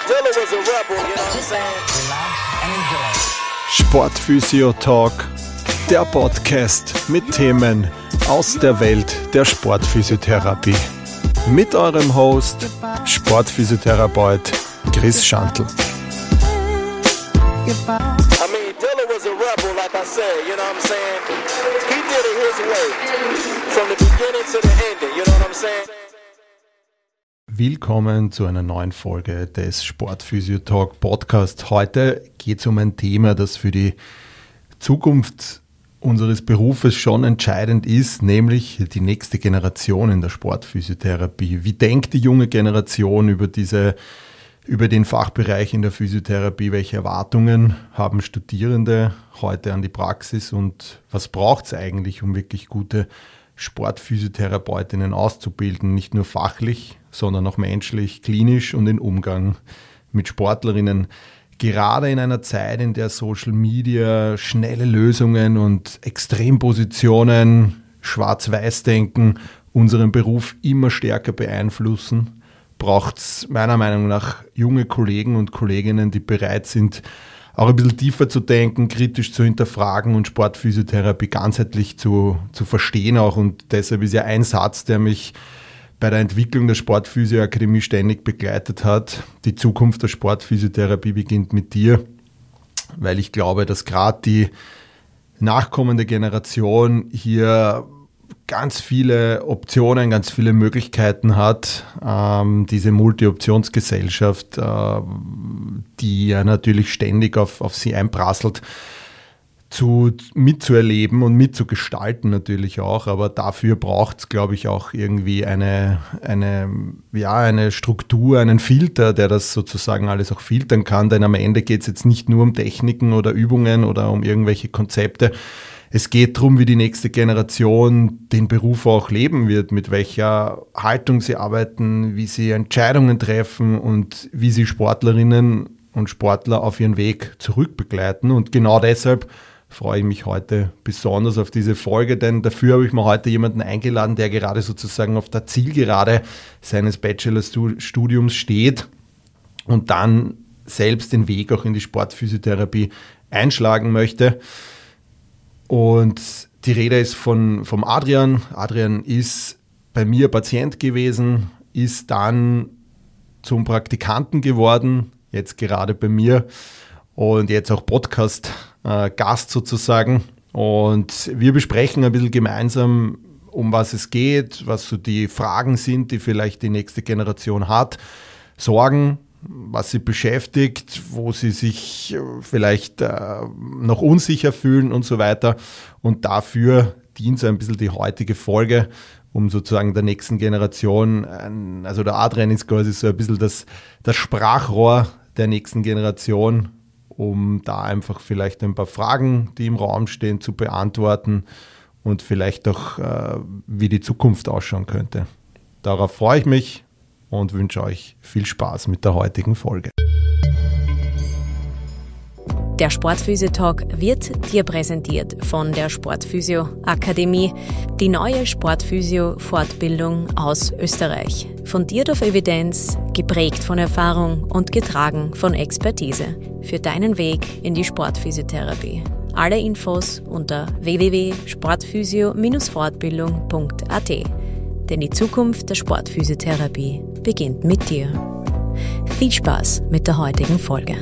Dilla was a rebel, you know what I'm saying? Relax and enjoy. Sportphysio Talk, der Podcast mit Themen aus der Welt der Sportphysiotherapie. Mit eurem Host, Sportphysiotherapeut Chris Schantl. I mean, Dilla was a rebel, like I said, you know what I'm saying? He did it his way, from the beginning to the ending, you know what I'm saying? Willkommen zu einer neuen Folge des Sportphysio Talk Podcast. Heute geht es um ein Thema, das für die Zukunft unseres Berufes schon entscheidend ist, nämlich die nächste Generation in der Sportphysiotherapie. Wie denkt die junge Generation über den Fachbereich in der Physiotherapie? Welche Erwartungen haben Studierende heute an die Praxis und was braucht es eigentlich, um wirklich gute Sportphysiotherapeutinnen auszubilden, nicht nur fachlich, sondern auch menschlich, klinisch und im Umgang mit Sportlerinnen. Gerade in einer Zeit, in der Social Media, schnelle Lösungen und Extrempositionen, Schwarz-Weiß-Denken unseren Beruf immer stärker beeinflussen, braucht es meiner Meinung nach junge Kollegen und Kolleginnen, die bereit sind, auch ein bisschen tiefer zu denken, kritisch zu hinterfragen und Sportphysiotherapie ganzheitlich zu verstehen auch. Und deshalb ist ja ein Satz, der mich bei der Entwicklung der Sportphysioakademie ständig begleitet hat: Die Zukunft der Sportphysiotherapie beginnt mit dir, weil ich glaube, dass gerade die nachkommende Generation hier ganz viele Optionen, ganz viele Möglichkeiten hat, diese Multi-Optionsgesellschaft, die ja natürlich ständig auf sie einprasselt, mitzuerleben und mitzugestalten natürlich auch, aber dafür braucht es, glaube ich, auch irgendwie eine Struktur, einen Filter, der das sozusagen alles auch filtern kann, denn am Ende geht es jetzt nicht nur um Techniken oder Übungen oder um irgendwelche Konzepte. Es geht darum, wie die nächste Generation den Beruf auch leben wird, mit welcher Haltung sie arbeiten, wie sie Entscheidungen treffen und wie sie Sportlerinnen und Sportler auf ihren Weg zurückbegleiten. Und genau deshalb freue ich mich heute besonders auf diese Folge, denn dafür habe ich mir heute jemanden eingeladen, der gerade sozusagen auf der Zielgerade seines Bachelorstudiums steht und dann selbst den Weg auch in die Sportphysiotherapie einschlagen möchte. Und die Rede ist vom Adrian. Adrian ist bei mir Patient gewesen, ist dann zum Praktikanten geworden, jetzt gerade bei mir und jetzt auch Podcast-Gast sozusagen. Und wir besprechen ein bisschen gemeinsam, um was es geht, was so die Fragen sind, die vielleicht die nächste Generation hat, Sorgen, was sie beschäftigt, wo sie sich vielleicht noch unsicher fühlen und so weiter. Und dafür dient so ein bisschen die heutige Folge, um sozusagen der nächsten Generation, also der Adrian ist quasi so ein bisschen das Sprachrohr der nächsten Generation, um da einfach vielleicht ein paar Fragen, die im Raum stehen, zu beantworten und vielleicht auch, wie die Zukunft ausschauen könnte. Darauf freue ich mich und wünsche euch viel Spaß mit der heutigen Folge. Der Sportphysio-Talk wird dir präsentiert von der Sportphysio-Akademie, die neue Sportphysio-Fortbildung aus Österreich. Fundiert auf Evidenz, geprägt von Erfahrung und getragen von Expertise. Für deinen Weg in die Sportphysiotherapie. Alle Infos unter www.sportphysio-fortbildung.at. Denn die Zukunft der Sportphysiotherapie beginnt mit dir. Viel Spaß mit der heutigen Folge.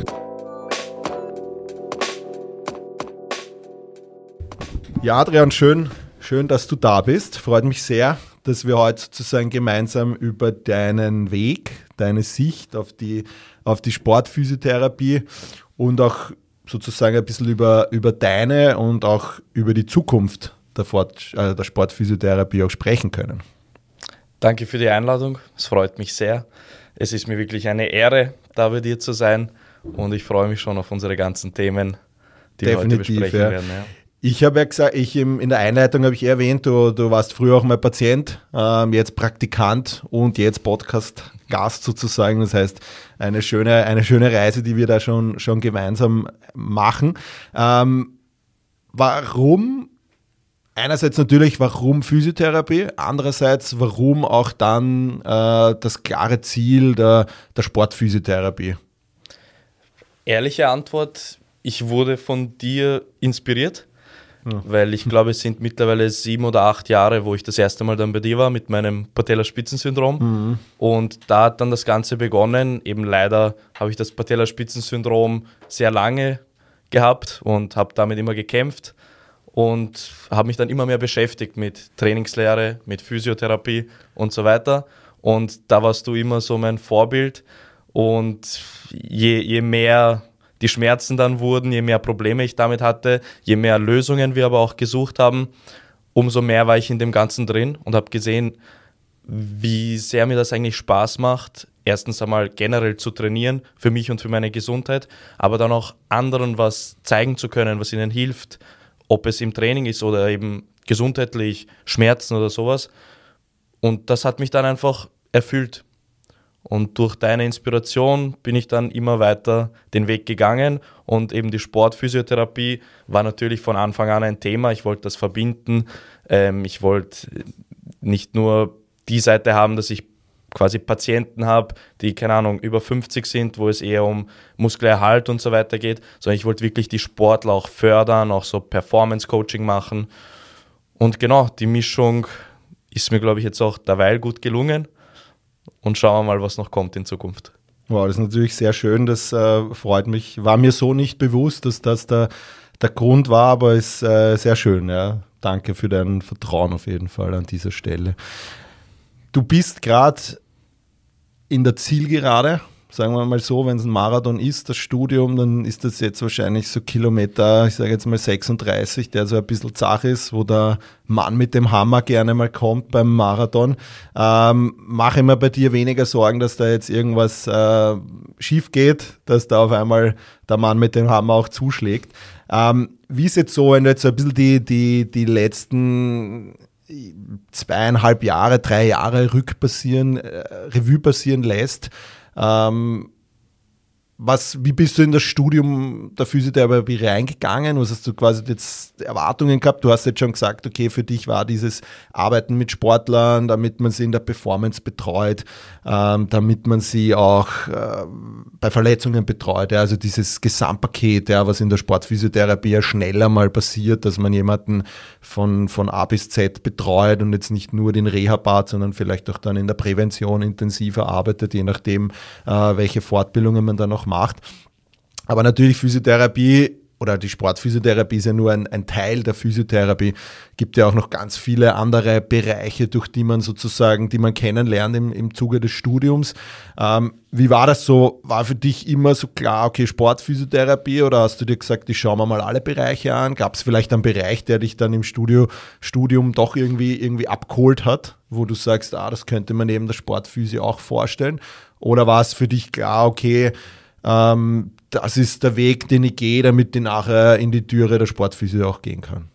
Ja, Adrian, schön, dass du da bist. Freut mich sehr, dass wir heute sozusagen gemeinsam über deinen Weg, deine Sicht auf die Sportphysiotherapie und auch sozusagen ein bisschen über deine und auch über die Zukunft der Sportphysiotherapie auch sprechen können. Danke für die Einladung, es freut mich sehr. Es ist mir wirklich eine Ehre, da bei dir zu sein und ich freue mich schon auf unsere ganzen Themen, die Definitiv, wir heute besprechen werden. Ja. Ich habe ja gesagt, in der Einleitung habe ich erwähnt, du warst früher auch mal Patient, jetzt Praktikant und jetzt Podcast-Gast sozusagen. Das heißt, eine schöne Reise, die wir da schon gemeinsam machen. Warum? Einerseits natürlich, warum Physiotherapie? Andererseits, warum auch dann das klare Ziel der Sportphysiotherapie? ehrliche Antwort, ich wurde von dir inspiriert, weil ich glaube, es sind mittlerweile 7 oder 8 Jahre, wo ich das erste Mal dann bei dir war mit meinem Patellaspitzensyndrom. Und da hat dann das Ganze begonnen. Eben leider habe ich das Patellaspitzensyndrom sehr lange gehabt und habe damit immer gekämpft und habe mich dann immer mehr beschäftigt mit Trainingslehre, mit Physiotherapie und so weiter. Und da warst du immer so mein Vorbild. Und je mehr die Schmerzen dann wurden, je mehr Probleme ich damit hatte, je mehr Lösungen wir aber auch gesucht haben, umso mehr war ich in dem Ganzen drin und habe gesehen, wie sehr mir das eigentlich Spaß macht, erstens einmal generell zu trainieren, für mich und für meine Gesundheit, aber dann auch anderen was zeigen zu können, was ihnen hilft, ob es im Training ist oder eben gesundheitlich, Schmerzen oder sowas. Und das hat mich dann einfach erfüllt. Und durch deine Inspiration bin ich dann immer weiter den Weg gegangen und eben die Sportphysiotherapie war natürlich von Anfang an ein Thema. Ich wollte das verbinden. Ich wollte nicht nur die Seite haben, dass ich quasi Patienten habe, die, keine Ahnung, über 50 sind, wo es eher um Muskelerhalt und so weiter geht, sondern ich wollte wirklich die Sportler auch fördern, auch so Performance-Coaching machen. Und genau, die Mischung ist mir, glaube ich, jetzt auch derweil gut gelungen. Und schauen wir mal, was noch kommt in Zukunft. Wow, das ist natürlich sehr schön, das freut mich. War mir so nicht bewusst, dass das der Grund war, aber ist sehr schön. Ja. Danke für dein Vertrauen auf jeden Fall an dieser Stelle. Du bist gerade in der Zielgerade, sagen wir mal so, wenn es ein Marathon ist, das Studium, dann ist das jetzt wahrscheinlich so Kilometer, ich sage jetzt mal 36, der so ein bisschen zach ist, wo der Mann mit dem Hammer gerne mal kommt beim Marathon. Mache ich mir bei dir weniger Sorgen, dass da jetzt irgendwas schief geht, dass da auf einmal der Mann mit dem Hammer auch zuschlägt. Wie ist jetzt so, wenn du jetzt so ein bisschen die letzten 2,5 Jahre, 3 Jahre Revue passieren lässt, wie bist du in das Studium der Physiotherapie reingegangen? Was hast du quasi jetzt Erwartungen gehabt? Du hast jetzt schon gesagt, okay, für dich war dieses Arbeiten mit Sportlern, damit man sie in der Performance betreut, damit man sie auch bei Verletzungen betreut. Ja, also dieses Gesamtpaket, ja, was in der Sportphysiotherapie ja schneller mal passiert, dass man jemanden von A bis Z betreut und jetzt nicht nur den Rehab, sondern vielleicht auch dann in der Prävention intensiver arbeitet, je nachdem, welche Fortbildungen man dann auch macht. Aber natürlich Physiotherapie oder die Sportphysiotherapie ist ja nur ein Teil der Physiotherapie. Gibt ja auch noch ganz viele andere Bereiche, durch die man sozusagen, die man kennenlernt im Zuge des Studiums. Wie war das so? War für dich immer so klar, okay, Sportphysiotherapie, oder hast du dir gesagt, ich schaue mir mal alle Bereiche an? Gab es vielleicht einen Bereich, der dich dann im Studium doch irgendwie abgeholt hat, wo du sagst, das könnte man neben der Sportphysio auch vorstellen? Oder war es für dich klar, okay, das ist der Weg, den ich gehe, damit ich nachher in die Türe der Sportphysio auch gehen kann?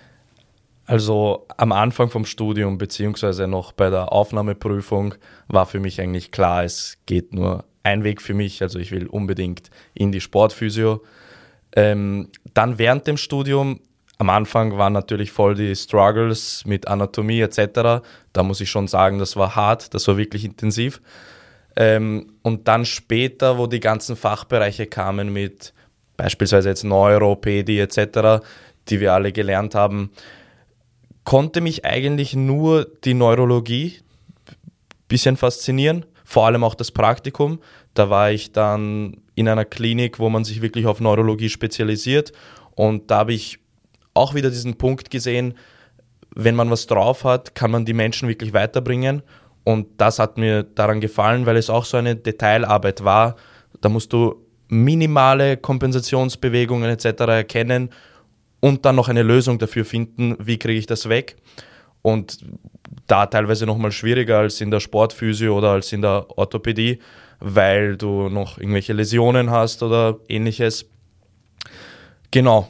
Also am Anfang vom Studium beziehungsweise noch bei der Aufnahmeprüfung war für mich eigentlich klar, es geht nur ein Weg für mich, also ich will unbedingt in die Sportphysio. Dann während dem Studium, am Anfang waren natürlich voll die Struggles mit Anatomie etc. Da muss ich schon sagen, das war hart, das war wirklich intensiv. Und dann später, wo die ganzen Fachbereiche kamen mit beispielsweise jetzt Neuropädie etc., die wir alle gelernt haben, konnte mich eigentlich nur die Neurologie ein bisschen faszinieren, vor allem auch das Praktikum. Da war ich dann in einer Klinik, wo man sich wirklich auf Neurologie spezialisiert, und da habe ich auch wieder diesen Punkt gesehen, wenn man was drauf hat, kann man die Menschen wirklich weiterbringen. Und das hat mir daran gefallen, weil es auch so eine Detailarbeit war. Da musst du minimale Kompensationsbewegungen etc. erkennen und dann noch eine Lösung dafür finden, wie kriege ich das weg. Und da teilweise nochmal schwieriger als in der Sportphysio oder als in der Orthopädie, weil du noch irgendwelche Läsionen hast oder ähnliches. Genau.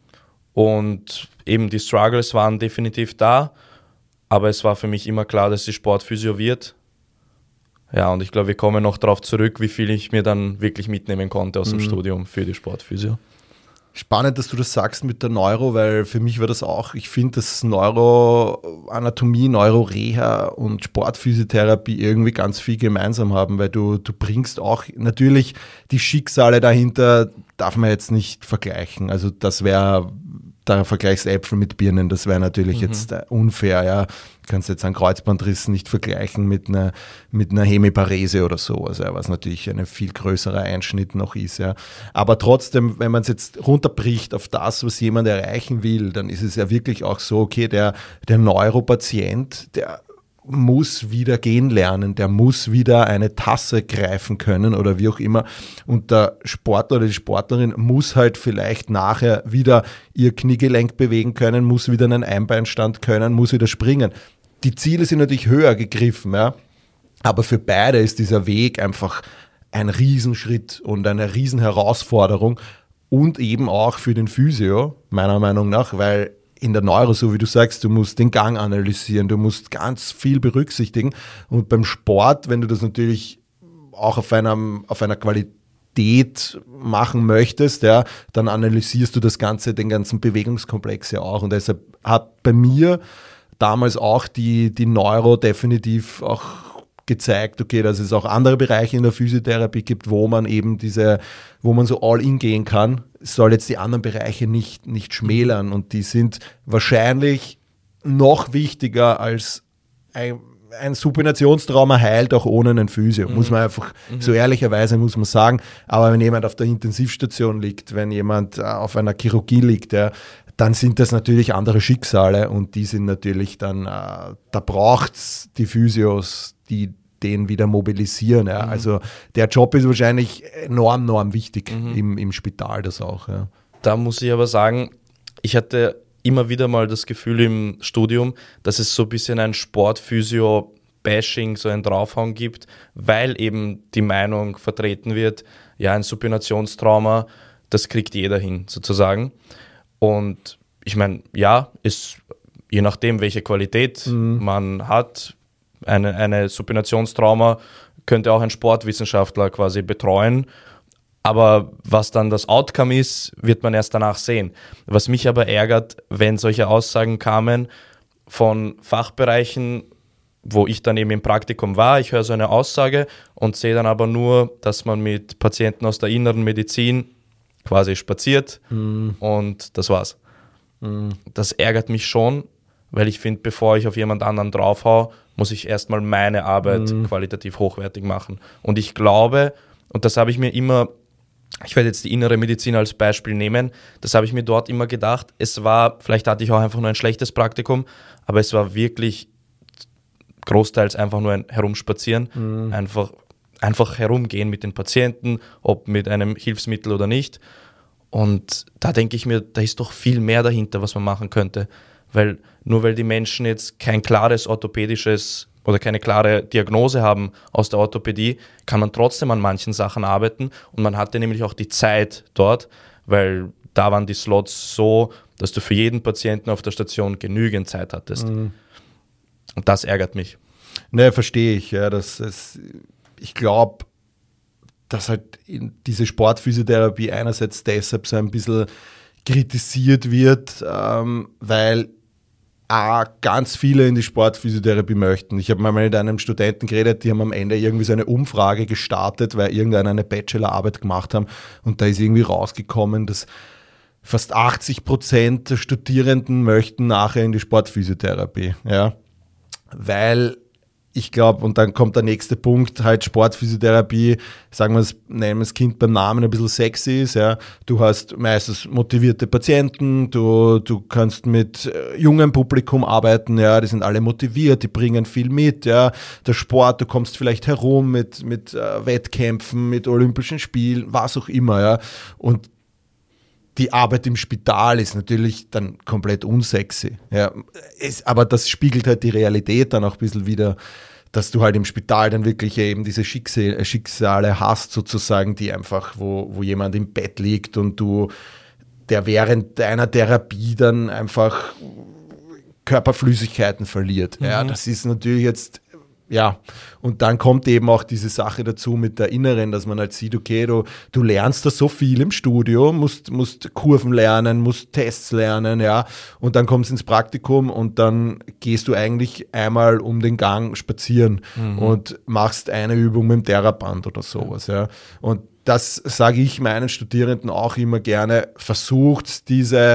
Und eben die Struggles waren definitiv da. Aber es war für mich immer klar, dass die Sportphysio wird. Ja, und ich glaube, wir kommen noch darauf zurück, wie viel ich mir dann wirklich mitnehmen konnte aus dem Studium für die Sportphysio. Spannend, dass du das sagst mit der Neuro, weil für mich war das auch, ich finde, dass Neuroanatomie, Neuroreha und Sportphysiotherapie irgendwie ganz viel gemeinsam haben, weil du bringst auch, natürlich die Schicksale dahinter darf man jetzt nicht vergleichen, also das wäre, da vergleichst Äpfel mit Birnen, das wäre natürlich jetzt unfair, ja. Du kannst jetzt einen Kreuzbandriss nicht vergleichen mit einer Hemiparese oder so, also was natürlich ein viel größerer Einschnitt noch ist, ja. Aber trotzdem, wenn man es jetzt runterbricht auf das, was jemand erreichen will, dann ist es ja wirklich auch so, okay, der Neuropatient, der muss wieder gehen lernen, der muss wieder eine Tasse greifen können oder wie auch immer, und der Sportler oder die Sportlerin muss halt vielleicht nachher wieder ihr Kniegelenk bewegen können, muss wieder einen Einbeinstand können, muss wieder springen. Die Ziele sind natürlich höher gegriffen, ja, aber für beide ist dieser Weg einfach ein Riesenschritt und eine Riesenherausforderung und eben auch für den Physio, meiner Meinung nach, weil in der Neuro, so wie du sagst, du musst den Gang analysieren, du musst ganz viel berücksichtigen, und beim Sport, wenn du das natürlich auch auf einer Qualität machen möchtest, ja, dann analysierst du den ganzen Bewegungskomplex ja auch, und deshalb hat bei mir damals auch die Neuro definitiv auch gezeigt, okay, dass es auch andere Bereiche in der Physiotherapie gibt, wo man eben wo man so all in gehen kann. Es soll jetzt die anderen Bereiche nicht schmälern, und die sind wahrscheinlich noch wichtiger als ein Supinationstrauma heilt auch ohne einen Physio, muss man einfach, so ehrlicherweise muss man sagen, aber wenn jemand auf der Intensivstation liegt, wenn jemand auf einer Chirurgie liegt, ja, dann sind das natürlich andere Schicksale, und die sind natürlich dann, da braucht es die Physios, die den wieder mobilisieren. Ja. Also der Job ist wahrscheinlich enorm wichtig im Spital, das auch. Ja. Da muss ich aber sagen, ich hatte immer wieder mal das Gefühl im Studium, dass es so ein bisschen ein Sportphysio-Bashing, so ein Draufhauen gibt, weil eben die Meinung vertreten wird, ja, ein Supinationstrauma, das kriegt jeder hin, sozusagen. Und ich meine, ja, ist je nachdem, welche Qualität man hat, eine Supinationstrauma könnte auch ein Sportwissenschaftler quasi betreuen. Aber was dann das Outcome ist, wird man erst danach sehen. Was mich aber ärgert, wenn solche Aussagen kamen von Fachbereichen, wo ich dann eben im Praktikum war, ich höre so eine Aussage und sehe dann aber nur, dass man mit Patienten aus der inneren Medizin quasi spaziert und das war's. Das ärgert mich schon, weil ich finde, bevor ich auf jemand anderen draufhau, muss ich erstmal meine Arbeit qualitativ hochwertig machen. Und ich glaube, und das habe ich mir immer, ich werde jetzt die innere Medizin als Beispiel nehmen, das habe ich mir dort immer gedacht, es war, vielleicht hatte ich auch einfach nur ein schlechtes Praktikum, aber es war wirklich großteils einfach nur ein Herumspazieren, einfach herumgehen mit den Patienten, ob mit einem Hilfsmittel oder nicht. Und da denke ich mir, da ist doch viel mehr dahinter, was man machen könnte. Weil nur weil die Menschen jetzt kein klares orthopädisches oder keine klare Diagnose haben aus der Orthopädie, kann man trotzdem an manchen Sachen arbeiten. Und man hatte nämlich auch die Zeit dort, weil da waren die Slots so, dass du für jeden Patienten auf der Station genügend Zeit hattest. Und das ärgert mich. Ne, verstehe ich. Ja, ich glaube, dass halt diese Sportphysiotherapie einerseits deshalb so ein bisschen kritisiert wird, weil ganz viele in die Sportphysiotherapie möchten. Ich habe mal mit einem Studenten geredet, die haben am Ende irgendwie so eine Umfrage gestartet, weil irgendeiner eine Bachelorarbeit gemacht haben, und da ist irgendwie rausgekommen, dass fast 80% der Studierenden möchten nachher in die Sportphysiotherapie. Ja? Weil ich glaube, und dann kommt der nächste Punkt, halt Sportphysiotherapie, sagen wir es, nennen wir das Kind beim Namen, ein bisschen sexy ist, ja. Du hast meistens motivierte Patienten, du kannst mit jungem Publikum arbeiten, ja, die sind alle motiviert, die bringen viel mit, ja. Der Sport, du kommst vielleicht herum mit Wettkämpfen, mit Olympischen Spielen, was auch immer, ja. Und die Arbeit im Spital ist natürlich dann komplett unsexy. Ja. Aber das spiegelt halt die Realität dann auch ein bisschen wieder, dass du halt im Spital dann wirklich eben diese Schicksale hast, sozusagen, die einfach, wo jemand im Bett liegt und der während deiner Therapie dann einfach Körperflüssigkeiten verliert. Ja, das ist natürlich jetzt ja, und dann kommt eben auch diese Sache dazu mit der Inneren, dass man halt sieht, okay, du lernst da so viel im Studio, musst Kurven lernen, musst Tests lernen, ja, und dann kommst du ins Praktikum und dann gehst du eigentlich einmal um den Gang spazieren und machst eine Übung mit dem Theraband oder sowas, ja. Und das sage ich meinen Studierenden auch immer gerne, versucht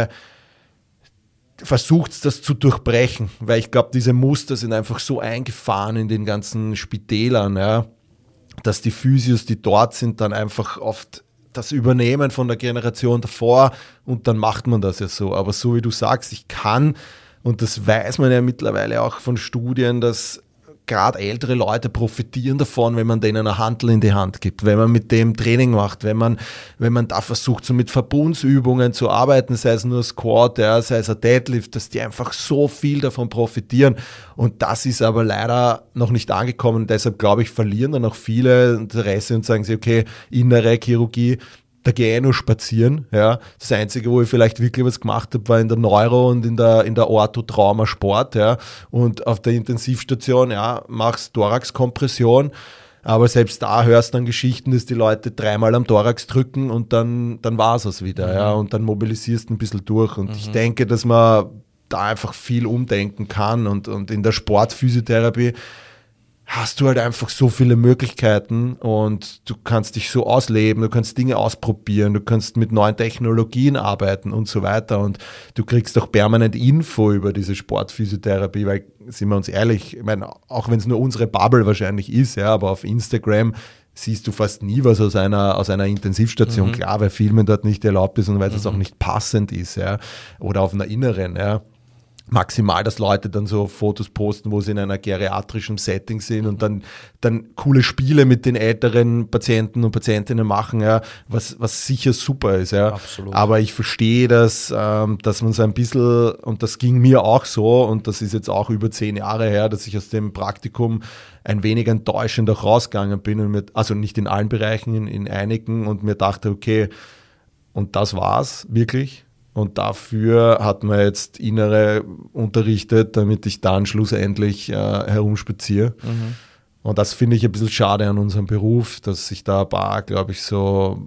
das zu durchbrechen, weil ich glaube, diese Muster sind einfach so eingefahren in den ganzen Spitälern, ja, dass die Physios, die dort sind, dann einfach oft das übernehmen von der Generation davor und dann macht man das ja so. Aber so wie du sagst, ich kann, und das weiß man ja mittlerweile auch von Studien, dass gerade ältere Leute profitieren davon, wenn man denen eine Hantel in die Hand gibt, wenn man mit dem Training macht, wenn man da versucht, so mit Verbundsübungen zu arbeiten, sei es nur Squat, ja, sei es ein Deadlift, dass die einfach so viel davon profitieren. Und das ist aber leider noch nicht angekommen. Deshalb, glaube ich, verlieren dann auch viele Interesse und sagen sie, okay, innere Chirurgie, da gehe ich nur spazieren. Ja. Das Einzige, wo ich vielleicht wirklich was gemacht habe, war in der Neuro und in der Ortho-Trauma-Sport. Ja. Und auf der Intensivstation, ja, machst Thorax-Kompression. Aber selbst da hörst du dann Geschichten, dass die Leute 3-mal am Thorax drücken und dann war es das wieder. Ja. Und dann mobilisierst du ein bisschen durch. Und ich denke, dass man da einfach viel umdenken kann. Und in der Sportphysiotherapie hast du halt einfach so viele Möglichkeiten und du kannst dich so ausleben, du kannst Dinge ausprobieren, du kannst mit neuen Technologien arbeiten und so weiter und du kriegst auch permanent Info über diese Sportphysiotherapie, weil, sind wir uns ehrlich, ich meine, auch wenn es nur unsere Bubble wahrscheinlich ist, ja, aber auf Instagram siehst du fast nie was aus einer Intensivstation, klar, weil Filmen dort nicht erlaubt ist und weil es auch nicht passend ist, ja, oder auf einer inneren, ja. Maximal, dass Leute dann so Fotos posten, wo sie in einer geriatrischen Setting sind und dann coole Spiele mit den älteren Patienten und Patientinnen machen, ja, was sicher super ist, ja. Absolut. Aber ich verstehe das, dass man so ein bisschen, und das ging mir auch so, und das ist jetzt auch über 10 Jahre her, dass ich aus dem Praktikum ein wenig enttäuschend auch rausgegangen bin, und also nicht in allen Bereichen, in einigen, und mir dachte, okay, und das war's wirklich. Und dafür hat man jetzt Innere unterrichtet, damit ich dann schlussendlich herumspaziere. Und das finde ich ein bisschen schade an unserem Beruf, dass sich da ein paar, glaube ich, so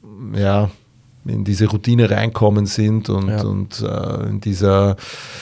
ja, in diese Routine reinkommen sind und in dieser,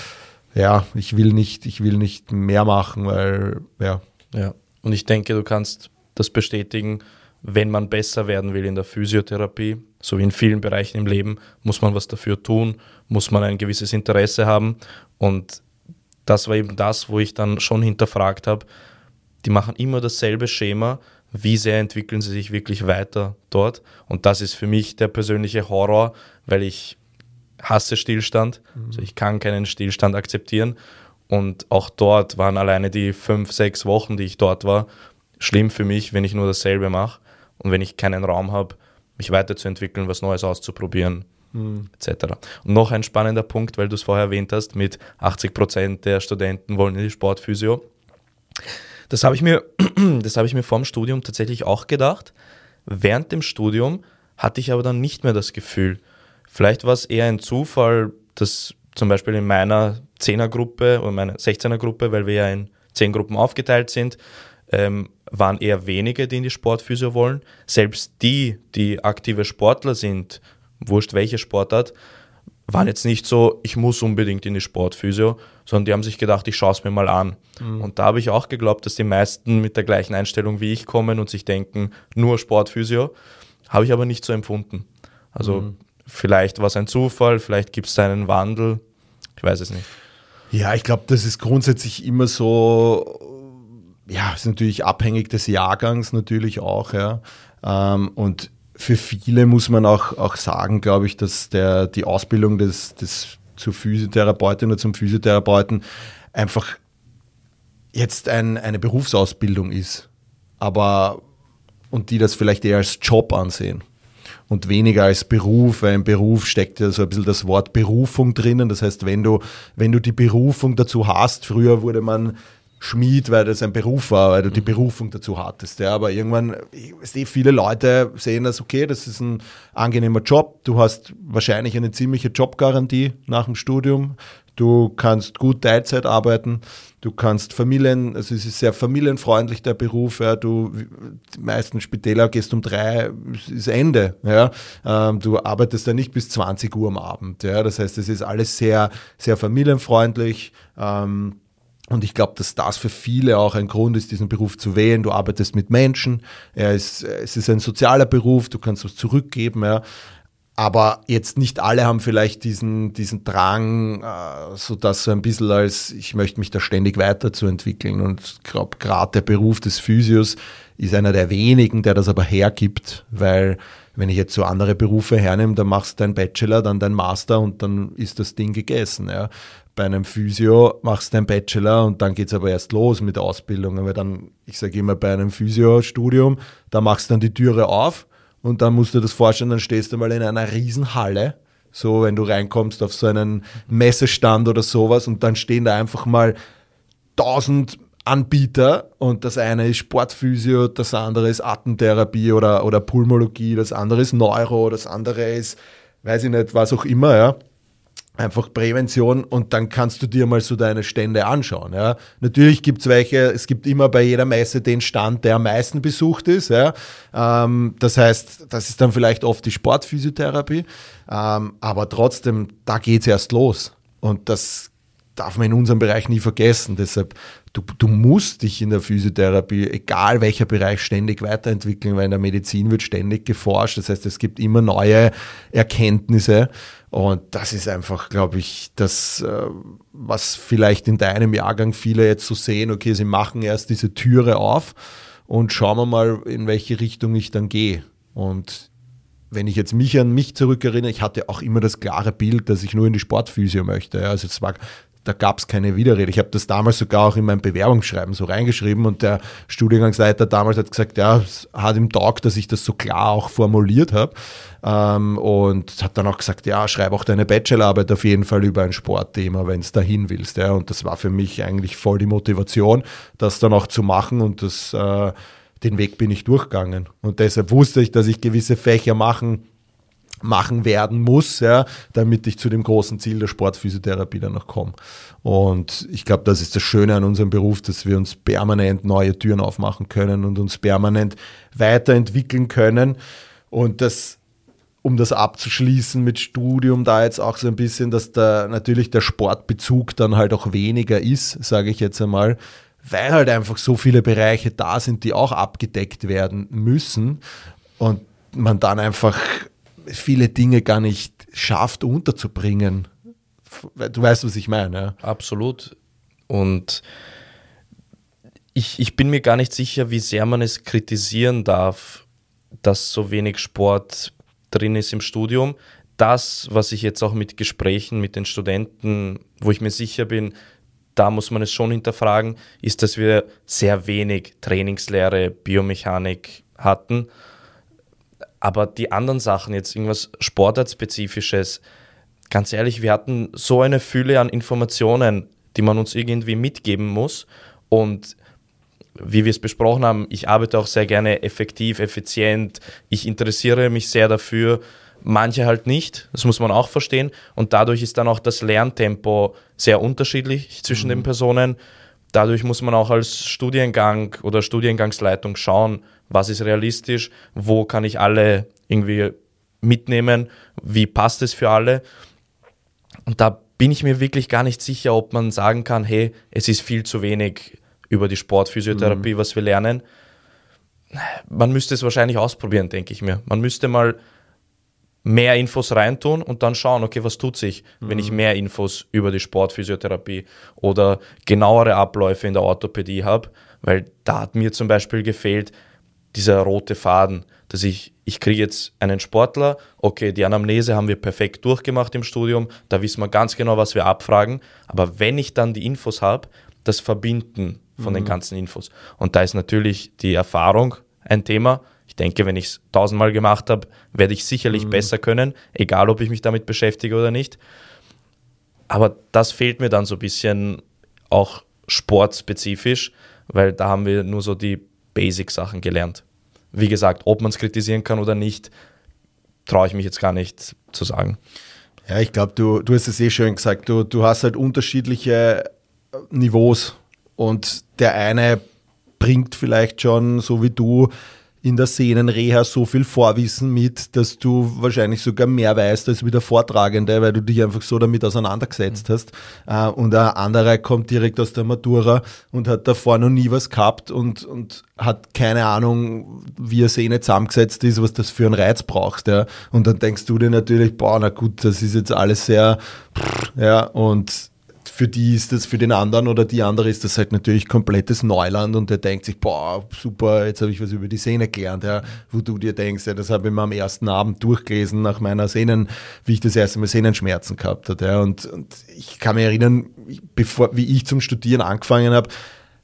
ja, ich will nicht mehr machen, weil, ja. Ja, und ich denke, du kannst das bestätigen, wenn man besser werden will in der Physiotherapie, so wie in vielen Bereichen im Leben, muss man was dafür tun, muss man ein gewisses Interesse haben. Und das war eben das, wo ich dann schon hinterfragt habe, die machen immer dasselbe Schema, wie sehr entwickeln sie sich wirklich weiter dort. Und das ist für mich der persönliche Horror, weil ich hasse Stillstand, also ich kann keinen Stillstand akzeptieren. Und auch dort waren alleine die 5-6 Wochen, die ich dort war, schlimm für mich, wenn ich nur dasselbe mache und wenn ich keinen Raum habe, mich weiterzuentwickeln, was Neues auszuprobieren, etc. Und noch ein spannender Punkt, weil du es vorher erwähnt hast, mit 80% der Studenten wollen in die Sportphysio. Das habe ich mir vor dem Studium tatsächlich auch gedacht. Während dem Studium hatte ich aber dann nicht mehr das Gefühl. Vielleicht war es eher ein Zufall, dass zum Beispiel in meiner 10er-Gruppe oder meiner 16er-Gruppe, weil wir ja in 10 Gruppen aufgeteilt sind, waren eher wenige, die in die Sportphysio wollen. Selbst die aktive Sportler sind, wurscht welche Sportart, waren jetzt nicht so, ich muss unbedingt in die Sportphysio, sondern die haben sich gedacht, ich schaue es mir mal an. Und da habe ich auch geglaubt, dass die meisten mit der gleichen Einstellung wie ich kommen und sich denken, nur Sportphysio, habe ich aber nicht so empfunden. Also vielleicht war es ein Zufall, vielleicht gibt es da einen Wandel, ich weiß es nicht. Ja, ich glaube, das ist grundsätzlich immer so, ja, ist natürlich abhängig des Jahrgangs natürlich auch, ja. Und für viele muss man auch sagen, glaube ich, dass die Ausbildung zur Physiotherapeutin oder zum Physiotherapeuten einfach jetzt eine Berufsausbildung ist. Und die das vielleicht eher als Job ansehen und weniger als Beruf, weil im Beruf steckt ja so ein bisschen das Wort Berufung drinnen. Das heißt, wenn du die Berufung dazu hast, früher wurde man Schmied, weil das ein Beruf war, weil du die Berufung dazu hattest. Ja, aber irgendwann, viele Leute sehen das, okay, das ist ein angenehmer Job, du hast wahrscheinlich eine ziemliche Jobgarantie nach dem Studium, Du kannst gut Teilzeit arbeiten, du kannst also es ist sehr familienfreundlich, der Beruf, ja, die meisten Spitäler gehst um 3, ist Ende, ja. Du arbeitest ja nicht bis 20 Uhr am Abend, ja, das heißt, es ist alles sehr, sehr familienfreundlich, und ich glaube, dass das für viele auch ein Grund ist, diesen Beruf zu wählen. Du arbeitest mit Menschen, es ist ein sozialer Beruf, du kannst was zurückgeben, ja. Aber jetzt nicht alle haben vielleicht diesen Drang, so dass so ein bisschen ich möchte mich da ständig weiterzuentwickeln. Und ich glaube, gerade der Beruf des Physios ist einer der wenigen, der das aber hergibt, weil wenn ich jetzt so andere Berufe hernehme, dann machst du deinen Bachelor, dann deinen Master und dann ist das Ding gegessen. Ja. Bei einem Physio machst du deinen Bachelor und dann geht es aber erst los mit der Ausbildung. Aber dann, ich sage immer, bei einem Physio-Studium, da machst du dann die Türe auf. Und dann musst du dir das vorstellen, dann stehst du mal in einer riesen Halle, so wenn du reinkommst auf so einen Messestand oder sowas und dann stehen da einfach mal 1000 Anbieter und das eine ist Sportphysio, das andere ist Atemtherapie oder Pulmologie, das andere ist Neuro, das andere ist, weiß ich nicht, was auch immer, ja. Einfach Prävention und dann kannst du dir mal so deine Stände anschauen. Ja. Natürlich gibt es gibt immer bei jeder Messe den Stand, der am meisten besucht ist. Ja. Das heißt, das ist dann vielleicht oft die Sportphysiotherapie, aber trotzdem, da geht es erst los und das darf man in unserem Bereich nie vergessen. Deshalb, du musst dich in der Physiotherapie, egal welcher Bereich, ständig weiterentwickeln, weil in der Medizin wird ständig geforscht. Das heißt, es gibt immer neue Erkenntnisse. Und das ist einfach, glaube ich, das, was vielleicht in deinem Jahrgang viele jetzt so sehen, okay, sie machen erst diese Türe auf und schauen wir mal, in welche Richtung ich dann gehe. Und wenn ich jetzt mich an mich zurückerinnere, ich hatte auch immer das klare Bild, dass ich nur in die Sportphysio möchte. Also da gab es keine Widerrede. Ich habe das damals sogar auch in meinem Bewerbungsschreiben so reingeschrieben und der Studiengangsleiter damals hat gesagt, ja, es hat ihm taugt, dass ich das so klar auch formuliert habe und hat dann auch gesagt, ja, schreib auch deine Bachelorarbeit auf jeden Fall über ein Sportthema, wenn es dahin willst. Ja. Und das war für mich eigentlich voll die Motivation, das dann auch zu machen und den Weg bin ich durchgegangen. Und deshalb wusste ich, dass ich gewisse Fächer machen werden muss, ja, damit ich zu dem großen Ziel der Sportphysiotherapie dann noch komme. Und ich glaube, das ist das Schöne an unserem Beruf, dass wir uns permanent neue Türen aufmachen können und uns permanent weiterentwickeln können. Und um das abzuschließen mit Studium, da jetzt auch so ein bisschen, dass natürlich der Sportbezug dann halt auch weniger ist, sage ich jetzt einmal, weil halt einfach so viele Bereiche da sind, die auch abgedeckt werden müssen und man dann einfach viele Dinge gar nicht schafft unterzubringen. Du weißt, was ich meine. Ja? Absolut. Und ich bin mir gar nicht sicher, wie sehr man es kritisieren darf, dass so wenig Sport drin ist im Studium. Das, was ich jetzt auch mit Gesprächen mit den Studenten, wo ich mir sicher bin, da muss man es schon hinterfragen, ist, dass wir sehr wenig Trainingslehre, Biomechanik hatten. Aber die anderen Sachen, jetzt irgendwas Sportartspezifisches, ganz ehrlich, wir hatten so eine Fülle an Informationen, die man uns irgendwie mitgeben muss. Und wie wir es besprochen haben, ich arbeite auch sehr gerne effektiv, effizient. Ich interessiere mich sehr dafür, manche halt nicht, das muss man auch verstehen. Und dadurch ist dann auch das Lerntempo sehr unterschiedlich zwischen den Personen. Dadurch muss man auch als Studiengang oder Studiengangsleitung schauen, was ist realistisch, wo kann ich alle irgendwie mitnehmen, wie passt es für alle. Und da bin ich mir wirklich gar nicht sicher, ob man sagen kann, hey, es ist viel zu wenig über die Sportphysiotherapie, was wir lernen. Man müsste es wahrscheinlich ausprobieren, denke ich mir. Man müsste mal mehr Infos reintun und dann schauen, okay, was tut sich, wenn ich mehr Infos über die Sportphysiotherapie oder genauere Abläufe in der Orthopädie habe, weil da hat mir zum Beispiel gefehlt dieser rote Faden, dass ich kriege jetzt einen Sportler, okay, die Anamnese haben wir perfekt durchgemacht im Studium, da wissen wir ganz genau, was wir abfragen, aber wenn ich dann die Infos habe, das Verbinden von den ganzen Infos. Und da ist natürlich die Erfahrung ein Thema. Ich denke, wenn ich es 1000-mal gemacht habe, werde ich sicherlich besser können, egal ob ich mich damit beschäftige oder nicht. Aber das fehlt mir dann so ein bisschen auch sportspezifisch, weil da haben wir nur so die Basic-Sachen gelernt. Wie gesagt, ob man es kritisieren kann oder nicht, traue ich mich jetzt gar nicht zu sagen. Ja, ich glaube, du hast es schön gesagt, du hast halt unterschiedliche Niveaus und der eine bringt vielleicht schon, so wie du, in der Sehnenreha so viel Vorwissen mit, dass du wahrscheinlich sogar mehr weißt als wie der Vortragende, weil du dich einfach so damit auseinandergesetzt hast. Und ein anderer kommt direkt aus der Matura und hat davor noch nie was gehabt und hat keine Ahnung, wie eine Sehne zusammengesetzt ist, was das für einen Reiz brauchst. Ja. Und dann denkst du dir natürlich, boah, na gut, das ist jetzt alles sehr, ja, und für die ist das, für den anderen oder die andere ist das halt natürlich komplettes Neuland und der denkt sich, boah, super, jetzt habe ich was über die Sehne gelernt, ja, wo du dir denkst, ja, das habe ich mir am ersten Abend durchgelesen nach meiner wie ich das erste Mal Sehnenschmerzen gehabt hatte, ja, und ich kann mich erinnern, wie ich zum Studieren angefangen habe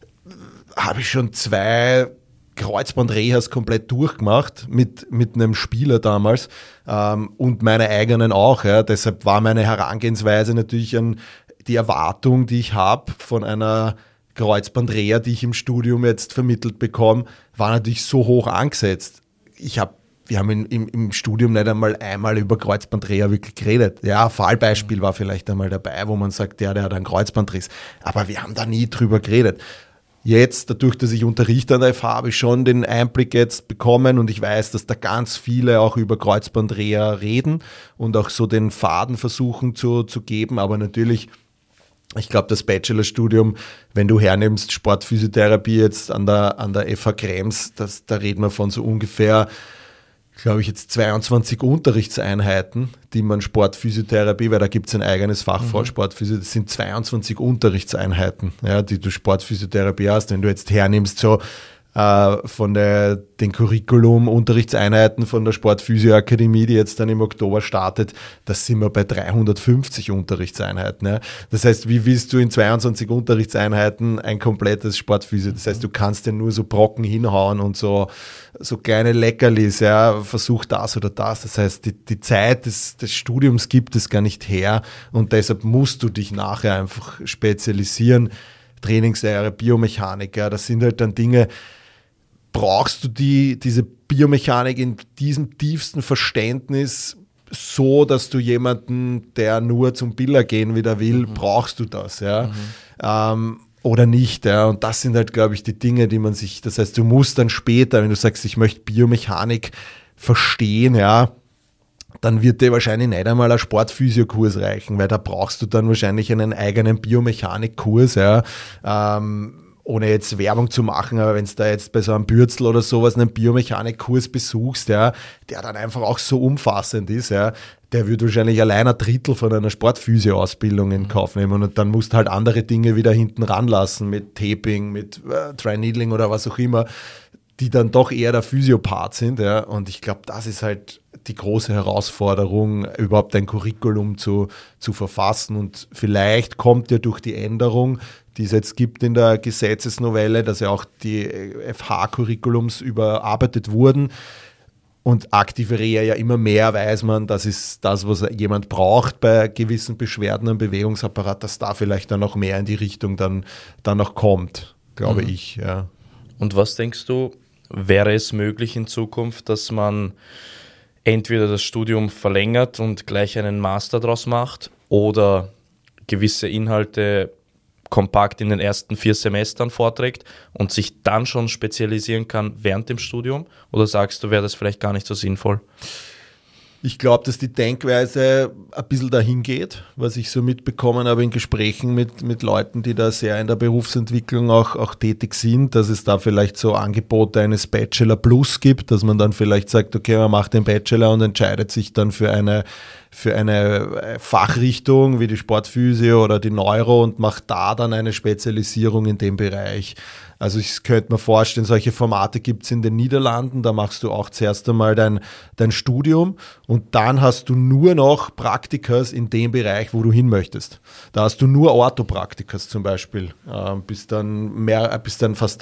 ich schon 2 Kreuzbandrehas komplett durchgemacht mit einem Spieler damals und meine eigenen auch, ja, deshalb war meine Herangehensweise natürlich an die Erwartung, die ich habe von einer Kreuzbandreha, die ich im Studium jetzt vermittelt bekomme, war natürlich so hoch angesetzt. Wir haben im Studium nicht einmal über Kreuzbandreha wirklich geredet. Ja, ein Fallbeispiel war vielleicht einmal dabei, wo man sagt, der hat einen Kreuzbandriss. Aber wir haben da nie drüber geredet. Jetzt, dadurch, dass ich unterrichte an der FH, habe ich schon den Einblick jetzt bekommen und ich weiß, dass da ganz viele auch über Kreuzbandreha reden und auch so den Faden versuchen zu geben, aber natürlich, ich glaube, das Bachelorstudium, wenn du hernimmst, Sportphysiotherapie jetzt an der FH Krems, da reden wir von so ungefähr, glaube ich, jetzt 22 Unterrichtseinheiten, die man Sportphysiotherapie, weil da gibt es ein eigenes Fach vor Sportphysiotherapie, das sind 22 Unterrichtseinheiten, ja, die du Sportphysiotherapie hast. Wenn du jetzt hernimmst, so von den Curriculum-Unterrichtseinheiten von der Sportphysio-Akademie, die jetzt dann im Oktober startet, das sind wir bei 350 Unterrichtseinheiten. Ja. Das heißt, wie willst du in 22 Unterrichtseinheiten ein komplettes Sportphysio? Das heißt, du kannst dir nur so Brocken hinhauen und so kleine Leckerlis, ja, versuch das oder das. Das heißt, die Zeit des Studiums gibt es gar nicht her und deshalb musst du dich nachher einfach spezialisieren. Trainingslehre, Biomechanik, ja, das sind halt dann Dinge, brauchst du diese Biomechanik in diesem tiefsten Verständnis so, dass du jemanden, der nur zum Biller gehen wieder will, brauchst du das, ja, oder nicht, ja, und das sind halt, glaube ich, die Dinge, die man sich, das heißt, du musst dann später, wenn du sagst, ich möchte Biomechanik verstehen, ja, dann wird dir wahrscheinlich nicht einmal ein Sportphysiokurs reichen, weil da brauchst du dann wahrscheinlich einen eigenen Biomechanikkurs, ja, ohne jetzt Werbung zu machen, aber wenn du da jetzt bei so einem Bürzel oder sowas einen Biomechanikkurs besuchst, ja, der dann einfach auch so umfassend ist, ja, der würde wahrscheinlich allein 1/3 von einer Sportphysio-Ausbildung in Kauf nehmen und dann musst du halt andere Dinge wieder hinten ranlassen mit Taping, mit Tri-Needling oder was auch immer, die dann doch eher der Physiopart sind, ja, und ich glaube, das ist halt die große Herausforderung, überhaupt ein Curriculum zu verfassen und vielleicht kommt ja durch die Änderung, die es jetzt gibt in der Gesetzesnovelle, dass ja auch die FH-Curriculums überarbeitet wurden und aktive Reha ja immer mehr weiß man, das ist das, was jemand braucht bei gewissen Beschwerden am Bewegungsapparat, dass da vielleicht dann noch mehr in die Richtung dann noch kommt, glaube ich, ja. Und was denkst du, wäre es möglich in Zukunft, dass man entweder das Studium verlängert und gleich einen Master draus macht oder gewisse Inhalte kompakt in den ersten 4 Semestern vorträgt und sich dann schon spezialisieren kann während dem Studium? Oder sagst du, wäre das vielleicht gar nicht so sinnvoll? Ich glaube, dass die Denkweise ein bisschen dahin geht, was ich so mitbekommen habe in Gesprächen mit Leuten, die da sehr in der Berufsentwicklung auch tätig sind, dass es da vielleicht so Angebote eines Bachelor Plus gibt, dass man dann vielleicht sagt, okay, man macht den Bachelor und entscheidet sich dann für eine Fachrichtung wie die Sportphysio oder die Neuro und macht da dann eine Spezialisierung in dem Bereich. Also ich könnte mir vorstellen, solche Formate gibt es in den Niederlanden, da machst du auch zuerst einmal dein Studium und dann hast du nur noch Praktikas in dem Bereich, wo du hin möchtest. Da hast du nur Orthopraktikas zum Beispiel, bis dann fast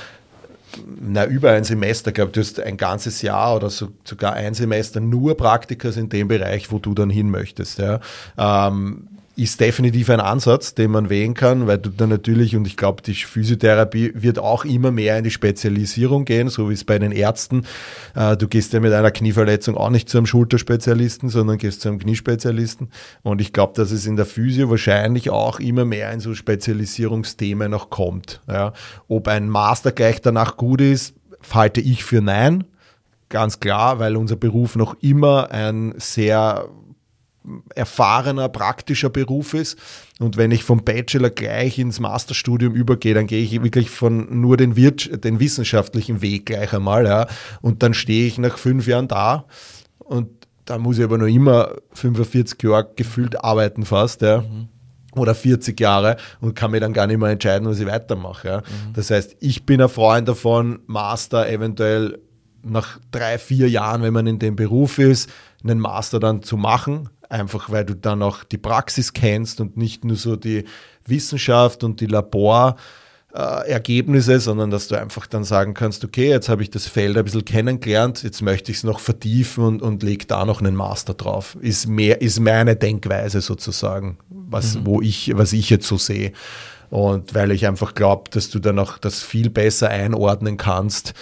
über ein Semester, glaube ich, du hast ein ganzes Jahr oder sogar ein Semester nur Praktikas in dem Bereich, wo du dann hin möchtest. Ja. ist definitiv ein Ansatz, den man wählen kann, weil du dann natürlich, und ich glaube, die Physiotherapie wird auch immer mehr in die Spezialisierung gehen, so wie es bei den Ärzten. Du gehst ja mit einer Knieverletzung auch nicht zu einem Schulterspezialisten, sondern gehst zu einem Kniespezialisten. Und ich glaube, dass es in der Physio wahrscheinlich auch immer mehr in so Spezialisierungsthemen noch kommt. Ja. Ob ein Master gleich danach gut ist, halte ich für nein. Ganz klar, weil unser Beruf noch immer ein sehr erfahrener, praktischer Beruf ist. Und wenn ich vom Bachelor gleich ins Masterstudium übergehe, dann gehe ich wirklich von nur den wissenschaftlichen Weg gleich einmal. Ja. Und dann stehe ich nach 5 Jahren da und da muss ich aber noch immer 45 Jahre gefühlt arbeiten fast. Ja. Oder 40 Jahre und kann mir dann gar nicht mehr entscheiden, was ich weitermache. Ja. Das heißt, ich bin ein Freund davon, Master eventuell nach 3-4 Jahren, wenn man in dem Beruf ist, einen Master dann zu machen, einfach weil du dann auch die Praxis kennst und nicht nur so die Wissenschaft und die Laborergebnisse, sondern dass du einfach dann sagen kannst, okay, jetzt habe ich das Feld ein bisschen kennengelernt, jetzt möchte ich es noch vertiefen und lege da noch einen Master drauf. Ist meine Denkweise sozusagen, was ich jetzt so sehe. Und weil ich einfach glaube, dass du dann auch das viel besser einordnen kannst,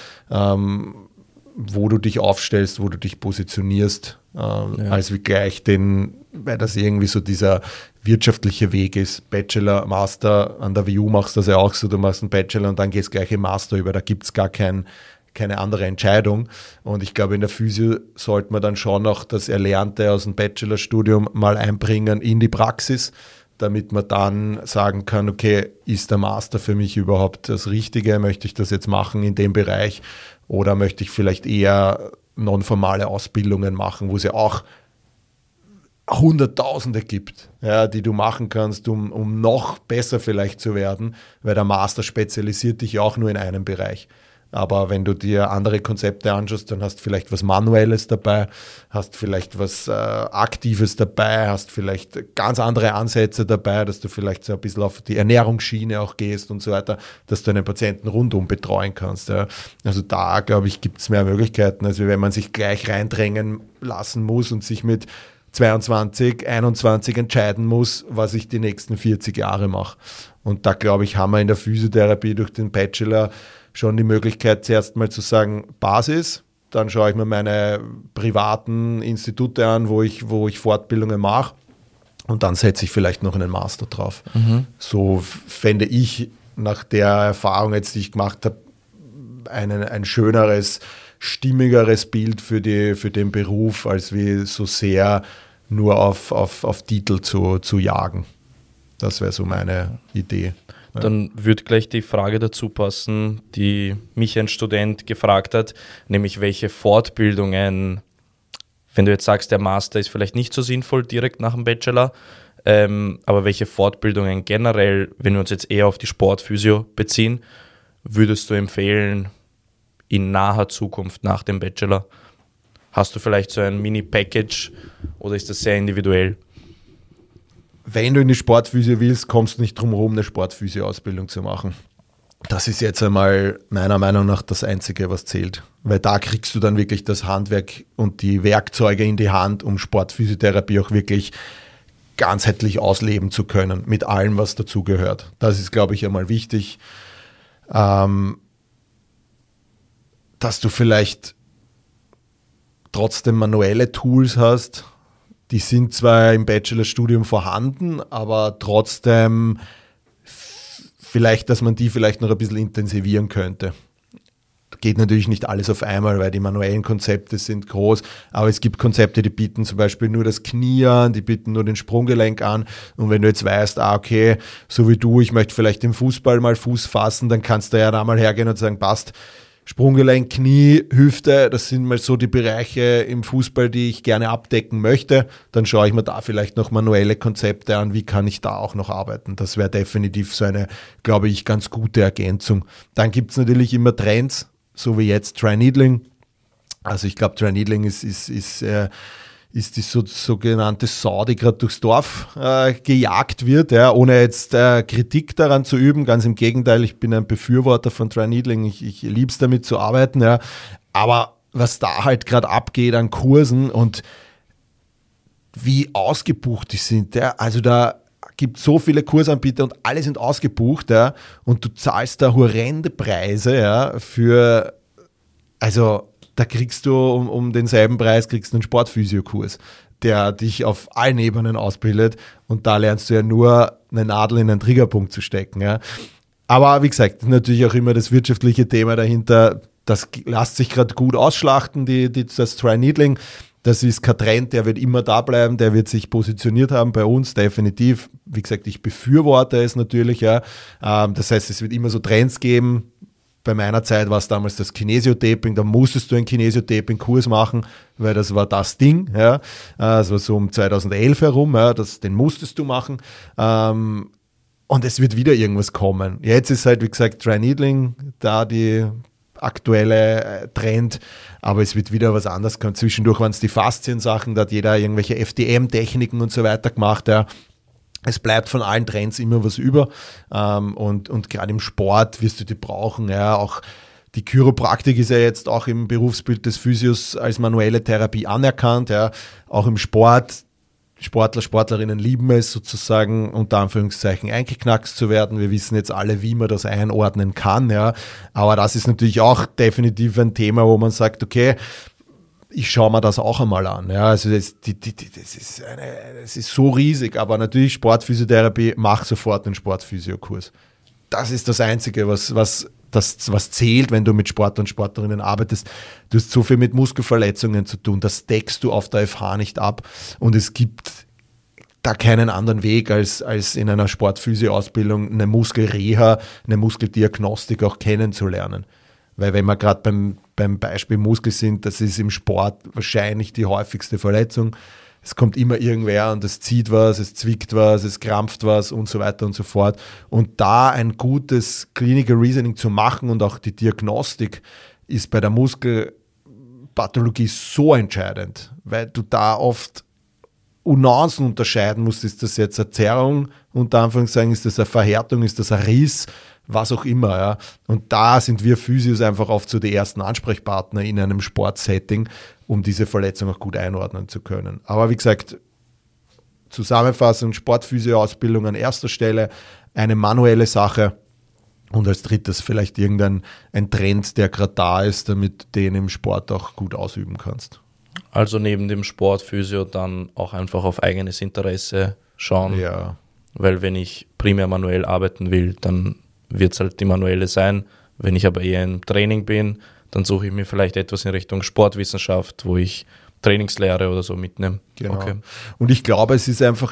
wo du dich aufstellst, wo du dich positionierst, als wie gleich weil das irgendwie so dieser wirtschaftliche Weg ist. Bachelor, Master, an der WU machst du das ja auch so, du machst einen Bachelor und dann gehst gleich im Master über, da gibt es gar keine andere Entscheidung. Und ich glaube, in der Physio sollte man dann schon noch das Erlernte aus dem Bachelorstudium mal einbringen in die Praxis, damit man dann sagen kann, okay, ist der Master für mich überhaupt das Richtige? Möchte ich das jetzt machen in dem Bereich? Oder möchte ich vielleicht eher nonformale Ausbildungen machen, wo es ja auch Hunderttausende gibt, ja, die du machen kannst, um noch besser vielleicht zu werden, weil der Master spezialisiert dich ja auch nur in einem Bereich. Aber wenn du dir andere Konzepte anschaust, dann hast du vielleicht was Manuelles dabei, hast vielleicht was Aktives dabei, hast vielleicht ganz andere Ansätze dabei, dass du vielleicht so ein bisschen auf die Ernährungsschiene auch gehst und so weiter, dass du einen Patienten rundum betreuen kannst. Ja. Also da, glaube ich, gibt es mehr Möglichkeiten, als wenn man sich gleich reindrängen lassen muss und sich mit 22, 21 entscheiden muss, was ich die nächsten 40 Jahre mache. Und da, glaube ich, haben wir in der Physiotherapie durch den Bachelor schon die Möglichkeit, zuerst mal zu sagen, Basis, dann schaue ich mir meine privaten Institute an, wo ich Fortbildungen mache und dann setze ich vielleicht noch einen Master drauf. So fände ich nach der Erfahrung jetzt, die ich gemacht habe, ein schöneres, stimmigeres Bild für den Beruf, als wie so sehr nur auf Titel zu jagen. Das wäre so meine Idee. Dann würde gleich die Frage dazu passen, die mich ein Student gefragt hat, nämlich welche Fortbildungen, wenn du jetzt sagst, der Master ist vielleicht nicht so sinnvoll direkt nach dem Bachelor, aber welche Fortbildungen generell, wenn wir uns jetzt eher auf die Sportphysio beziehen, würdest du empfehlen in naher Zukunft nach dem Bachelor? Hast du vielleicht so ein Mini-Package oder ist das sehr individuell? Wenn du in die Sportphysio willst, kommst du nicht drum herum, eine Sportphysio-Ausbildung zu machen. Das ist jetzt einmal meiner Meinung nach das Einzige, was zählt. Weil da kriegst du dann wirklich das Handwerk und die Werkzeuge in die Hand, um Sportphysiotherapie auch wirklich ganzheitlich ausleben zu können, mit allem, was dazugehört. Das ist, glaube ich, einmal wichtig, dass du vielleicht trotzdem manuelle Tools hast. Die sind zwar im Bachelorstudium vorhanden, aber trotzdem vielleicht, dass man die vielleicht noch ein bisschen intensivieren könnte. Geht natürlich nicht alles auf einmal, weil die manuellen Konzepte sind groß, aber es gibt Konzepte, die bieten zum Beispiel nur das Knie an, die bieten nur den Sprunggelenk an und wenn du jetzt weißt, okay, so wie du, ich möchte vielleicht im Fußball mal Fuß fassen, dann kannst du ja da mal hergehen und sagen, passt, Sprunggelenk, Knie, Hüfte, das sind mal so die Bereiche im Fußball, die ich gerne abdecken möchte. Dann schaue ich mir da vielleicht noch manuelle Konzepte an, wie kann ich da auch noch arbeiten. Das wäre definitiv so eine, glaube ich, ganz gute Ergänzung. Dann gibt es natürlich immer Trends, so wie jetzt Tri-Needling. Also ich glaube, Tri-Needling ist die sogenannte Sau, die gerade durchs Dorf gejagt wird, ja, ohne jetzt Kritik daran zu üben. Ganz im Gegenteil, ich bin ein Befürworter von Tri-Needling. Ich liebe es, damit zu arbeiten. Ja. Aber was da halt gerade abgeht an Kursen und wie ausgebucht die sind, ja, also da gibt so viele Kursanbieter und alle sind ausgebucht, ja, und du zahlst da horrende Preise, ja, für, also da kriegst du um denselben Preis kriegst du einen Sportphysiokurs, der dich auf allen Ebenen ausbildet und da lernst du ja nur eine Nadel in einen Triggerpunkt zu stecken, ja. Aber wie gesagt, natürlich auch immer das wirtschaftliche Thema dahinter, das lässt sich gerade gut ausschlachten, das Tri-Needling. Das ist kein Trend, der wird immer da bleiben, der wird sich positioniert haben bei uns, definitiv. Wie gesagt, ich befürworte es natürlich, ja. Das heißt, es wird immer so Trends geben. Bei meiner Zeit war es damals das Kinesiotaping, da musstest du einen Kinesiotaping-Kurs machen, weil das war das Ding, ja. Das war so um 2011 herum, ja, den musstest du machen. Und es wird wieder irgendwas kommen. Jetzt ist halt, wie gesagt, Tri-Needling da die aktuelle Trend, aber es wird wieder was anderes kommen. Zwischendurch waren es die Fasziensachen, da hat jeder irgendwelche FDM-Techniken und so weiter gemacht, ja. Es bleibt von allen Trends immer was über und gerade im Sport wirst du die brauchen, ja, auch die Chiropraktik ist ja jetzt auch im Berufsbild des Physios als manuelle Therapie anerkannt, ja, auch im Sport. Sportler, Sportlerinnen lieben es sozusagen, unter Anführungszeichen eingeknackst zu werden. Wir wissen jetzt alle, wie man das einordnen kann, ja. Aber das ist natürlich auch definitiv ein Thema, wo man sagt, okay, ich schaue mir das auch einmal an. Ja. Also das ist so riesig, aber natürlich Sportphysiotherapie, mach sofort einen Sportphysiokurs. Das ist das Einzige, was zählt, wenn du mit Sportlern und Sportlerinnen arbeitest. Du hast so viel mit Muskelverletzungen zu tun, das deckst du auf der FH nicht ab und es gibt da keinen anderen Weg, als in einer Sportphysio-Ausbildung eine Muskelreha, eine Muskeldiagnostik auch kennenzulernen. Weil wenn wir gerade beim Beispiel Muskel sind, das ist im Sport wahrscheinlich die häufigste Verletzung. Es kommt immer irgendwer und es zieht was, es zwickt was, es krampft was und so weiter und so fort. Und da ein gutes Clinical Reasoning zu machen und auch die Diagnostik ist bei der Muskelpathologie so entscheidend, weil du da oft Nuancen unterscheiden musst. Ist das jetzt eine Zerrung, unter Anführungszeichen, ist das eine Verhärtung, ist das ein Riss, was auch immer. Ja. Und da sind wir Physios einfach oft so die ersten Ansprechpartner in einem Sportsetting, um diese Verletzung auch gut einordnen zu können. Aber wie gesagt, Zusammenfassung, Sportphysio-Ausbildung an erster Stelle, eine manuelle Sache und als drittes vielleicht ein Trend, der gerade da ist, damit du den im Sport auch gut ausüben kannst. Also neben dem Sportphysio dann auch einfach auf eigenes Interesse schauen. Ja. Weil wenn ich primär manuell arbeiten will, dann wird es halt die manuelle sein. Wenn ich aber eher im Training bin, dann suche ich mir vielleicht etwas in Richtung Sportwissenschaft, wo ich Trainingslehre oder so mitnehme. Genau. Okay. Und ich glaube, es ist einfach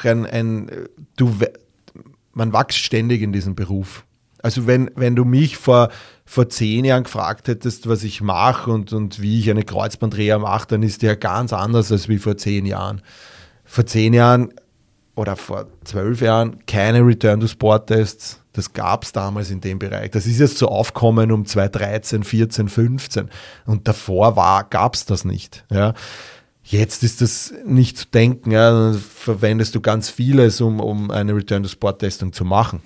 man wächst ständig in diesem Beruf. Also wenn du mich vor 10 Jahren gefragt hättest, was ich mache und wie ich eine Kreuzbandreha mache, dann ist der ganz anders als wie vor 10 Jahren. Vor 10 Jahren oder vor 12 Jahren keine Return-to-Sport-Tests. Das gab es damals in dem Bereich. Das ist jetzt so aufgekommen um 2013, 14, 15. Und davor gab es das nicht. Ja. Jetzt ist das nicht zu denken. Ja. Dann verwendest du ganz vieles, um eine Return-to-Sport-Testung zu machen.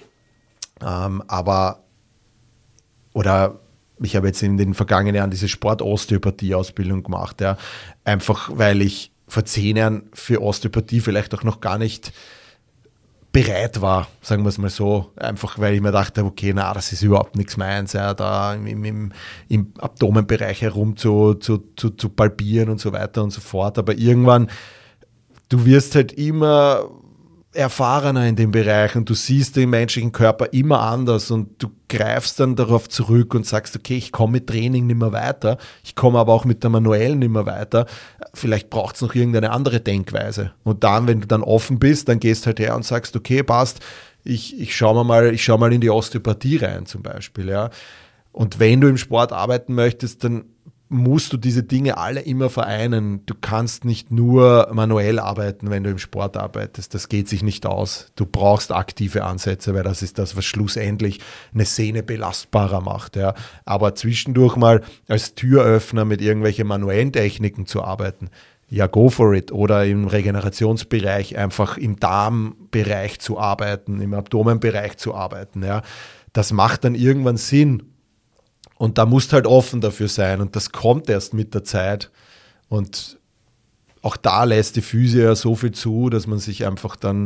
Ich habe jetzt in den vergangenen Jahren diese Sport-Osteopathie-Ausbildung gemacht. Ja. Einfach weil ich vor 10 Jahren für Osteopathie vielleicht auch noch gar nicht bereit war, sagen wir es mal so, einfach weil ich mir dachte, okay, das ist überhaupt nichts meins, ja, da im Abdomenbereich herum zu palpieren und so weiter und so fort, aber irgendwann, du wirst halt immer erfahrener in dem Bereich und du siehst den menschlichen Körper immer anders und du greifst dann darauf zurück und sagst, okay, ich komme mit Training nicht mehr weiter, ich komme aber auch mit der manuellen nicht mehr weiter, vielleicht braucht es noch irgendeine andere Denkweise. Und dann, wenn du dann offen bist, dann gehst halt her und sagst, okay, passt, ich schau mal in die Osteopathie rein zum Beispiel. Ja. Und wenn du im Sport arbeiten möchtest, dann musst du diese Dinge alle immer vereinen. Du kannst nicht nur manuell arbeiten, wenn du im Sport arbeitest. Das geht sich nicht aus. Du brauchst aktive Ansätze, weil das ist das, was schlussendlich eine Szene belastbarer macht. Ja. Aber zwischendurch mal als Türöffner mit irgendwelchen manuellen Techniken zu arbeiten, ja, go for it. Oder im Regenerationsbereich einfach im Darmbereich zu arbeiten, im Abdomenbereich zu arbeiten. Ja. Das macht dann irgendwann Sinn. Und da musst du halt offen dafür sein und das kommt erst mit der Zeit und auch da lässt die Physio ja so viel zu, dass man sich einfach dann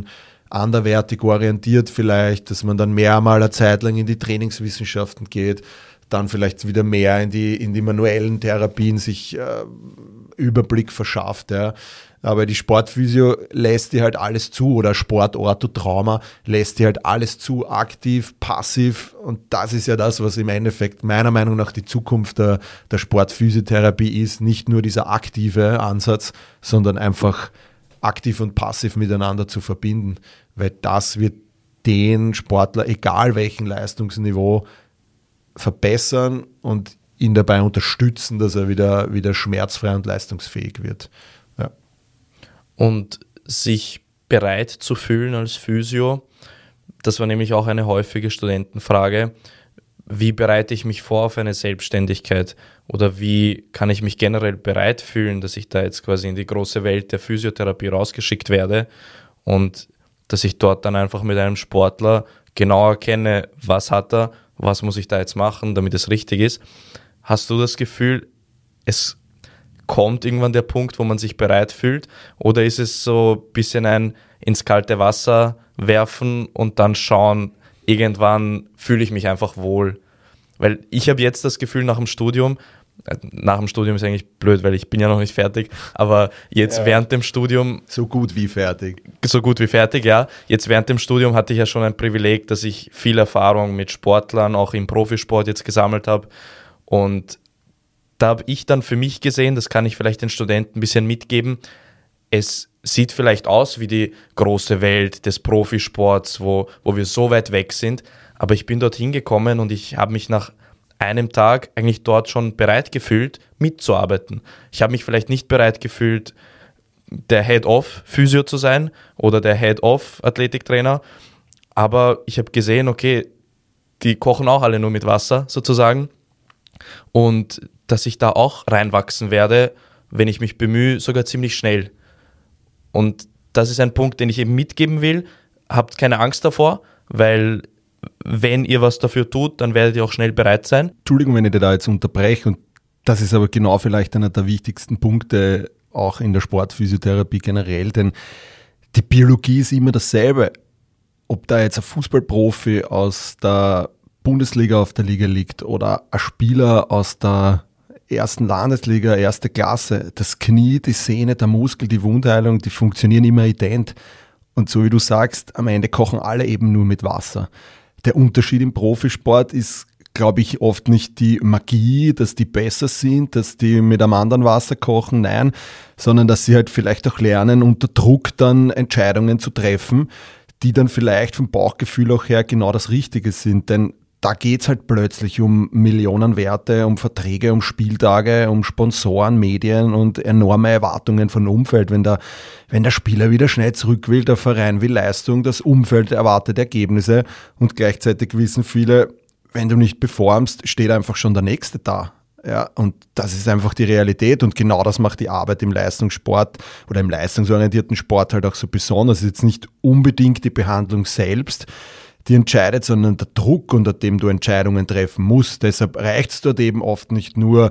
anderweitig orientiert vielleicht, dass man dann mehrmal eine Zeit lang in die Trainingswissenschaften geht, dann vielleicht wieder mehr in die manuellen Therapien sich Überblick verschafft. Ja. Aber die Sportphysio lässt dir halt alles zu, oder Sportorthotrauma lässt dir halt alles zu, aktiv, passiv, und das ist ja das, was im Endeffekt meiner Meinung nach die Zukunft der Sportphysiotherapie ist, nicht nur dieser aktive Ansatz, sondern einfach aktiv und passiv miteinander zu verbinden, weil das wird den Sportler, egal welchen Leistungsniveau, verbessern und ihn dabei unterstützen, dass er wieder schmerzfrei und leistungsfähig wird. Ja. Und sich bereit zu fühlen als Physio, das war nämlich auch eine häufige Studentenfrage. Wie bereite ich mich vor auf eine Selbstständigkeit? Oder wie kann ich mich generell bereit fühlen, dass ich da jetzt quasi in die große Welt der Physiotherapie rausgeschickt werde und dass ich dort dann einfach mit einem Sportler genau erkenne, was hat er, was muss ich da jetzt machen, damit es richtig ist. Hast du das Gefühl, es kommt irgendwann der Punkt, wo man sich bereit fühlt? Oder ist es so ein bisschen ein ins kalte Wasser werfen und dann schauen, irgendwann fühle ich mich einfach wohl? Weil ich habe jetzt das Gefühl nach dem Studium ist eigentlich blöd, weil ich bin ja noch nicht fertig, aber jetzt während dem Studium... So gut wie fertig, ja. Jetzt während dem Studium hatte ich ja schon ein Privileg, dass ich viel Erfahrung mit Sportlern, auch im Profisport jetzt gesammelt habe. Und da habe ich dann für mich gesehen, das kann ich vielleicht den Studenten ein bisschen mitgeben, es sieht vielleicht aus wie die große Welt des Profisports, wo wir so weit weg sind, aber ich bin dorthin gekommen und ich habe mich nach einem Tag eigentlich dort schon bereit gefühlt, mitzuarbeiten. Ich habe mich vielleicht nicht bereit gefühlt, der Head-Off-Physio zu sein oder der Head-Off-Athletiktrainer, aber ich habe gesehen, okay, die kochen auch alle nur mit Wasser sozusagen, und dass ich da auch reinwachsen werde, wenn ich mich bemühe, sogar ziemlich schnell. Und das ist ein Punkt, den ich eben mitgeben will. Habt keine Angst davor, weil wenn ihr was dafür tut, dann werdet ihr auch schnell bereit sein. Entschuldigung, wenn ich dir da jetzt unterbreche, und das ist aber genau vielleicht einer der wichtigsten Punkte auch in der Sportphysiotherapie generell, denn die Biologie ist immer dasselbe. Ob da jetzt ein Fußballprofi aus der Bundesliga auf der Liga liegt oder ein Spieler aus der ersten Landesliga, erste Klasse, das Knie, die Sehne, der Muskel, die Wundheilung, die funktionieren immer ident. Und so wie du sagst, am Ende kochen alle eben nur mit Wasser. Der Unterschied im Profisport ist, glaube ich, oft nicht die Magie, dass die besser sind, dass die mit einem anderen Wasser kochen, nein, sondern dass sie halt vielleicht auch lernen, unter Druck dann Entscheidungen zu treffen, die dann vielleicht vom Bauchgefühl auch her genau das Richtige sind. Denn da geht es halt plötzlich um Millionenwerte, um Verträge, um Spieltage, um Sponsoren, Medien und enorme Erwartungen von Umfeld. Wenn der Spieler wieder schnell zurück will, der Verein will Leistung, das Umfeld erwartet Ergebnisse, und gleichzeitig wissen viele, wenn du nicht performst, steht einfach schon der Nächste da. Ja, und das ist einfach die Realität, und genau das macht die Arbeit im Leistungssport oder im leistungsorientierten Sport halt auch so besonders. Es ist jetzt nicht unbedingt die Behandlung selbst, die entscheidet, sondern der Druck, unter dem du Entscheidungen treffen musst. Deshalb reicht es dort eben oft nicht nur,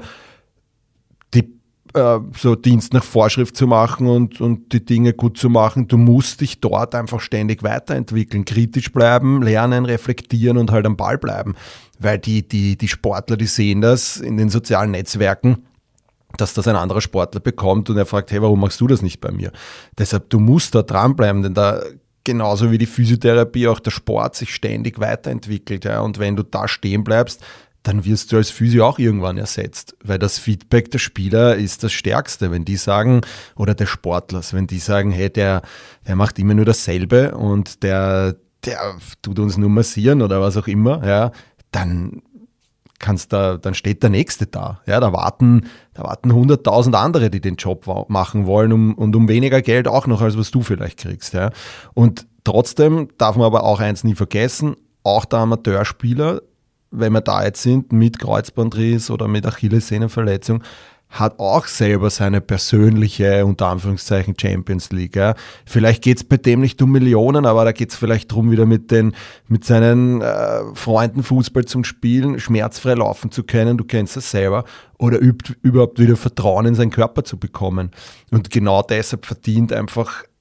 so Dienst nach Vorschrift zu machen und die Dinge gut zu machen. Du musst dich dort einfach ständig weiterentwickeln, kritisch bleiben, lernen, reflektieren und halt am Ball bleiben. Weil die Sportler, die sehen das in den sozialen Netzwerken, dass das ein anderer Sportler bekommt, und er fragt, hey, warum machst du das nicht bei mir? Deshalb, du musst da dranbleiben, denn da genauso wie die Physiotherapie auch der Sport sich ständig weiterentwickelt. Ja. Und wenn du da stehen bleibst, dann wirst du als Physio auch irgendwann ersetzt. Weil das Feedback der Spieler ist das Stärkste. Wenn die sagen, oder der Sportlers, wenn die sagen, hey, der macht immer nur dasselbe und der tut uns nur massieren oder was auch immer, ja, dann steht der Nächste da. Ja, da warten 100.000 andere, die den Job machen wollen, um weniger Geld auch noch, als was du vielleicht kriegst. Ja. Und trotzdem darf man aber auch eins nie vergessen, auch der Amateurspieler, wenn wir da jetzt sind, mit Kreuzbandriss oder mit Achillessehnenverletzung, hat auch selber seine persönliche, unter Anführungszeichen, Champions League. Ja. Vielleicht geht es bei dem nicht um Millionen, aber da geht es vielleicht darum, wieder mit seinen Freunden Fußball zum Spielen, schmerzfrei laufen zu können, du kennst das selber, oder überhaupt wieder Vertrauen in seinen Körper zu bekommen. Und genau deshalb verdient einfach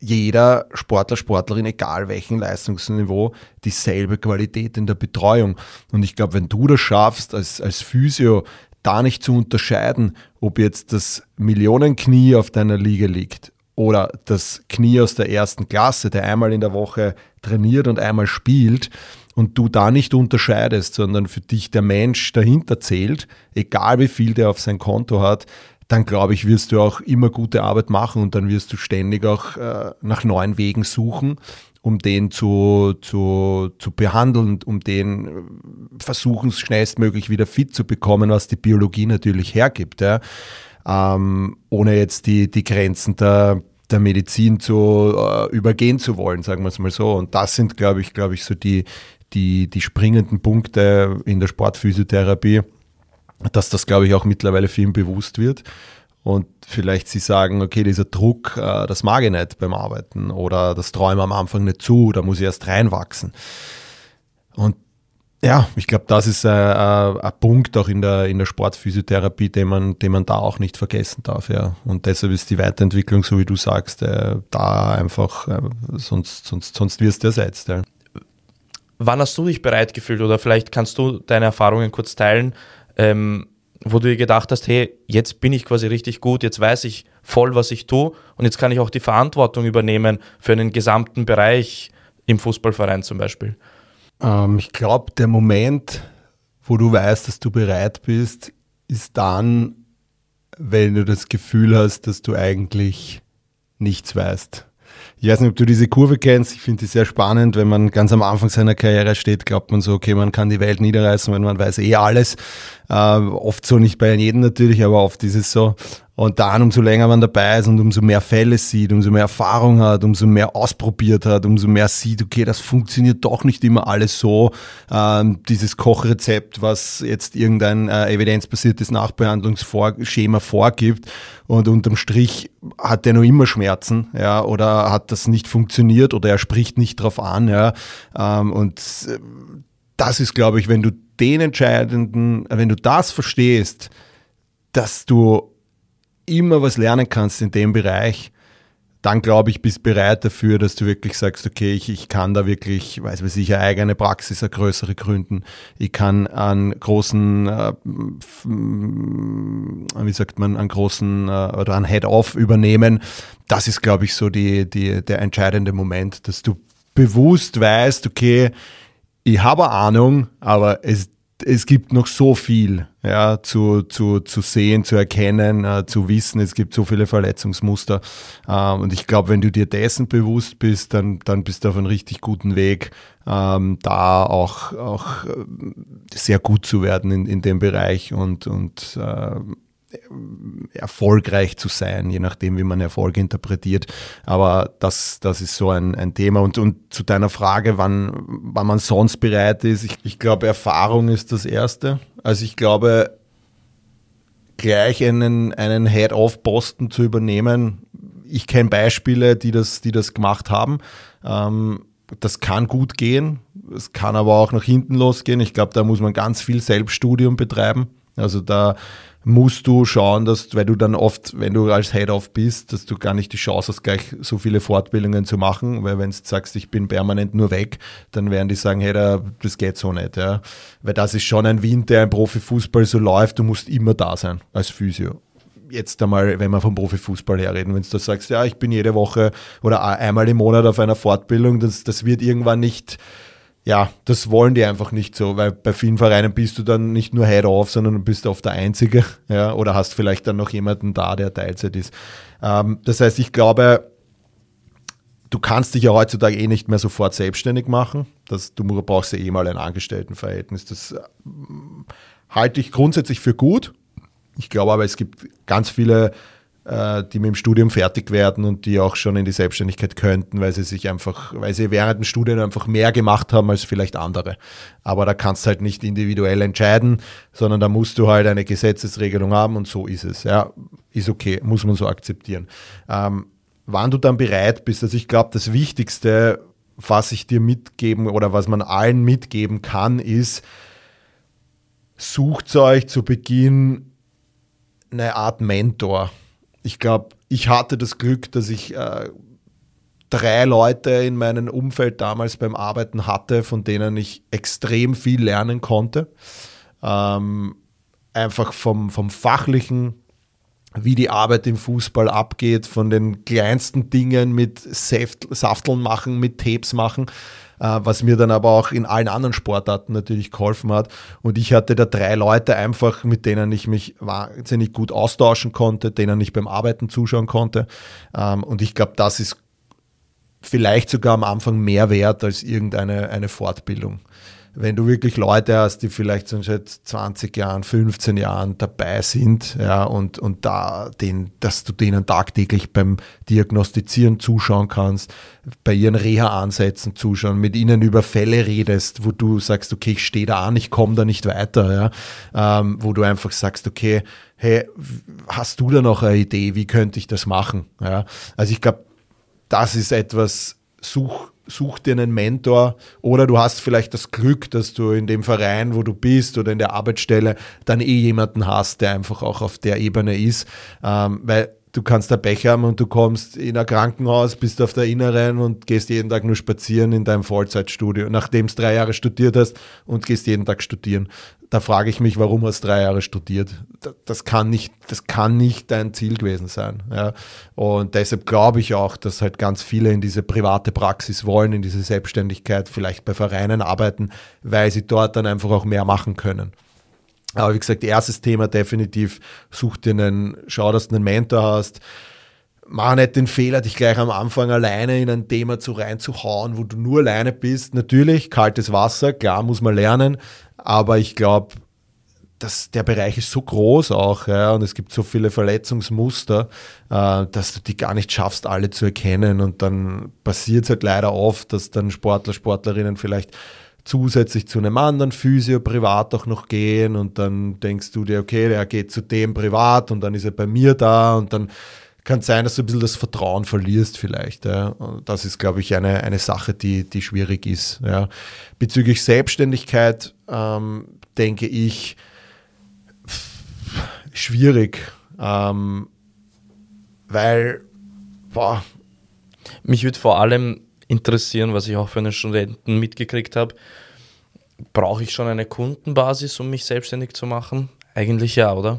jeder Sportler, Sportlerin, egal welchen Leistungsniveau, dieselbe Qualität in der Betreuung. Und ich glaube, wenn du das schaffst, als Physio da nicht zu unterscheiden, ob jetzt das Millionenknie auf deiner Liege liegt oder das Knie aus der ersten Klasse, der einmal in der Woche trainiert und einmal spielt, und du da nicht unterscheidest, sondern für dich der Mensch dahinter zählt, egal wie viel der auf sein Konto hat, dann glaube ich, wirst du auch immer gute Arbeit machen und dann wirst du ständig auch nach neuen Wegen suchen, um den zu behandeln, um den versuchen, schnellstmöglich wieder fit zu bekommen, was die Biologie natürlich hergibt, ja. Ohne jetzt die Grenzen der Medizin zu übergehen zu wollen, sagen wir es mal so. Und das sind, glaube ich, so die springenden Punkte in der Sportphysiotherapie, dass das, glaube ich, auch mittlerweile vielen bewusst wird. Und vielleicht sie sagen, okay, dieser Druck, das mag ich nicht beim Arbeiten oder das traue ich mir am Anfang nicht zu, da muss ich erst reinwachsen. Und ja, ich glaube, das ist ein Punkt auch in der Sportphysiotherapie, den man da auch nicht vergessen darf. Ja. Und deshalb ist die Weiterentwicklung, so wie du sagst, da einfach, sonst wirst du ersetzt. Ja. Wann hast du dich bereit gefühlt oder vielleicht kannst du deine Erfahrungen kurz teilen, wo du dir gedacht hast, hey, jetzt bin ich quasi richtig gut, jetzt weiß ich voll, was ich tue und jetzt kann ich auch die Verantwortung übernehmen für einen gesamten Bereich im Fußballverein zum Beispiel? Ich glaube, der Moment, wo du weißt, dass du bereit bist, ist dann, wenn du das Gefühl hast, dass du eigentlich nichts weißt. Ich weiß nicht, ob du diese Kurve kennst. Ich finde die sehr spannend. Wenn man ganz am Anfang seiner Karriere steht, glaubt man so, okay, man kann die Welt niederreißen, wenn man weiß alles. Oft so, nicht bei jedem natürlich, aber oft ist es so. Und dann, umso länger man dabei ist und umso mehr Fälle sieht, umso mehr Erfahrung hat, umso mehr ausprobiert hat, umso mehr sieht, okay, das funktioniert doch nicht immer alles so. Dieses Kochrezept, was jetzt irgendein evidenzbasiertes Nachbehandlungsschema vorgibt und unterm Strich hat der noch immer Schmerzen, ja, oder hat das nicht funktioniert oder er spricht nicht drauf an, ja. Und das ist, glaube ich, wenn du wenn du das verstehst, dass du immer was lernen kannst in dem Bereich, dann glaube ich, bist bereit dafür, dass du wirklich sagst, okay, ich kann da wirklich, eine eigene Praxis, eine größere gründen. Ich kann einen großen, oder einen Head-Off übernehmen. Das ist, glaube ich, so der entscheidende Moment, dass du bewusst weißt, okay, ich habe Ahnung, aber es gibt noch so viel, ja, zu sehen, zu erkennen, zu wissen. Es gibt so viele Verletzungsmuster. Und ich glaube, wenn du dir dessen bewusst bist, dann bist du auf einem richtig guten Weg, da auch sehr gut zu werden in dem Bereich und erfolgreich zu sein, je nachdem, wie man Erfolg interpretiert. Aber das ist so ein Thema. Und zu deiner Frage, wann man sonst bereit ist, ich glaube, Erfahrung ist das Erste. Also ich glaube, gleich einen Head-Off-Posten zu übernehmen, ich kenne Beispiele, die das gemacht haben. Das kann gut gehen, es kann aber auch nach hinten losgehen. Ich glaube, da muss man ganz viel Selbststudium betreiben. Also da musst du schauen, dass, weil du dann oft, wenn du als Head-Off bist, dass du gar nicht die Chance hast, gleich so viele Fortbildungen zu machen, weil wenn du sagst, ich bin permanent nur weg, dann werden die sagen, hey, das geht so nicht. Ja. Weil das ist schon ein Wind, der im Profifußball so läuft, du musst immer da sein als Physio. Jetzt einmal, wenn wir vom Profifußball her reden, wenn du sagst, ja, ich bin jede Woche oder einmal im Monat auf einer Fortbildung, das wird irgendwann nicht. Ja, das wollen die einfach nicht so, weil bei vielen Vereinen bist du dann nicht nur Head-Off, sondern du bist oft der Einzige, ja, oder hast vielleicht dann noch jemanden da, der Teilzeit ist. Das heißt, ich glaube, du kannst dich ja heutzutage nicht mehr sofort selbstständig machen. Du brauchst ja mal ein Angestelltenverhältnis. Das halte ich grundsätzlich für gut. Ich glaube aber, es gibt ganz viele, die mit dem Studium fertig werden und die auch schon in die Selbstständigkeit könnten, weil sie während dem Studium einfach mehr gemacht haben als vielleicht andere. Aber da kannst du halt nicht individuell entscheiden, sondern da musst du halt eine Gesetzesregelung haben und so ist es. Ja, ist okay, muss man so akzeptieren. Wann du dann bereit bist, also ich glaube, das Wichtigste, was ich dir mitgeben oder was man allen mitgeben kann, ist, sucht euch zu Beginn eine Art Mentor. Ich glaube, ich hatte das Glück, dass ich 3 Leute in meinem Umfeld damals beim Arbeiten hatte, von denen ich extrem viel lernen konnte. Einfach vom Fachlichen, wie die Arbeit im Fußball abgeht, von den kleinsten Dingen mit Safteln machen, mit Tapes machen, was mir dann aber auch in allen anderen Sportarten natürlich geholfen hat. Und ich hatte da 3 Leute einfach, mit denen ich mich wahnsinnig gut austauschen konnte, denen ich beim Arbeiten zuschauen konnte. Und ich glaube, das ist vielleicht sogar am Anfang mehr wert als irgendeine Fortbildung. Wenn du wirklich Leute hast, die vielleicht schon seit 20 Jahren, 15 Jahren dabei sind, ja, und dass du denen tagtäglich beim Diagnostizieren zuschauen kannst, bei ihren Reha-Ansätzen zuschauen, mit ihnen über Fälle redest, wo du sagst, okay, ich stehe da an, ich komme da nicht weiter, ja, wo du einfach sagst, okay, hey, hast du da noch eine Idee, wie könnte ich das machen? Ja, also ich glaube, das ist etwas, such dir einen Mentor, oder du hast vielleicht das Glück, dass du in dem Verein, wo du bist, oder in der Arbeitsstelle dann jemanden hast, der einfach auch auf der Ebene ist, weil du kannst da Pech haben und du kommst in ein Krankenhaus, bist auf der Inneren und gehst jeden Tag nur spazieren in deinem Vollzeitstudio, nachdem du 3 Jahre studiert hast, und gehst jeden Tag studieren. Da frage ich mich, warum hast du 3 Jahre studiert? Das kann nicht dein Ziel gewesen sein. Ja. Und deshalb glaube ich auch, dass halt ganz viele in diese private Praxis wollen, in diese Selbstständigkeit, vielleicht bei Vereinen arbeiten, weil sie dort dann einfach auch mehr machen können. Aber wie gesagt, erstes Thema definitiv, schau, dass du einen Mentor hast. Mach nicht den Fehler, dich gleich am Anfang alleine in ein Thema reinzuhauen, wo du nur alleine bist. Natürlich, kaltes Wasser, klar, muss man lernen, aber ich glaube, dass der Bereich ist so groß auch, ja, und es gibt so viele Verletzungsmuster, dass du die gar nicht schaffst, alle zu erkennen, und dann passiert es halt leider oft, dass dann Sportlerinnen vielleicht zusätzlich zu einem anderen Physio privat auch noch gehen, und dann denkst du dir, okay, der geht zu dem privat und dann ist er bei mir da, und dann kann es sein, dass du ein bisschen das Vertrauen verlierst vielleicht. Ja. Und das ist, glaube ich, eine Sache, die schwierig ist. Ja. Bezüglich Selbstständigkeit denke ich, schwierig, weil mich würde vor allem interessieren, was ich auch für einen Studenten mitgekriegt habe, brauche ich schon eine Kundenbasis, um mich selbstständig zu machen? Eigentlich ja, oder?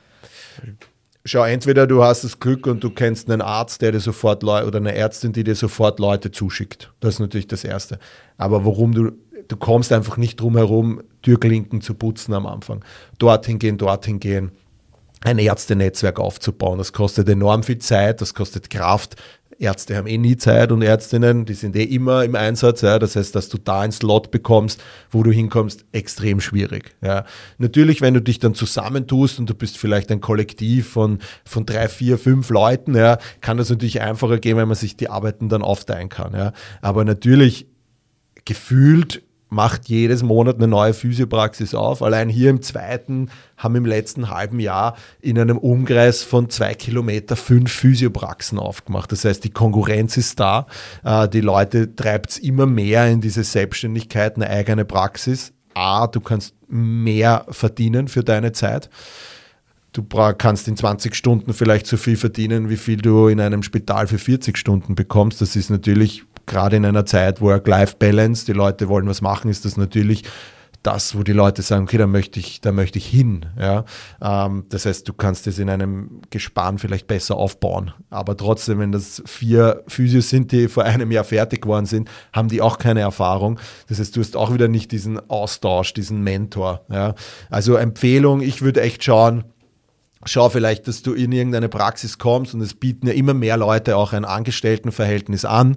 Schau, entweder du hast das Glück und du kennst einen Arzt, der dir sofort oder eine Ärztin, die dir sofort Leute zuschickt. Das ist natürlich das Erste. Aber du kommst einfach nicht drum herum, Türklinken zu putzen am Anfang. Dorthin gehen, ein Ärztenetzwerk aufzubauen. Das kostet enorm viel Zeit, das kostet Kraft. Ärzte haben nie Zeit, und Ärztinnen, die sind immer im Einsatz. Ja. Das heißt, dass du da einen Slot bekommst, wo du hinkommst, extrem schwierig. Ja. Natürlich, wenn du dich dann zusammentust und du bist vielleicht ein Kollektiv von 3, 4, 5 Leuten, ja, kann das natürlich einfacher gehen, wenn man sich die Arbeiten dann aufteilen kann. Ja. Aber natürlich, gefühlt macht jedes Monat eine neue Physiopraxis auf. Allein hier im Zweiten haben im letzten halben Jahr in einem Umkreis von 2 Kilometer 5 Physiopraxen aufgemacht. Das heißt, die Konkurrenz ist da. Die Leute treibt es immer mehr in diese Selbstständigkeit, eine eigene Praxis. Du kannst mehr verdienen für deine Zeit. Du kannst in 20 Stunden vielleicht so viel verdienen, wie viel du in einem Spital für 40 Stunden bekommst. Das ist natürlich gerade in einer Zeit Work-Life-Balance, die Leute wollen was machen, ist das natürlich das, wo die Leute sagen, okay, da möchte ich hin. Ja? Das heißt, du kannst es in einem Gespann vielleicht besser aufbauen. Aber trotzdem, wenn das 4 Physios sind, die vor einem Jahr fertig geworden sind, haben die auch keine Erfahrung. Das heißt, du hast auch wieder nicht diesen Austausch, diesen Mentor. Ja? Also Empfehlung, ich würde echt schau vielleicht, dass du in irgendeine Praxis kommst, und es bieten ja immer mehr Leute auch ein Angestelltenverhältnis an,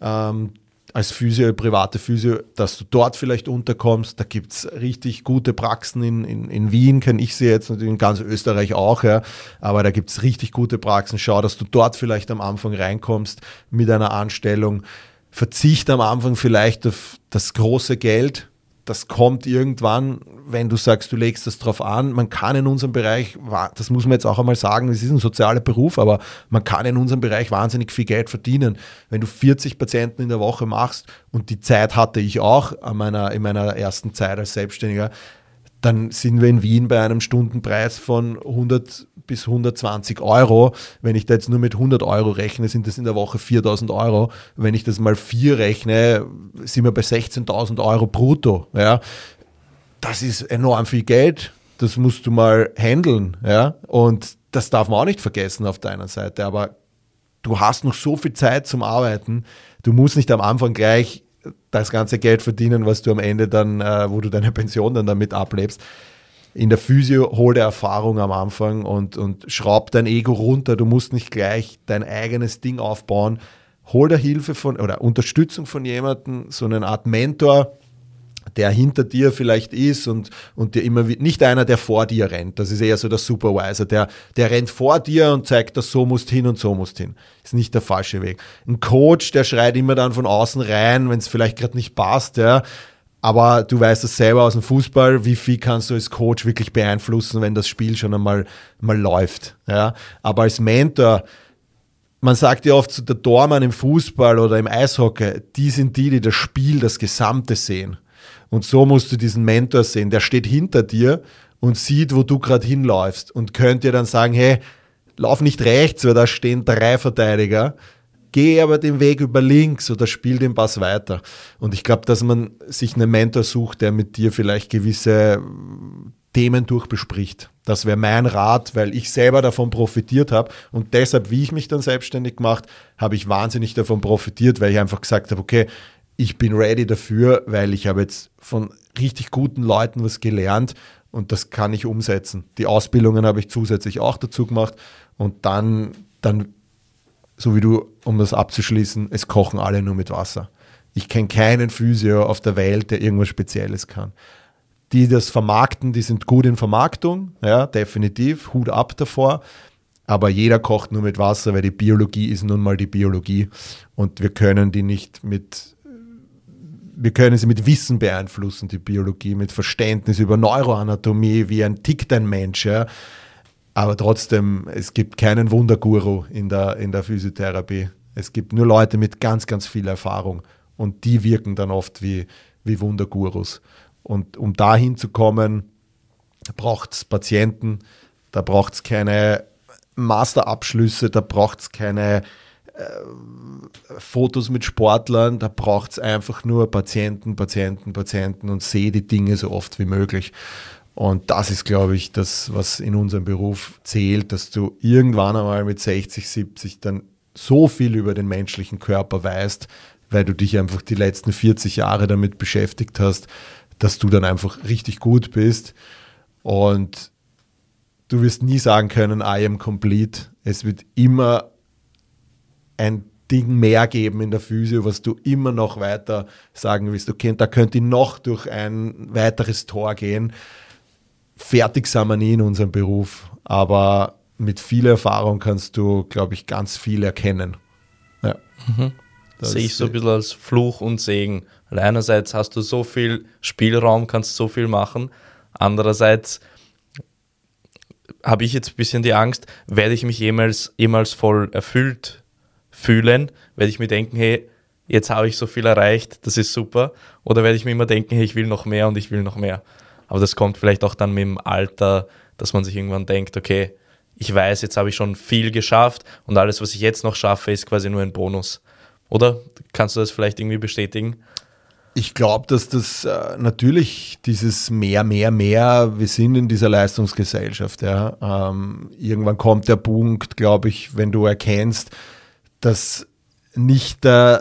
als Physio, private Physio, dass du dort vielleicht unterkommst. Da gibt es richtig gute Praxen in Wien, kenne ich sie jetzt natürlich in ganz Österreich auch, ja. Aber da gibt es richtig gute Praxen. Schau, dass du dort vielleicht am Anfang reinkommst mit einer Anstellung. Verzicht am Anfang vielleicht auf das große Geld. Das kommt irgendwann, wenn du sagst, du legst das drauf an. Man kann in unserem Bereich, das muss man jetzt auch einmal sagen, es ist ein sozialer Beruf, aber man kann in unserem Bereich wahnsinnig viel Geld verdienen. Wenn du 40 Patienten in der Woche machst, und die Zeit hatte ich auch in meiner ersten Zeit als Selbstständiger, dann sind wir in Wien bei einem Stundenpreis von 100 bis 120 Euro. Wenn ich da jetzt nur mit 100 Euro rechne, sind das in der Woche 4.000 Euro. Wenn ich das mal 4 rechne, sind wir bei 16.000 Euro brutto. Ja. Das ist enorm viel Geld. Das musst du mal handeln. Ja. Und das darf man auch nicht vergessen auf deiner Seite. Aber du hast noch so viel Zeit zum Arbeiten. Du musst nicht am Anfang gleich das ganze Geld verdienen, was du am Ende dann, wo du deine Pension dann damit ablebst. In der Physio hol dir Erfahrung am Anfang und schraub dein Ego runter. Du musst nicht gleich dein eigenes Ding aufbauen. Hol dir Hilfe oder Unterstützung von jemandem, so eine Art Mentor, der hinter dir vielleicht ist und dir immer nicht einer, der vor dir rennt. Das ist eher so der Supervisor, der rennt vor dir und zeigt, dass so musst hin und so musst hin. Ist nicht der falsche Weg. Ein Coach, der schreit immer dann von außen rein, wenn es vielleicht gerade nicht passt, ja. Aber du weißt das selber aus dem Fußball, wie viel kannst du als Coach wirklich beeinflussen, wenn das Spiel schon einmal läuft. Ja? Aber als Mentor, man sagt ja oft so, der Tormann im Fußball oder im Eishockey, die sind die das Spiel, das Gesamte sehen. Und so musst du diesen Mentor sehen. Der steht hinter dir und sieht, wo du gerade hinläufst und könnte dir dann sagen, hey, lauf nicht rechts, weil da stehen 3 Verteidiger. Geh aber den Weg über links oder spiel den Pass weiter. Und ich glaube, dass man sich einen Mentor sucht, der mit dir vielleicht gewisse Themen durchbespricht. Das wäre mein Rat, weil ich selber davon profitiert habe. Und deshalb, wie ich mich dann selbstständig gemacht, habe ich wahnsinnig davon profitiert, weil ich einfach gesagt habe, okay, ich bin ready dafür, weil ich habe jetzt von richtig guten Leuten was gelernt und das kann ich umsetzen. Die Ausbildungen habe ich zusätzlich auch dazu gemacht und dann so wie du, um das abzuschließen, es kochen alle nur mit Wasser. Ich kenne keinen Physio auf der Welt, der irgendwas Spezielles kann. Die das vermarkten, die sind gut in Vermarktung, ja, definitiv, Hut ab davor, aber jeder kocht nur mit Wasser, weil die Biologie ist nun mal die Biologie und wir können sie mit Wissen beeinflussen, die Biologie, mit Verständnis über Neuroanatomie, wie tickt ein Mensch, ja. Aber trotzdem, es gibt keinen Wunderguru in der Physiotherapie. Es gibt nur Leute mit ganz, ganz viel Erfahrung und die wirken dann oft wie Wundergurus. Und um dahin zu kommen, braucht es Patienten, da braucht es keine Masterabschlüsse, da braucht es keine Fotos mit Sportlern, da braucht es einfach nur Patienten und sehe die Dinge so oft wie möglich. Und das ist, glaube ich, das, was in unserem Beruf zählt, dass du irgendwann einmal mit 60, 70 dann so viel über den menschlichen Körper weißt, weil du dich einfach die letzten 40 Jahre damit beschäftigt hast, dass du dann einfach richtig gut bist. Und du wirst nie sagen können, I am complete. Es wird immer ein Ding mehr geben in der Physio, was du immer noch weiter sagen willst. Okay, da könnte ich noch durch ein weiteres Tor gehen. Fertig sind wir nie in unserem Beruf, aber mit viel Erfahrung kannst du, glaube ich, ganz viel erkennen. Ja. Das sehe ich so ein bisschen als Fluch und Segen. Weil einerseits hast du so viel Spielraum, kannst so viel machen. Andererseits habe ich jetzt ein bisschen die Angst, werde ich mich jemals voll erfüllt fühlen? Werde ich mir denken, hey, jetzt habe ich so viel erreicht, das ist super. Oder werde ich mir immer denken, hey, ich will noch mehr und ich will noch mehr. Aber das kommt vielleicht auch dann mit dem Alter, dass man sich irgendwann denkt, okay, ich weiß, jetzt habe ich schon viel geschafft und alles, was ich jetzt noch schaffe, ist quasi nur ein Bonus. Oder? Kannst du das vielleicht irgendwie bestätigen? Ich glaube, dass das natürlich dieses mehr, wir sind in dieser Leistungsgesellschaft. Ja. Irgendwann kommt der Punkt, glaube ich, wenn du erkennst, dass nicht, wie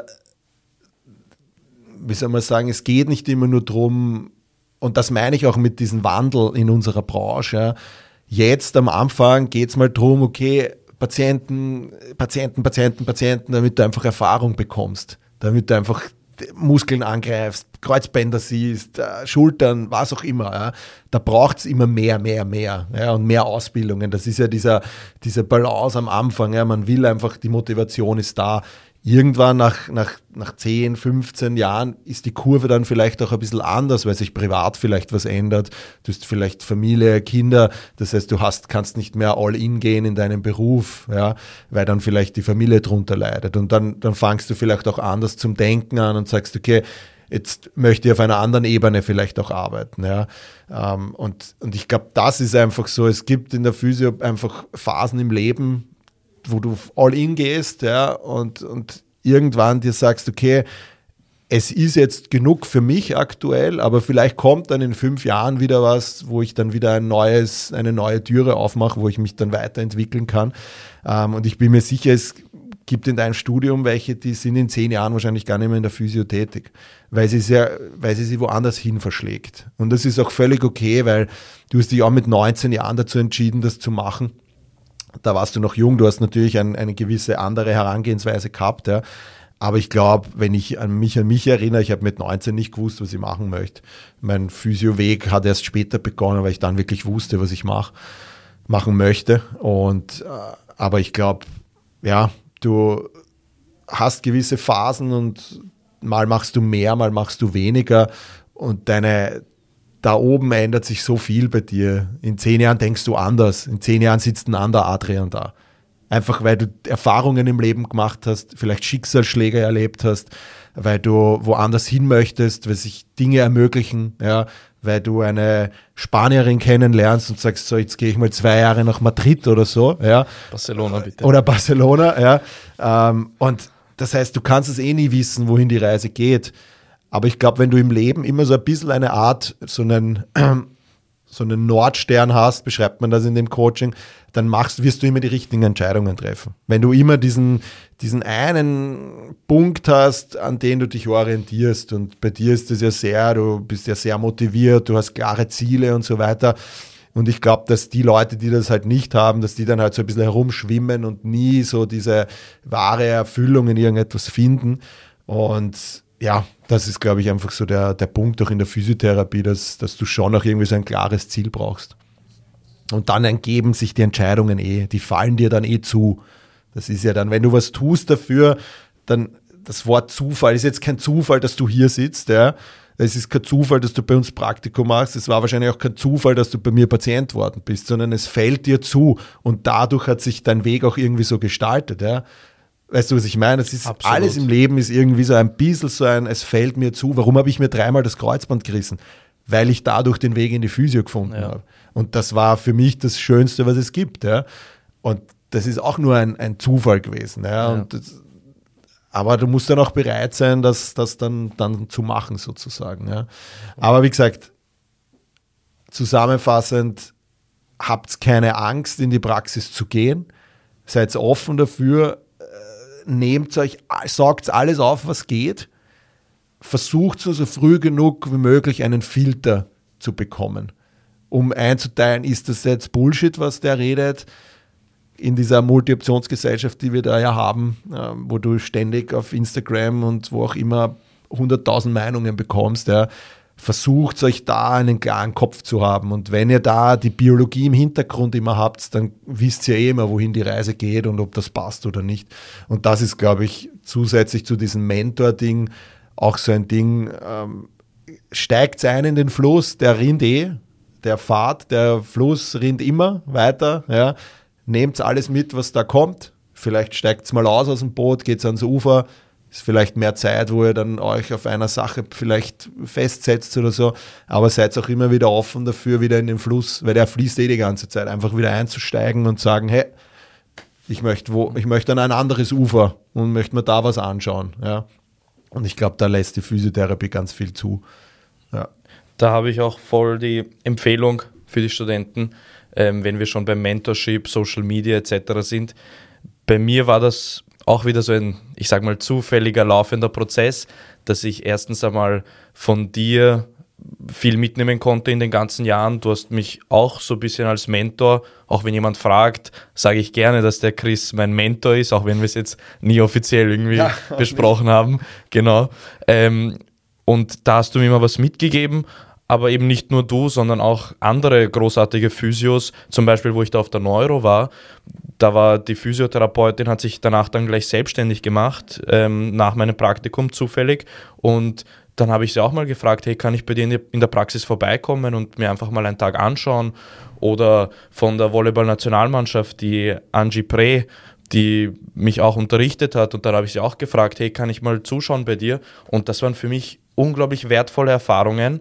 soll man sagen, es geht nicht immer nur darum, und das meine ich auch mit diesem Wandel in unserer Branche. Ja. Jetzt am Anfang geht es mal darum, okay, Patienten, damit du einfach Erfahrung bekommst, damit du einfach Muskeln angreifst, Kreuzbänder siehst, Schultern, was auch immer. Ja. Da braucht es immer mehr ja, und mehr Ausbildungen. Das ist ja diese Balance am Anfang. Ja. Man will einfach, die Motivation ist da. Irgendwann nach 10, 15 Jahren ist die Kurve dann vielleicht auch ein bisschen anders, weil sich privat vielleicht was ändert. Du hast vielleicht Familie, Kinder, das heißt, kannst nicht mehr all in gehen in deinem Beruf, ja, weil dann vielleicht die Familie drunter leidet. Und dann fangst du vielleicht auch anders zum Denken an und sagst, okay, jetzt möchte ich auf einer anderen Ebene vielleicht auch arbeiten. Ja. Und ich glaube, das ist einfach so, es gibt in der Physio einfach Phasen im Leben, wo du all in gehst, ja, und irgendwann dir sagst, okay, es ist jetzt genug für mich aktuell, aber vielleicht kommt dann in 5 Jahren wieder was, wo ich dann wieder eine neue Türe aufmache, wo ich mich dann weiterentwickeln kann. Und ich bin mir sicher, es gibt in deinem Studium welche, die sind in 10 Jahren wahrscheinlich gar nicht mehr in der Physio tätig, weil sie sie woanders hin verschlägt. Und das ist auch völlig okay, weil du hast dich auch mit 19 Jahren dazu entschieden, das zu machen. Da warst du noch jung, du hast natürlich eine gewisse andere Herangehensweise gehabt, ja. Aber ich glaube, wenn ich an mich erinnere, ich habe mit 19 nicht gewusst, was ich machen möchte. Mein Physio-Weg hat erst später begonnen, weil ich dann wirklich wusste, was ich machen möchte. Aber ich glaube, ja, du hast gewisse Phasen und mal machst du mehr, mal machst du weniger und da oben ändert sich so viel bei dir. In 10 Jahren denkst du anders. In 10 Jahren sitzt ein anderer Adrian da. Einfach weil du Erfahrungen im Leben gemacht hast, vielleicht Schicksalsschläge erlebt hast, weil du woanders hin möchtest, weil sich Dinge ermöglichen, ja, weil du eine Spanierin kennenlernst und sagst, so, jetzt gehe ich mal 2 Jahre nach Madrid oder so. Ja. Barcelona bitte. Oder Barcelona, ja. Und das heißt, du kannst es nie wissen, wohin die Reise geht. Aber ich glaube, wenn du im Leben immer so ein bisschen eine Art, so einen Nordstern hast, beschreibt man das in dem Coaching, dann wirst du immer die richtigen Entscheidungen treffen. Wenn du immer diesen einen Punkt hast, an den du dich orientierst, und bei dir ist das ja du bist ja sehr motiviert, du hast klare Ziele und so weiter. Und ich glaube, dass die Leute, die das halt nicht haben, dass die dann halt so ein bisschen herumschwimmen und nie so diese wahre Erfüllung in irgendetwas finden. Und ja, das ist, glaube ich, einfach so der Punkt auch in der Physiotherapie, dass du schon auch irgendwie so ein klares Ziel brauchst. Und dann ergeben sich die Entscheidungen die fallen dir dann zu. Das ist ja dann, wenn du was tust dafür, dann das Wort Zufall ist jetzt kein Zufall, dass du hier sitzt, ja. Es ist kein Zufall, dass du bei uns Praktikum machst. Es war wahrscheinlich auch kein Zufall, dass du bei mir Patient worden bist, sondern es fällt dir zu. Und dadurch hat sich dein Weg auch irgendwie so gestaltet, ja. Weißt du, was ich meine? Es ist Absolut. Alles im Leben ist irgendwie so ein bisschen es fällt mir zu. Warum habe ich mir 3-mal das Kreuzband gerissen? Weil ich dadurch den Weg in die Physio gefunden habe. Und das war für mich das Schönste, was es gibt. Ja. Und das ist auch nur ein Zufall gewesen. Ja. Und aber du musst dann auch bereit sein, das dann zu machen sozusagen. Ja. Aber wie gesagt, zusammenfassend, habt keine Angst, in die Praxis zu gehen. Seid offen dafür. Saugt alles auf, was geht. Versucht so früh genug wie möglich einen Filter zu bekommen, um einzuteilen, ist das jetzt Bullshit, was der redet, in dieser Multi-Optionsgesellschaft, die wir da ja haben, wo du ständig auf Instagram und wo auch immer 100.000 Meinungen bekommst, ja. Versucht euch da einen klaren Kopf zu haben, und wenn ihr da die Biologie im Hintergrund immer habt, dann wisst ihr immer, wohin die Reise geht und ob das passt oder nicht. Und das ist, glaube ich, zusätzlich zu diesem Mentor-Ding auch so ein Ding, steigt ein in den Fluss, der rinnt der Fluss rinnt immer weiter, ja. Nehmt alles mit, was da kommt, vielleicht steigt es mal aus dem Boot, geht es ans Ufer, ist vielleicht mehr Zeit, wo ihr dann euch auf einer Sache vielleicht festsetzt oder so, aber seid auch immer wieder offen dafür, wieder in den Fluss, weil der fließt die ganze Zeit, einfach wieder einzusteigen und sagen, hey, ich möchte an ein anderes Ufer und möchte mir da was anschauen. Ja. Und ich glaube, da lässt die Physiotherapie ganz viel zu. Ja. Da habe ich auch voll die Empfehlung für die Studenten, wenn wir schon beim Mentorship, Social Media etc. sind. Bei mir war das auch wieder so ein, ich sag mal, zufälliger laufender Prozess, dass ich erstens einmal von dir viel mitnehmen konnte in den ganzen Jahren. Du hast mich auch so ein bisschen als Mentor, auch wenn jemand fragt, sage ich gerne, dass der Chris mein Mentor ist, auch wenn wir es jetzt nie offiziell irgendwie besprochen haben. Genau. Und da hast du mir immer was mitgegeben, aber eben nicht nur du, sondern auch andere großartige Physios, zum Beispiel, wo ich da auf der Neuro war, da war die Physiotherapeutin, hat sich danach dann gleich selbstständig gemacht, nach meinem Praktikum zufällig, und dann habe ich sie auch mal gefragt, hey, kann ich bei dir in der Praxis vorbeikommen und mir einfach mal einen Tag anschauen? Oder von der Volleyball-Nationalmannschaft, die Angie Pre, die mich auch unterrichtet hat, und dann habe ich sie auch gefragt, hey, kann ich mal zuschauen bei dir? Und das waren für mich unglaublich wertvolle Erfahrungen,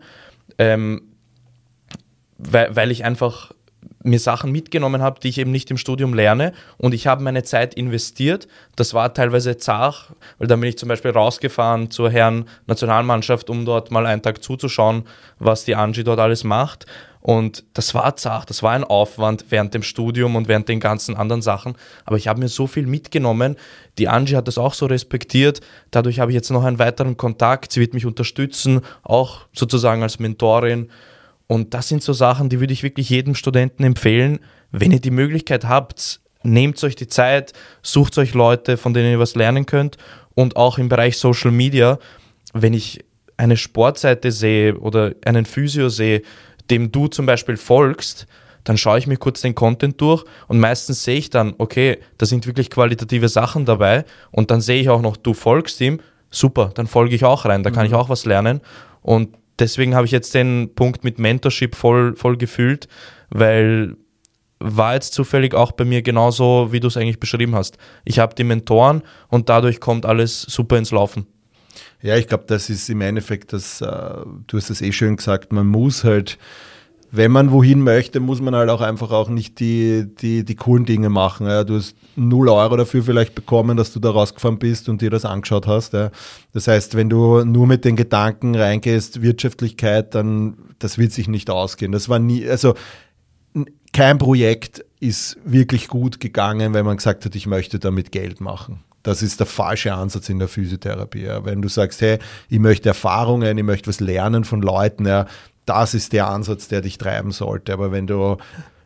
weil ich einfach mir Sachen mitgenommen habe, die ich eben nicht im Studium lerne, und ich habe meine Zeit investiert. Das war teilweise zart, weil dann bin ich zum Beispiel rausgefahren zur Herren-Nationalmannschaft, um dort mal einen Tag zuzuschauen, was die Angie dort alles macht. Und das war zart, das war ein Aufwand während dem Studium und während den ganzen anderen Sachen. Aber ich habe mir so viel mitgenommen. Die Angie hat das auch so respektiert. Dadurch habe ich jetzt noch einen weiteren Kontakt. Sie wird mich unterstützen, auch sozusagen als Mentorin. Und das sind so Sachen, die würde ich wirklich jedem Studenten empfehlen. Wenn ihr die Möglichkeit habt, nehmt euch die Zeit, sucht euch Leute, von denen ihr was lernen könnt. Und auch im Bereich Social Media, wenn ich eine Sportseite sehe oder einen Physio sehe, dem du zum Beispiel folgst, dann schaue ich mir kurz den Content durch und meistens sehe ich dann, okay, da sind wirklich qualitative Sachen dabei, und dann sehe ich auch noch, du folgst ihm, super, dann folge ich auch rein, da kann ich auch was lernen. Und deswegen habe ich jetzt den Punkt mit Mentorship voll gefühlt, weil war jetzt zufällig auch bei mir genauso, wie du es eigentlich beschrieben hast. Ich habe die Mentoren und dadurch kommt alles super ins Laufen. Ja, ich glaube, das ist im Endeffekt, du hast es schön gesagt, man muss halt, wenn man wohin möchte, muss man halt auch einfach auch nicht die coolen Dinge machen. Ja. Du hast 0 Euro dafür vielleicht bekommen, dass du da rausgefahren bist und dir das angeschaut hast. Ja. Das heißt, wenn du nur mit den Gedanken reingehst, Wirtschaftlichkeit, dann das wird sich nicht ausgehen. Das war nie, also kein Projekt ist wirklich gut gegangen, wenn man gesagt hat, ich möchte damit Geld machen. Das ist der falsche Ansatz in der Physiotherapie. Ja. Wenn du sagst, hey, ich möchte Erfahrungen, ich möchte was lernen von Leuten, ja, das ist der Ansatz, der dich treiben sollte. Aber wenn du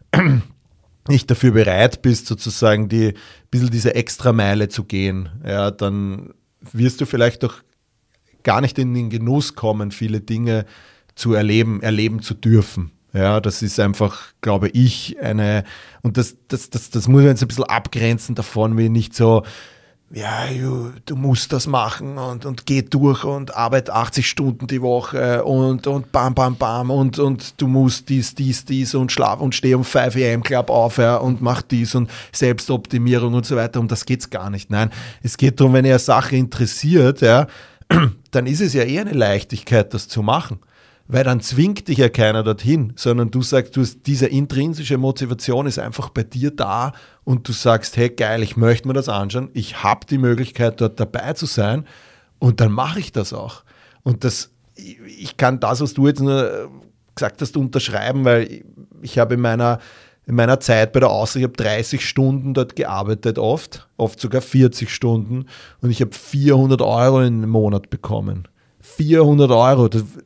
nicht dafür bereit bist, sozusagen ein bisschen diese Extrameile zu gehen, ja, dann wirst du vielleicht doch gar nicht in den Genuss kommen, viele Dinge zu erleben zu dürfen. Ja, das ist einfach, glaube ich, und das muss man jetzt ein bisschen abgrenzen davon, wie nicht so, ja, du musst das machen und geh durch und arbeite 80 Stunden die Woche und bam, bam, bam und du musst dies und schlaf und steh um 5 AM Club auf, ja, und mach dies und Selbstoptimierung und so weiter. Um das geht's gar nicht. Nein, es geht darum, wenn ihr eine Sache interessiert, ja, dann ist es ja eher eine Leichtigkeit, das zu machen. Weil dann zwingt dich ja keiner dorthin, sondern du sagst, diese intrinsische Motivation ist einfach bei dir da und du sagst, hey geil, ich möchte mir das anschauen, ich habe die Möglichkeit dort dabei zu sein und dann mache ich das auch. Und ich kann das, was du jetzt nur gesagt hast, unterschreiben, weil ich habe in meiner Zeit bei der Austria, ich habe 30 Stunden dort gearbeitet, oft sogar 40 Stunden, und ich habe 400 Euro im Monat bekommen. 400 Euro,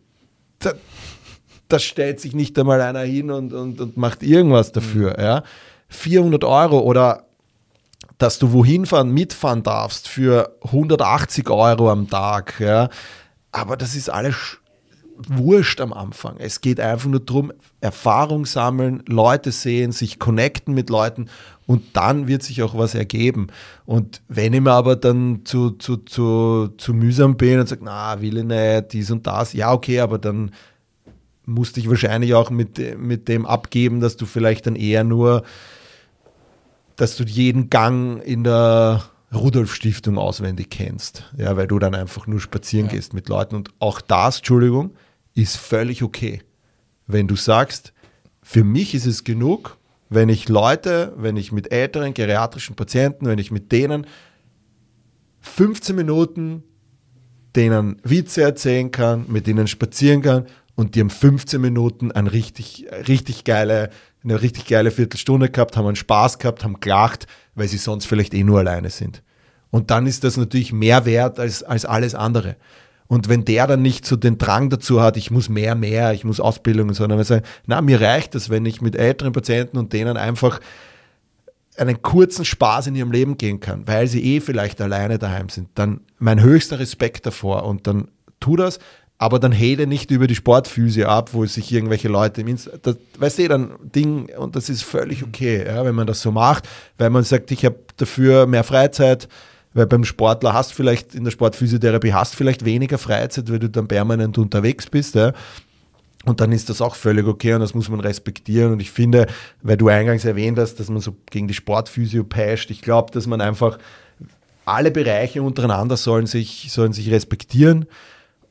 da stellt sich nicht einmal einer hin und macht irgendwas dafür. Ja. 400 Euro, oder dass du wohin mitfahren darfst für 180 Euro am Tag. Ja. Aber das ist alles wurscht am Anfang. Es geht einfach nur darum, Erfahrung sammeln, Leute sehen, sich connecten mit Leuten, und dann wird sich auch was ergeben. Und wenn ich mir aber dann zu mühsam bin und sage, na, will ich nicht, dies und das, ja okay, aber dann musste ich wahrscheinlich auch mit dem abgeben, dass du vielleicht dann eher nur, dass du jeden Gang in der Rudolf-Stiftung auswendig kennst, ja, weil du dann einfach nur spazieren gehst mit Leuten. Und auch das, Entschuldigung, ist völlig okay. Wenn du sagst, für mich ist es genug, wenn ich mit älteren geriatrischen Patienten, wenn ich mit denen 15 Minuten denen Witze erzählen kann, mit denen spazieren kann und die haben 15 Minuten eine richtig geile Viertelstunde gehabt, haben einen Spaß gehabt, haben gelacht, weil sie sonst vielleicht nur alleine sind. Und dann ist das natürlich mehr wert als alles andere. Und wenn der dann nicht so den Drang dazu hat, ich muss mehr, ich muss Ausbildungen, sondern wir sagen, na, mir reicht das, wenn ich mit älteren Patienten und denen einfach einen kurzen Spaß in ihrem Leben gehen kann, weil sie vielleicht alleine daheim sind, dann mein höchster Respekt davor, und dann tu das, aber dann hate nicht über die Sportphysio ab, wo sich irgendwelche Leute weißt du, dann Ding, und das ist völlig okay, ja, wenn man das so macht, weil man sagt, ich habe dafür mehr Freizeit. Weil beim Sportler in der Sportphysiotherapie hast vielleicht weniger Freizeit, weil du dann permanent unterwegs bist. Ja? Und dann ist das auch völlig okay und das muss man respektieren. Und ich finde, weil du eingangs erwähnt hast, dass man so gegen die Sportphysio pasht, ich glaube, dass man einfach alle Bereiche untereinander sollen sich respektieren.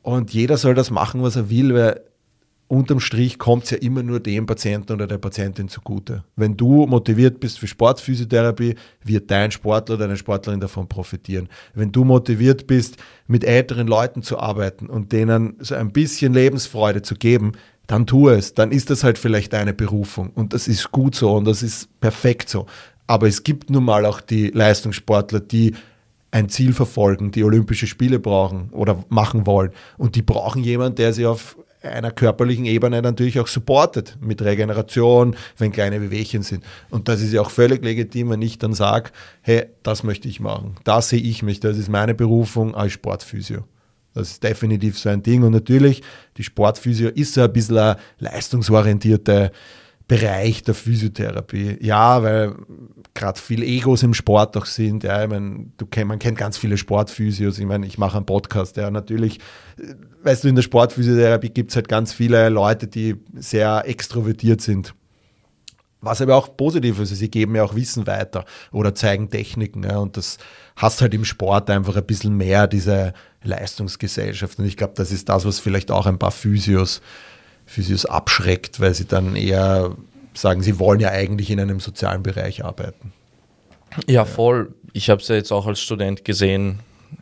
Und jeder soll das machen, was er will, weil unterm Strich kommt es ja immer nur dem Patienten oder der Patientin zugute. Wenn du motiviert bist für Sportphysiotherapie, wird dein Sportler oder deine Sportlerin davon profitieren. Wenn du motiviert bist, mit älteren Leuten zu arbeiten und denen so ein bisschen Lebensfreude zu geben, dann tu es. Dann ist das halt vielleicht deine Berufung. Und das ist gut so und das ist perfekt so. Aber es gibt nun mal auch die Leistungssportler, die ein Ziel verfolgen, die Olympische Spiele brauchen oder machen wollen. Und die brauchen jemanden, der sie auf einer körperlichen Ebene natürlich auch supportet, mit Regeneration, wenn kleine Wehwehchen sind. Und das ist ja auch völlig legitim, wenn ich dann sage, hey, das möchte ich machen, da sehe ich mich, das ist meine Berufung als Sportphysio. Das ist definitiv so ein Ding. Und natürlich, die Sportphysio ist so ein bisschen ein leistungsorientierter Bereich der Physiotherapie. Ja, weil gerade viele Egos im Sport auch sind. Ja, ich meine, man kennt ganz viele Sportphysios. Ich meine, ich mache einen Podcast. Ja, natürlich, weißt du, in der Sportphysiotherapie gibt es halt ganz viele Leute, die sehr extrovertiert sind. Was aber auch positiv ist, sie geben ja auch Wissen weiter oder zeigen Techniken. Ja, und das hast halt im Sport einfach ein bisschen mehr, diese Leistungsgesellschaft. Und ich glaube, das ist das, was vielleicht auch ein paar Physios abschreckt, weil sie dann eher sagen, sie wollen ja eigentlich in einem sozialen Bereich arbeiten. Ja, voll. Ich habe es ja jetzt auch als Student gesehen,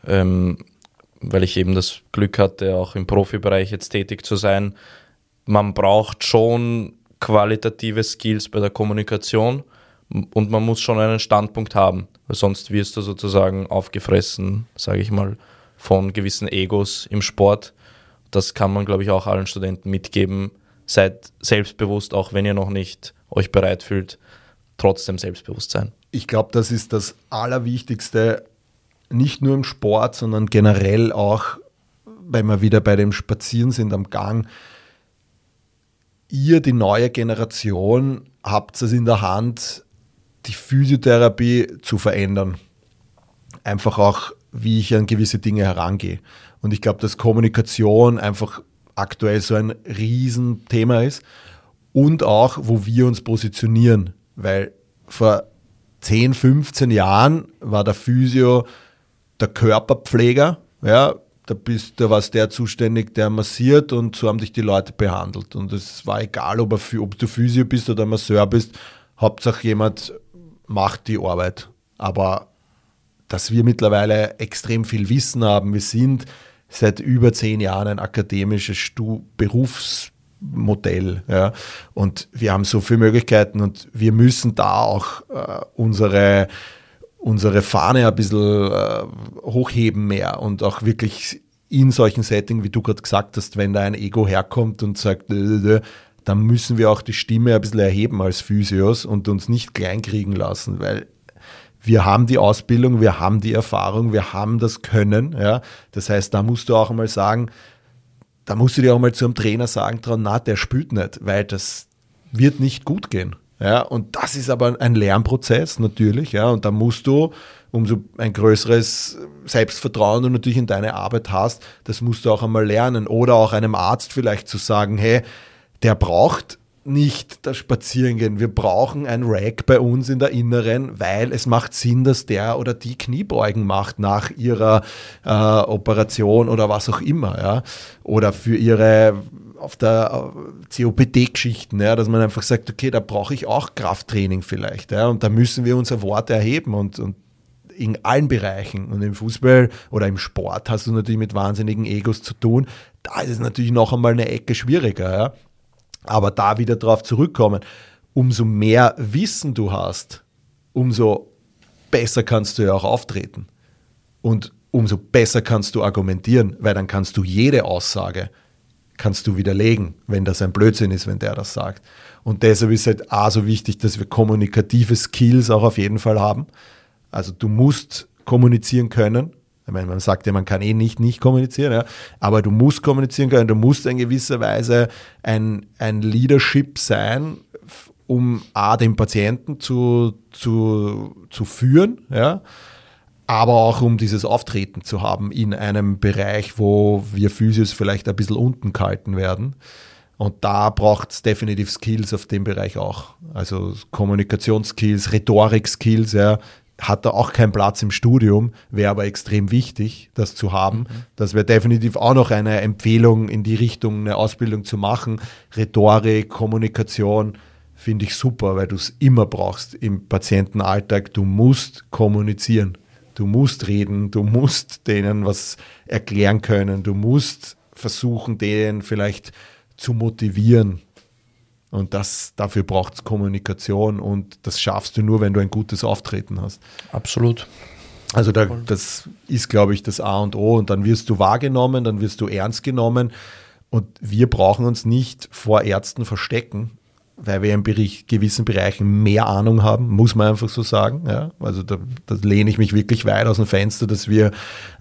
weil ich eben das Glück hatte, auch im Profibereich jetzt tätig zu sein. Man braucht schon qualitative Skills bei der Kommunikation und man muss schon einen Standpunkt haben, weil sonst wirst du sozusagen aufgefressen, sage ich mal, von gewissen Egos im Sport. Das kann man, glaube ich, auch allen Studenten mitgeben. Seid selbstbewusst, auch wenn ihr noch nicht euch bereit fühlt, trotzdem selbstbewusst sein. Ich glaube, das ist das Allerwichtigste, nicht nur im Sport, sondern generell auch, wenn wir wieder bei dem Spazieren sind am Gang. Ihr, die neue Generation, habt es in der Hand, die Physiotherapie zu verändern. Einfach auch, wie ich an gewisse Dinge herangehe. Und ich glaube, dass Kommunikation einfach aktuell so ein Riesenthema ist und auch, wo wir uns positionieren, weil vor 10, 15 Jahren war der Physio der Körperpfleger, ja, da war der zuständig, der massiert und so haben dich die Leute behandelt und es war egal, ob du Physio bist oder Masseur bist, Hauptsache jemand macht die Arbeit, aber dass wir mittlerweile extrem viel Wissen haben, wir sind seit über 10 Jahren ein akademisches Berufsmodell. Ja. Und wir haben so viele Möglichkeiten und wir müssen da auch unsere Fahne ein bisschen hochheben mehr und auch wirklich in solchen Settings, wie du gerade gesagt hast, wenn da ein Ego herkommt und sagt, dann müssen wir auch die Stimme ein bisschen erheben als Physios und uns nicht kleinkriegen lassen, weil wir haben die Ausbildung, wir haben die Erfahrung, wir haben das Können. Ja. Das heißt, da musst du auch einmal sagen, da musst du dir auch mal zu einem Trainer sagen, der spielt nicht, weil das wird nicht gut gehen. Ja. Und das ist aber ein Lernprozess natürlich. Ja. Und da musst du, umso ein größeres Selbstvertrauen du natürlich in deine Arbeit hast, das musst du auch einmal lernen. Oder auch einem Arzt vielleicht zu sagen, hey, der braucht nicht das Spazierengehen. Wir brauchen ein Rack bei uns in der Inneren, weil es macht Sinn, dass der oder die Kniebeugen macht nach ihrer Operation oder was auch immer. Ja? Oder für ihre auf der COPD-Geschichten, ja? Dass man einfach sagt, okay, da brauche ich auch Krafttraining vielleicht. Ja? Und da müssen wir unser Wort erheben und in allen Bereichen. Und im Fußball oder im Sport hast du natürlich mit wahnsinnigen Egos zu tun. Da ist es natürlich noch einmal eine Ecke schwieriger, ja. Aber da wieder drauf zurückkommen, umso mehr Wissen du hast, umso besser kannst du ja auch auftreten. Und umso besser kannst du argumentieren, weil dann kannst du jede Aussage kannst du widerlegen, wenn das ein Blödsinn ist, wenn der das sagt. Und deshalb ist halt auch so wichtig, dass wir kommunikative Skills auch auf jeden Fall haben. Also du musst kommunizieren können. Ich meine, man sagt ja, man kann nicht kommunizieren, ja, aber du musst kommunizieren können, du musst in gewisser Weise ein Leadership sein, um den Patienten zu führen, ja, aber auch um dieses Auftreten zu haben in einem Bereich, wo wir Physios vielleicht ein bisschen unten gehalten werden. Und da braucht es definitiv Skills auf dem Bereich auch. Also Kommunikationsskills, Rhetorik-Skills, ja, hat da auch keinen Platz im Studium, wäre aber extrem wichtig, das zu haben. Das wäre definitiv auch noch eine Empfehlung in die Richtung, eine Ausbildung zu machen. Rhetorik, Kommunikation finde ich super, weil du es immer brauchst im Patientenalltag. Du musst kommunizieren, du musst reden, du musst denen was erklären können, du musst versuchen, denen vielleicht zu motivieren. Und dafür braucht es Kommunikation und das schaffst du nur, wenn du ein gutes Auftreten hast. Absolut. Also das ist, glaube ich, das A und O. Und dann wirst du wahrgenommen, dann wirst du ernst genommen. Und wir brauchen uns nicht vor Ärzten verstecken, weil wir in gewissen Bereichen mehr Ahnung haben, muss man einfach so sagen. Ja? Also da lehne ich mich wirklich weit aus dem Fenster, dass wir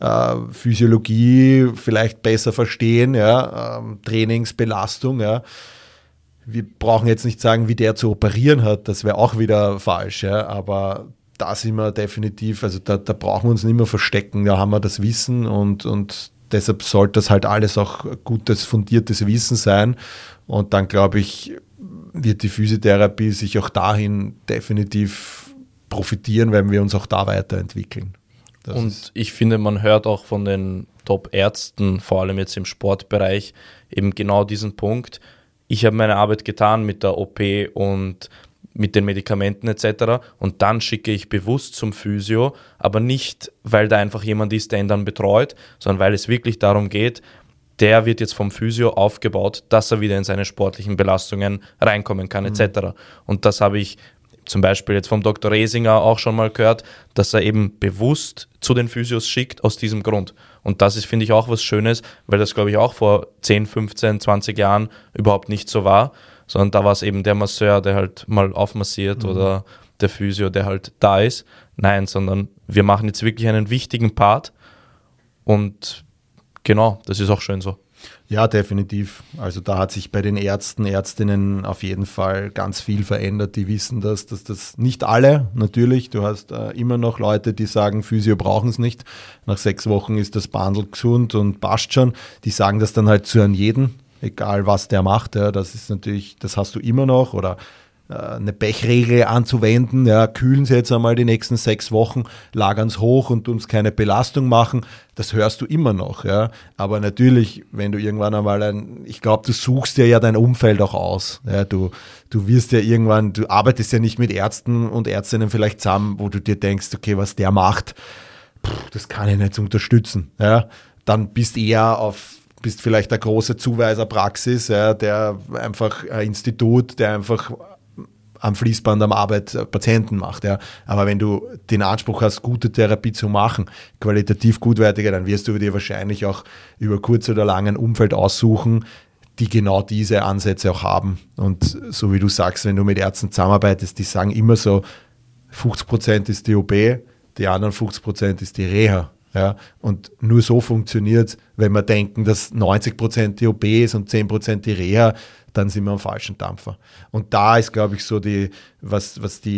Physiologie vielleicht besser verstehen, ja? Trainingsbelastung, ja. Wir brauchen jetzt nicht sagen, wie der zu operieren hat, das wäre auch wieder falsch, ja? Aber da sind wir definitiv, also da brauchen wir uns nicht mehr verstecken, da haben wir das Wissen und deshalb sollte das halt alles auch gutes, fundiertes Wissen sein und dann glaube ich, wird die Physiotherapie sich auch dahin profitieren, wenn wir uns auch da weiterentwickeln. Und ich finde, man hört auch von den Top-Ärzten, vor allem jetzt im Sportbereich, eben genau diesen Punkt. Ich habe meine Arbeit getan mit der OP und mit den Medikamenten etc. Und dann schicke ich bewusst zum Physio, aber nicht, weil da einfach jemand ist, der ihn dann betreut, sondern weil es wirklich darum geht, der wird jetzt vom Physio aufgebaut, dass er wieder in seine sportlichen Belastungen reinkommen kann etc. Und das habe ich zum Beispiel jetzt vom Dr. Resinger auch schon mal gehört, dass er eben bewusst zu den Physios schickt aus diesem Grund. Und das ist, finde ich, auch was Schönes, weil das, glaube ich, auch vor 10, 15, 20 Jahren überhaupt nicht so war, sondern da war es eben der Masseur, der halt mal aufmassiert oder der Physio, der halt da ist. Nein, sondern wir machen jetzt wirklich einen wichtigen Part und genau, das ist auch schön so. Ja, definitiv. Also da hat sich bei den Ärzten, Ärztinnen auf jeden Fall ganz viel verändert. Die wissen dass das nicht alle, natürlich. Du hast immer noch Leute, die sagen, Physio brauchen es nicht. Nach 6 Wochen ist das Bandel gesund und passt schon. Die sagen das dann halt zu an jeden, egal was der macht. Ja, das ist natürlich, das hast du immer noch. Oder eine Pechregel anzuwenden, ja, kühlen sie jetzt einmal die nächsten 6 Wochen, lagern es hoch und uns keine Belastung machen, das hörst du immer noch, ja, aber natürlich, wenn du irgendwann einmal ich glaube, du suchst dir ja dein Umfeld auch aus, ja, du wirst ja irgendwann, du arbeitest ja nicht mit Ärzten und Ärztinnen vielleicht zusammen, wo du dir denkst, okay, was der macht, das kann ich nicht unterstützen, ja, dann bist vielleicht eine große Zuweiserpraxis, ja, der einfach ein Institut, der einfach am Fließband am Arbeit Patienten macht. Ja. Aber wenn du den Anspruch hast, gute Therapie zu machen, qualitativ gutwertige, dann wirst du dir wahrscheinlich auch über kurz oder lang ein Umfeld aussuchen, die genau diese Ansätze auch haben. Und so wie du sagst, wenn du mit Ärzten zusammenarbeitest, die sagen immer so, 50% ist die OP, die anderen 50% ist die Reha. Ja. Und nur so funktioniert es, wenn wir denken, dass 90% die OP ist und 10% die Reha, dann sind wir am falschen Dampfer. Und da ist, glaube ich, so was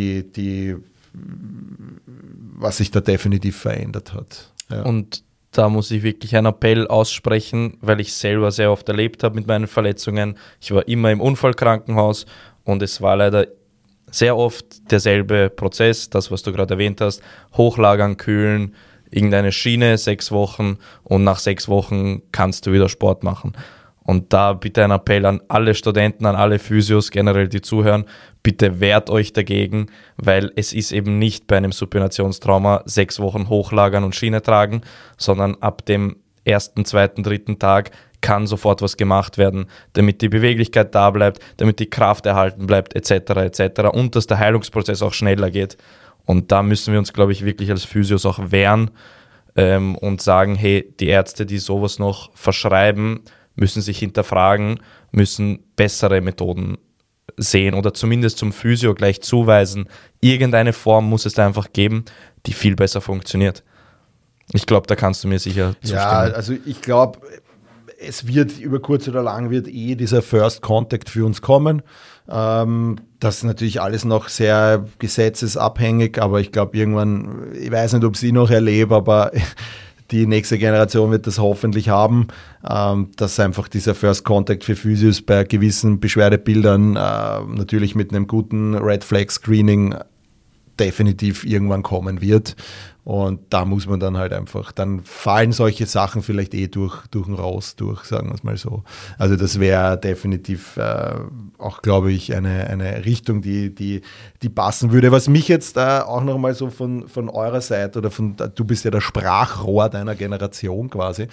sich da definitiv verändert hat. Ja. Und da muss ich wirklich einen Appell aussprechen, weil ich selber sehr oft erlebt habe mit meinen Verletzungen. Ich war immer im Unfallkrankenhaus und es war leider sehr oft derselbe Prozess, das, was du gerade erwähnt hast, hochlagern, kühlen, irgendeine Schiene, 6 Wochen und nach 6 Wochen kannst du wieder Sport machen. Und da bitte ein Appell an alle Studenten, an alle Physios generell, die zuhören, bitte wehrt euch dagegen, weil es ist eben nicht bei einem Supinationstrauma 6 Wochen hochlagern und Schiene tragen, sondern ab dem 1., 2., 3. Tag kann sofort was gemacht werden, damit die Beweglichkeit da bleibt, damit die Kraft erhalten bleibt, etc. und dass der Heilungsprozess auch schneller geht. Und da müssen wir uns, glaube ich, wirklich als Physios auch wehren und sagen, hey, die Ärzte, die sowas noch verschreiben, müssen sich hinterfragen, müssen bessere Methoden sehen oder zumindest zum Physio gleich zuweisen. Irgendeine Form muss es da einfach geben, die viel besser funktioniert. Ich glaube, da kannst du mir sicher zustimmen. Ja, also ich glaube, es wird über kurz oder lang dieser First Contact für uns kommen. Das ist natürlich alles noch sehr gesetzesabhängig, aber ich glaube irgendwann, ich weiß nicht, ob ich es noch erlebe, aber die nächste Generation wird das hoffentlich haben, dass einfach dieser First Contact für Physios bei gewissen Beschwerdebildern natürlich mit einem guten Red Flag Screening definitiv irgendwann kommen wird. Und da muss man dann halt einfach, dann fallen solche Sachen vielleicht durch den Rost durch, sagen wir es mal so. Also das wäre definitiv auch, glaube ich, eine Richtung, die passen würde. Was mich jetzt auch nochmal so von eurer Seite oder du bist ja das Sprachrohr deiner Generation quasi,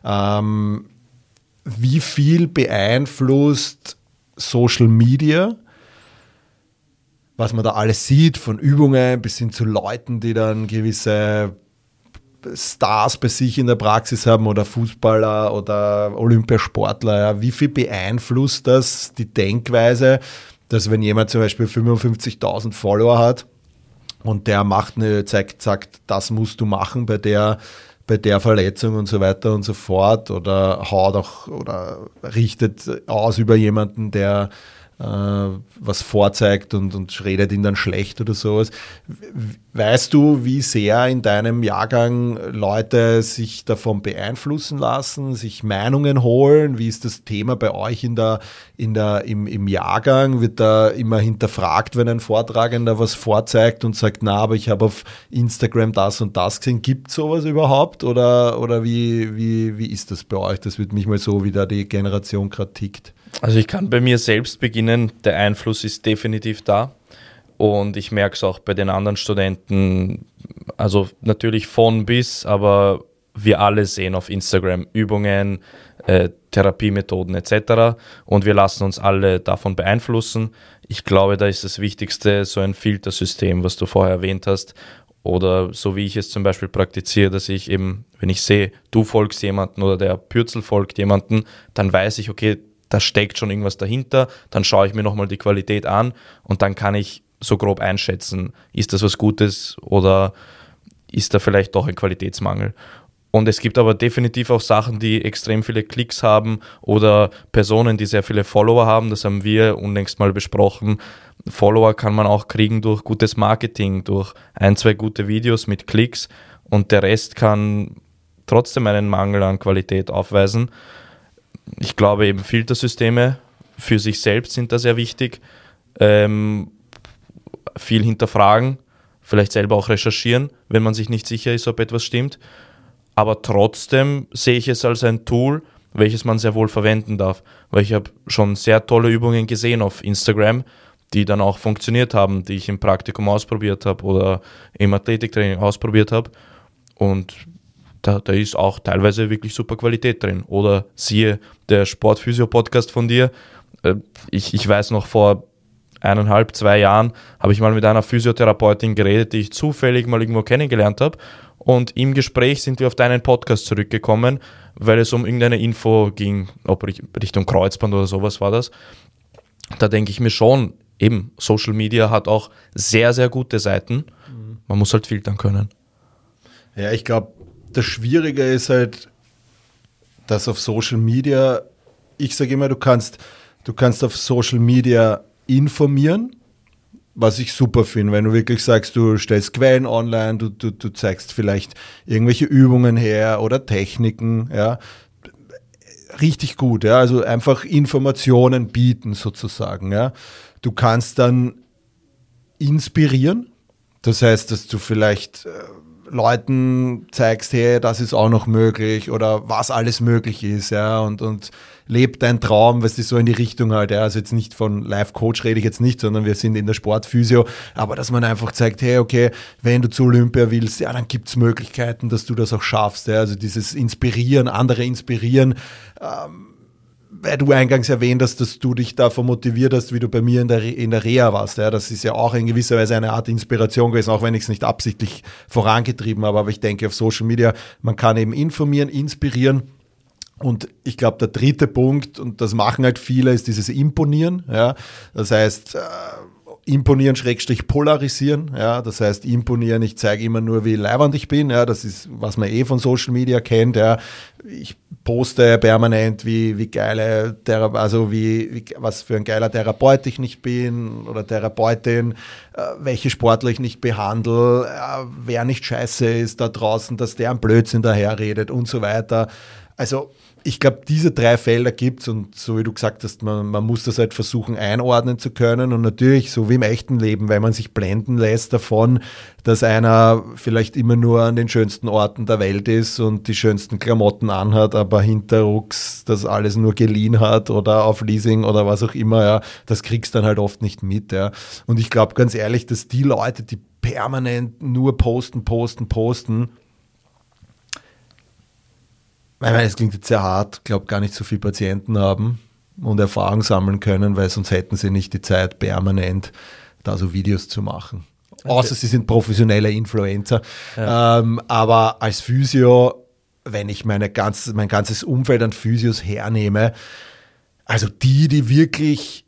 wie viel beeinflusst Social Media, was man da alles sieht, von Übungen bis hin zu Leuten, die dann gewisse Stars bei sich in der Praxis haben oder Fußballer oder Olympiasportler. Ja. Wie viel beeinflusst das die Denkweise, dass wenn jemand zum Beispiel 55.000 Follower hat und der sagt, das musst du machen bei der Verletzung und so weiter und so fort oder haut auch oder richtet aus über jemanden, der was vorzeigt und redet ihn dann schlecht oder sowas. Weißt du, wie sehr in deinem Jahrgang Leute sich davon beeinflussen lassen, sich Meinungen holen? Wie ist das Thema bei euch im Jahrgang? Wird da immer hinterfragt, wenn ein Vortragender was vorzeigt und sagt, na, aber ich habe auf Instagram das und das gesehen. Gibt es sowas überhaupt? Oder wie ist das bei euch? Das würde mich mal so, wie da die Generation gerade tickt. Also ich kann bei mir selbst beginnen, der Einfluss ist definitiv da und ich merke es auch bei den anderen Studenten, also natürlich von bis, aber wir alle sehen auf Instagram Übungen, Therapiemethoden etc. und wir lassen uns alle davon beeinflussen. Ich glaube, da ist das Wichtigste so ein Filtersystem, was du vorher erwähnt hast, oder so wie ich es zum Beispiel praktiziere, dass ich eben, wenn ich sehe, du folgst jemanden oder der Pürzel folgt jemanden, dann weiß ich, okay, da steckt schon irgendwas dahinter, dann schaue ich mir nochmal die Qualität an und dann kann ich so grob einschätzen, ist das was Gutes oder ist da vielleicht doch ein Qualitätsmangel. Und es gibt aber definitiv auch Sachen, die extrem viele Klicks haben oder Personen, die sehr viele Follower haben, das haben wir unlängst mal besprochen. Follower kann man auch kriegen durch gutes Marketing, durch 1-2 gute Videos mit Klicks und der Rest kann trotzdem einen Mangel an Qualität aufweisen. Ich glaube eben Filtersysteme für sich selbst sind da sehr wichtig. Viel hinterfragen, vielleicht selber auch recherchieren, wenn man sich nicht sicher ist, ob etwas stimmt. Aber trotzdem sehe ich es als ein Tool, welches man sehr wohl verwenden darf. Weil ich habe schon sehr tolle Übungen gesehen auf Instagram, die dann auch funktioniert haben, die ich im Praktikum ausprobiert habe oder im Athletiktraining ausprobiert habe. Und da ist auch teilweise wirklich super Qualität drin. Oder siehe der Sportphysio-Podcast von dir. Ich weiß noch, vor 1,5-2 Jahren habe ich mal mit einer Physiotherapeutin geredet, die ich zufällig mal irgendwo kennengelernt habe. Und im Gespräch sind wir auf deinen Podcast zurückgekommen, weil es um irgendeine Info ging, ob Richtung Kreuzband oder sowas war das. Da denke ich mir schon, eben, Social Media hat auch sehr, sehr gute Seiten. Man muss halt filtern können. Ja, ich glaube, das Schwierige ist halt, dass auf Social Media, ich sage immer, du kannst auf Social Media informieren, was ich super finde, wenn du wirklich sagst, du stellst Quellen online, du zeigst vielleicht irgendwelche Übungen her oder Techniken, ja, richtig gut, ja, also einfach Informationen bieten sozusagen, ja. Du kannst dann inspirieren, das heißt, dass du vielleicht Leuten zeigst, hey, das ist auch noch möglich oder was alles möglich ist, ja, und lebt dein Traum, weißt du, so in die Richtung halt, ja, also jetzt nicht von Life-Coach rede ich jetzt nicht, sondern wir sind in der Sportphysio, aber dass man einfach zeigt, hey, okay, wenn du zu Olympia willst, ja, dann gibt es Möglichkeiten, dass du das auch schaffst, ja, also dieses Inspirieren, andere inspirieren, weil du eingangs erwähnt hast, dass du dich davon motiviert hast, wie du bei mir in der Reha warst. Ja, das ist ja auch in gewisser Weise eine Art Inspiration gewesen, auch wenn ich es nicht absichtlich vorangetrieben habe. Aber ich denke, auf Social Media, man kann eben informieren, inspirieren. Und ich glaube, der dritte Punkt, und das machen halt viele, ist dieses Imponieren. Ja, das heißt, imponieren / polarisieren, ja, das heißt imponieren, ich zeige immer nur, wie leiwand ich bin, ja, das ist, was man von Social Media kennt, ja, ich poste permanent, wie geile, also was für ein geiler Therapeut ich nicht bin oder Therapeutin, welche Sportler ich nicht behandle, wer nicht scheiße ist da draußen, dass der einen Blödsinn daherredet und so weiter. Also ich glaube, diese 3 Felder gibt es und so wie du gesagt hast, man muss das halt versuchen einordnen zu können und natürlich so wie im echten Leben, weil man sich blenden lässt davon, dass einer vielleicht immer nur an den schönsten Orten der Welt ist und die schönsten Klamotten anhat, aber hinterrucks das alles nur geliehen hat oder auf Leasing oder was auch immer, ja, das kriegst du dann halt oft nicht mit. Ja. Und ich glaube ganz ehrlich, dass die Leute, die permanent nur posten, ich meine, es klingt jetzt sehr hart, glaube gar nicht so viele Patienten haben und Erfahrung sammeln können, weil sonst hätten sie nicht die Zeit, permanent da so Videos zu machen. Okay. Außer sie sind professionelle Influencer. Ja. Aber als Physio, wenn ich mein ganzes Umfeld an Physios hernehme, also die wirklich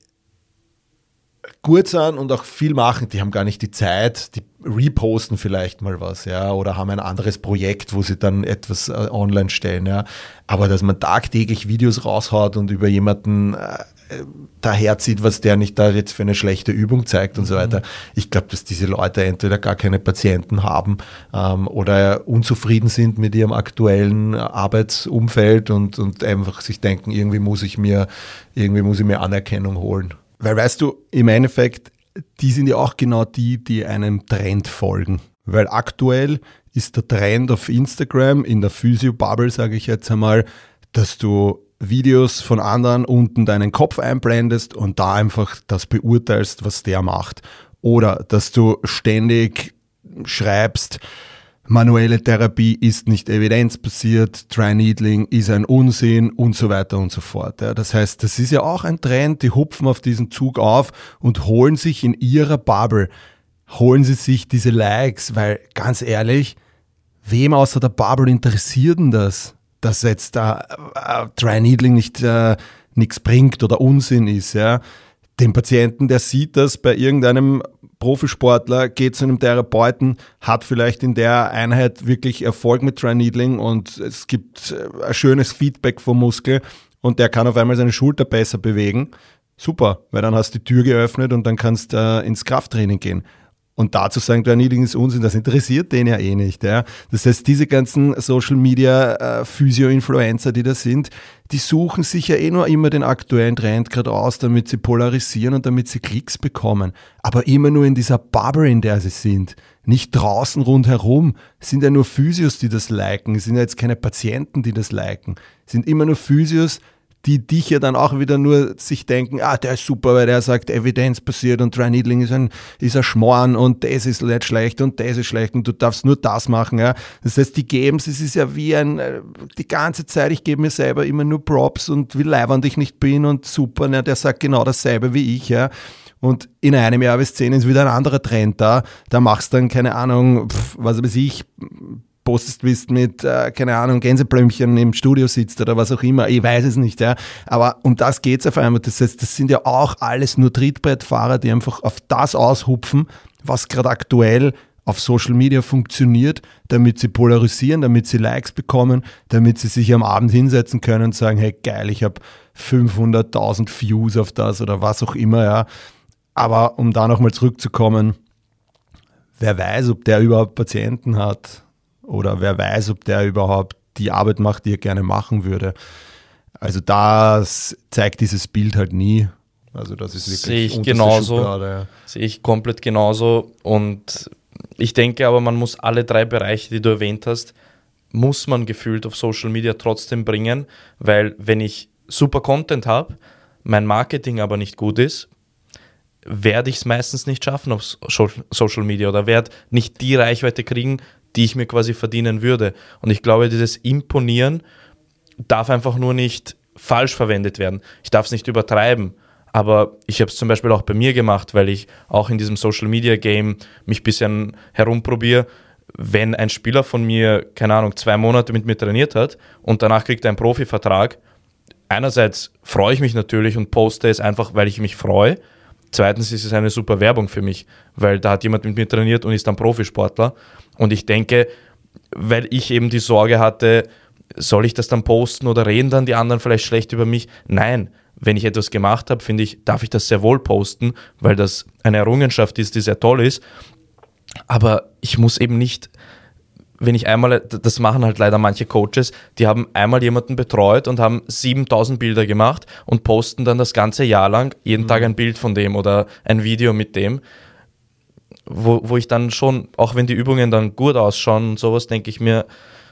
gut sind und auch viel machen, die haben gar nicht die Zeit, die reposten vielleicht mal was, ja, oder haben ein anderes Projekt, wo sie dann etwas online stellen, ja. Aber dass man tagtäglich Videos raushaut und über jemanden daherzieht, was der nicht da jetzt für eine schlechte Übung zeigt und so weiter. Ich glaube, dass diese Leute entweder gar keine Patienten haben oder unzufrieden sind mit ihrem aktuellen Arbeitsumfeld und einfach sich denken, irgendwie muss ich mir Anerkennung holen. Weil weißt du, im Endeffekt, die sind ja auch genau die einem Trend folgen. Weil aktuell ist der Trend auf Instagram, in der Physio-Bubble, sage ich jetzt einmal, dass du Videos von anderen unten deinen Kopf einblendest und da einfach das beurteilst, was der macht. Oder dass du ständig schreibst, manuelle Therapie ist nicht evidenzbasiert, Dry Needling ist ein Unsinn und so weiter und so fort. Ja, das heißt, das ist ja auch ein Trend, die hupfen auf diesen Zug auf und holen sich in ihrer Bubble, holen sie sich diese Likes, weil ganz ehrlich, wem außer der Bubble interessiert denn das, dass jetzt Dry Needling nichts bringt oder Unsinn ist, ja? Dem Patienten, der sieht das bei irgendeinem Profisportler, geht zu einem Therapeuten, hat vielleicht in der Einheit wirklich Erfolg mit Dry Needling und es gibt ein schönes Feedback vom Muskel und der kann auf einmal seine Schulter besser bewegen. Super, weil dann hast du die Tür geöffnet und dann kannst du ins Krafttraining gehen. Und dazu sagen, Dry Needling ist Unsinn, das interessiert den ja eh nicht. Ja. Das heißt, diese ganzen Social-Media-Physio-Influencer, die da sind, die suchen sich ja eh nur immer den aktuellen Trend gerade aus, damit sie polarisieren und damit sie Klicks bekommen. Aber immer nur in dieser Bubble, in der sie sind. Nicht draußen rundherum. Es sind ja nur Physios, die das liken. Es sind ja jetzt keine Patienten, die das liken. Es sind immer nur Physios, die dich ja dann auch wieder nur sich denken, der ist super, weil der sagt, evidenzbasiert und Dry Needling ist ein Schmarrn und das ist nicht schlecht und das ist schlecht und du darfst nur das machen. Ja. Das heißt, die geben es ist ja wie die ganze Zeit, ich gebe mir selber immer nur Props und wie leibernd ich nicht bin und super, ne, der sagt genau dasselbe wie ich. Ja. Und in einem Jahr bis 10 ist wieder ein anderer Trend da machst du dann, keine Ahnung, was weiß ich, postest bist mit, keine Ahnung, Gänseblümchen im Studio sitzt oder was auch immer, ich weiß es nicht, ja. Aber um das geht's auf einmal. Das heißt, das sind ja auch alles nur Trittbrettfahrer, die einfach auf das aushupfen, was gerade aktuell auf Social Media funktioniert, damit sie polarisieren, damit sie Likes bekommen, damit sie sich am Abend hinsetzen können und sagen, hey geil, ich habe 500.000 Views auf das oder was auch immer, ja. Aber um da nochmal zurückzukommen, wer weiß, ob der überhaupt Patienten hat. Oder wer weiß, ob der überhaupt die Arbeit macht, die er gerne machen würde. Also das zeigt dieses Bild halt nie. Also das ist wirklich sehe ich genauso. Ja. Sehe ich komplett genauso. Und ich denke aber, man muss alle 3 Bereiche, die du erwähnt hast, muss man gefühlt auf Social Media trotzdem bringen. Weil wenn ich super Content habe, mein Marketing aber nicht gut ist, werde ich es meistens nicht schaffen auf Social Media oder werde nicht die Reichweite kriegen, die ich mir quasi verdienen würde. Und ich glaube, dieses Imponieren darf einfach nur nicht falsch verwendet werden. Ich darf es nicht übertreiben. Aber ich habe es zum Beispiel auch bei mir gemacht, weil ich auch in diesem Social-Media-Game mich ein bisschen herumprobiere. Wenn ein Spieler von mir, keine Ahnung, 2 Monate mit mir trainiert hat und danach kriegt er einen Profivertrag, einerseits freue ich mich natürlich und poste es einfach, weil ich mich freue. Zweitens ist es eine super Werbung für mich, weil da hat jemand mit mir trainiert und ist dann Profisportler. Und ich denke, weil ich eben die Sorge hatte, soll ich das dann posten oder reden dann die anderen vielleicht schlecht über mich? Nein, wenn ich etwas gemacht habe, finde ich, darf ich das sehr wohl posten, weil das eine Errungenschaft ist, die sehr toll ist. Aber ich muss eben nicht, wenn ich einmal, das machen halt leider manche Coaches, die haben einmal jemanden betreut und haben 7000 Bilder gemacht und posten dann das ganze Jahr lang jeden Tag ein Bild von dem oder ein Video mit dem, wo ich dann schon, auch wenn die Übungen dann gut ausschauen und sowas, denke ich mir,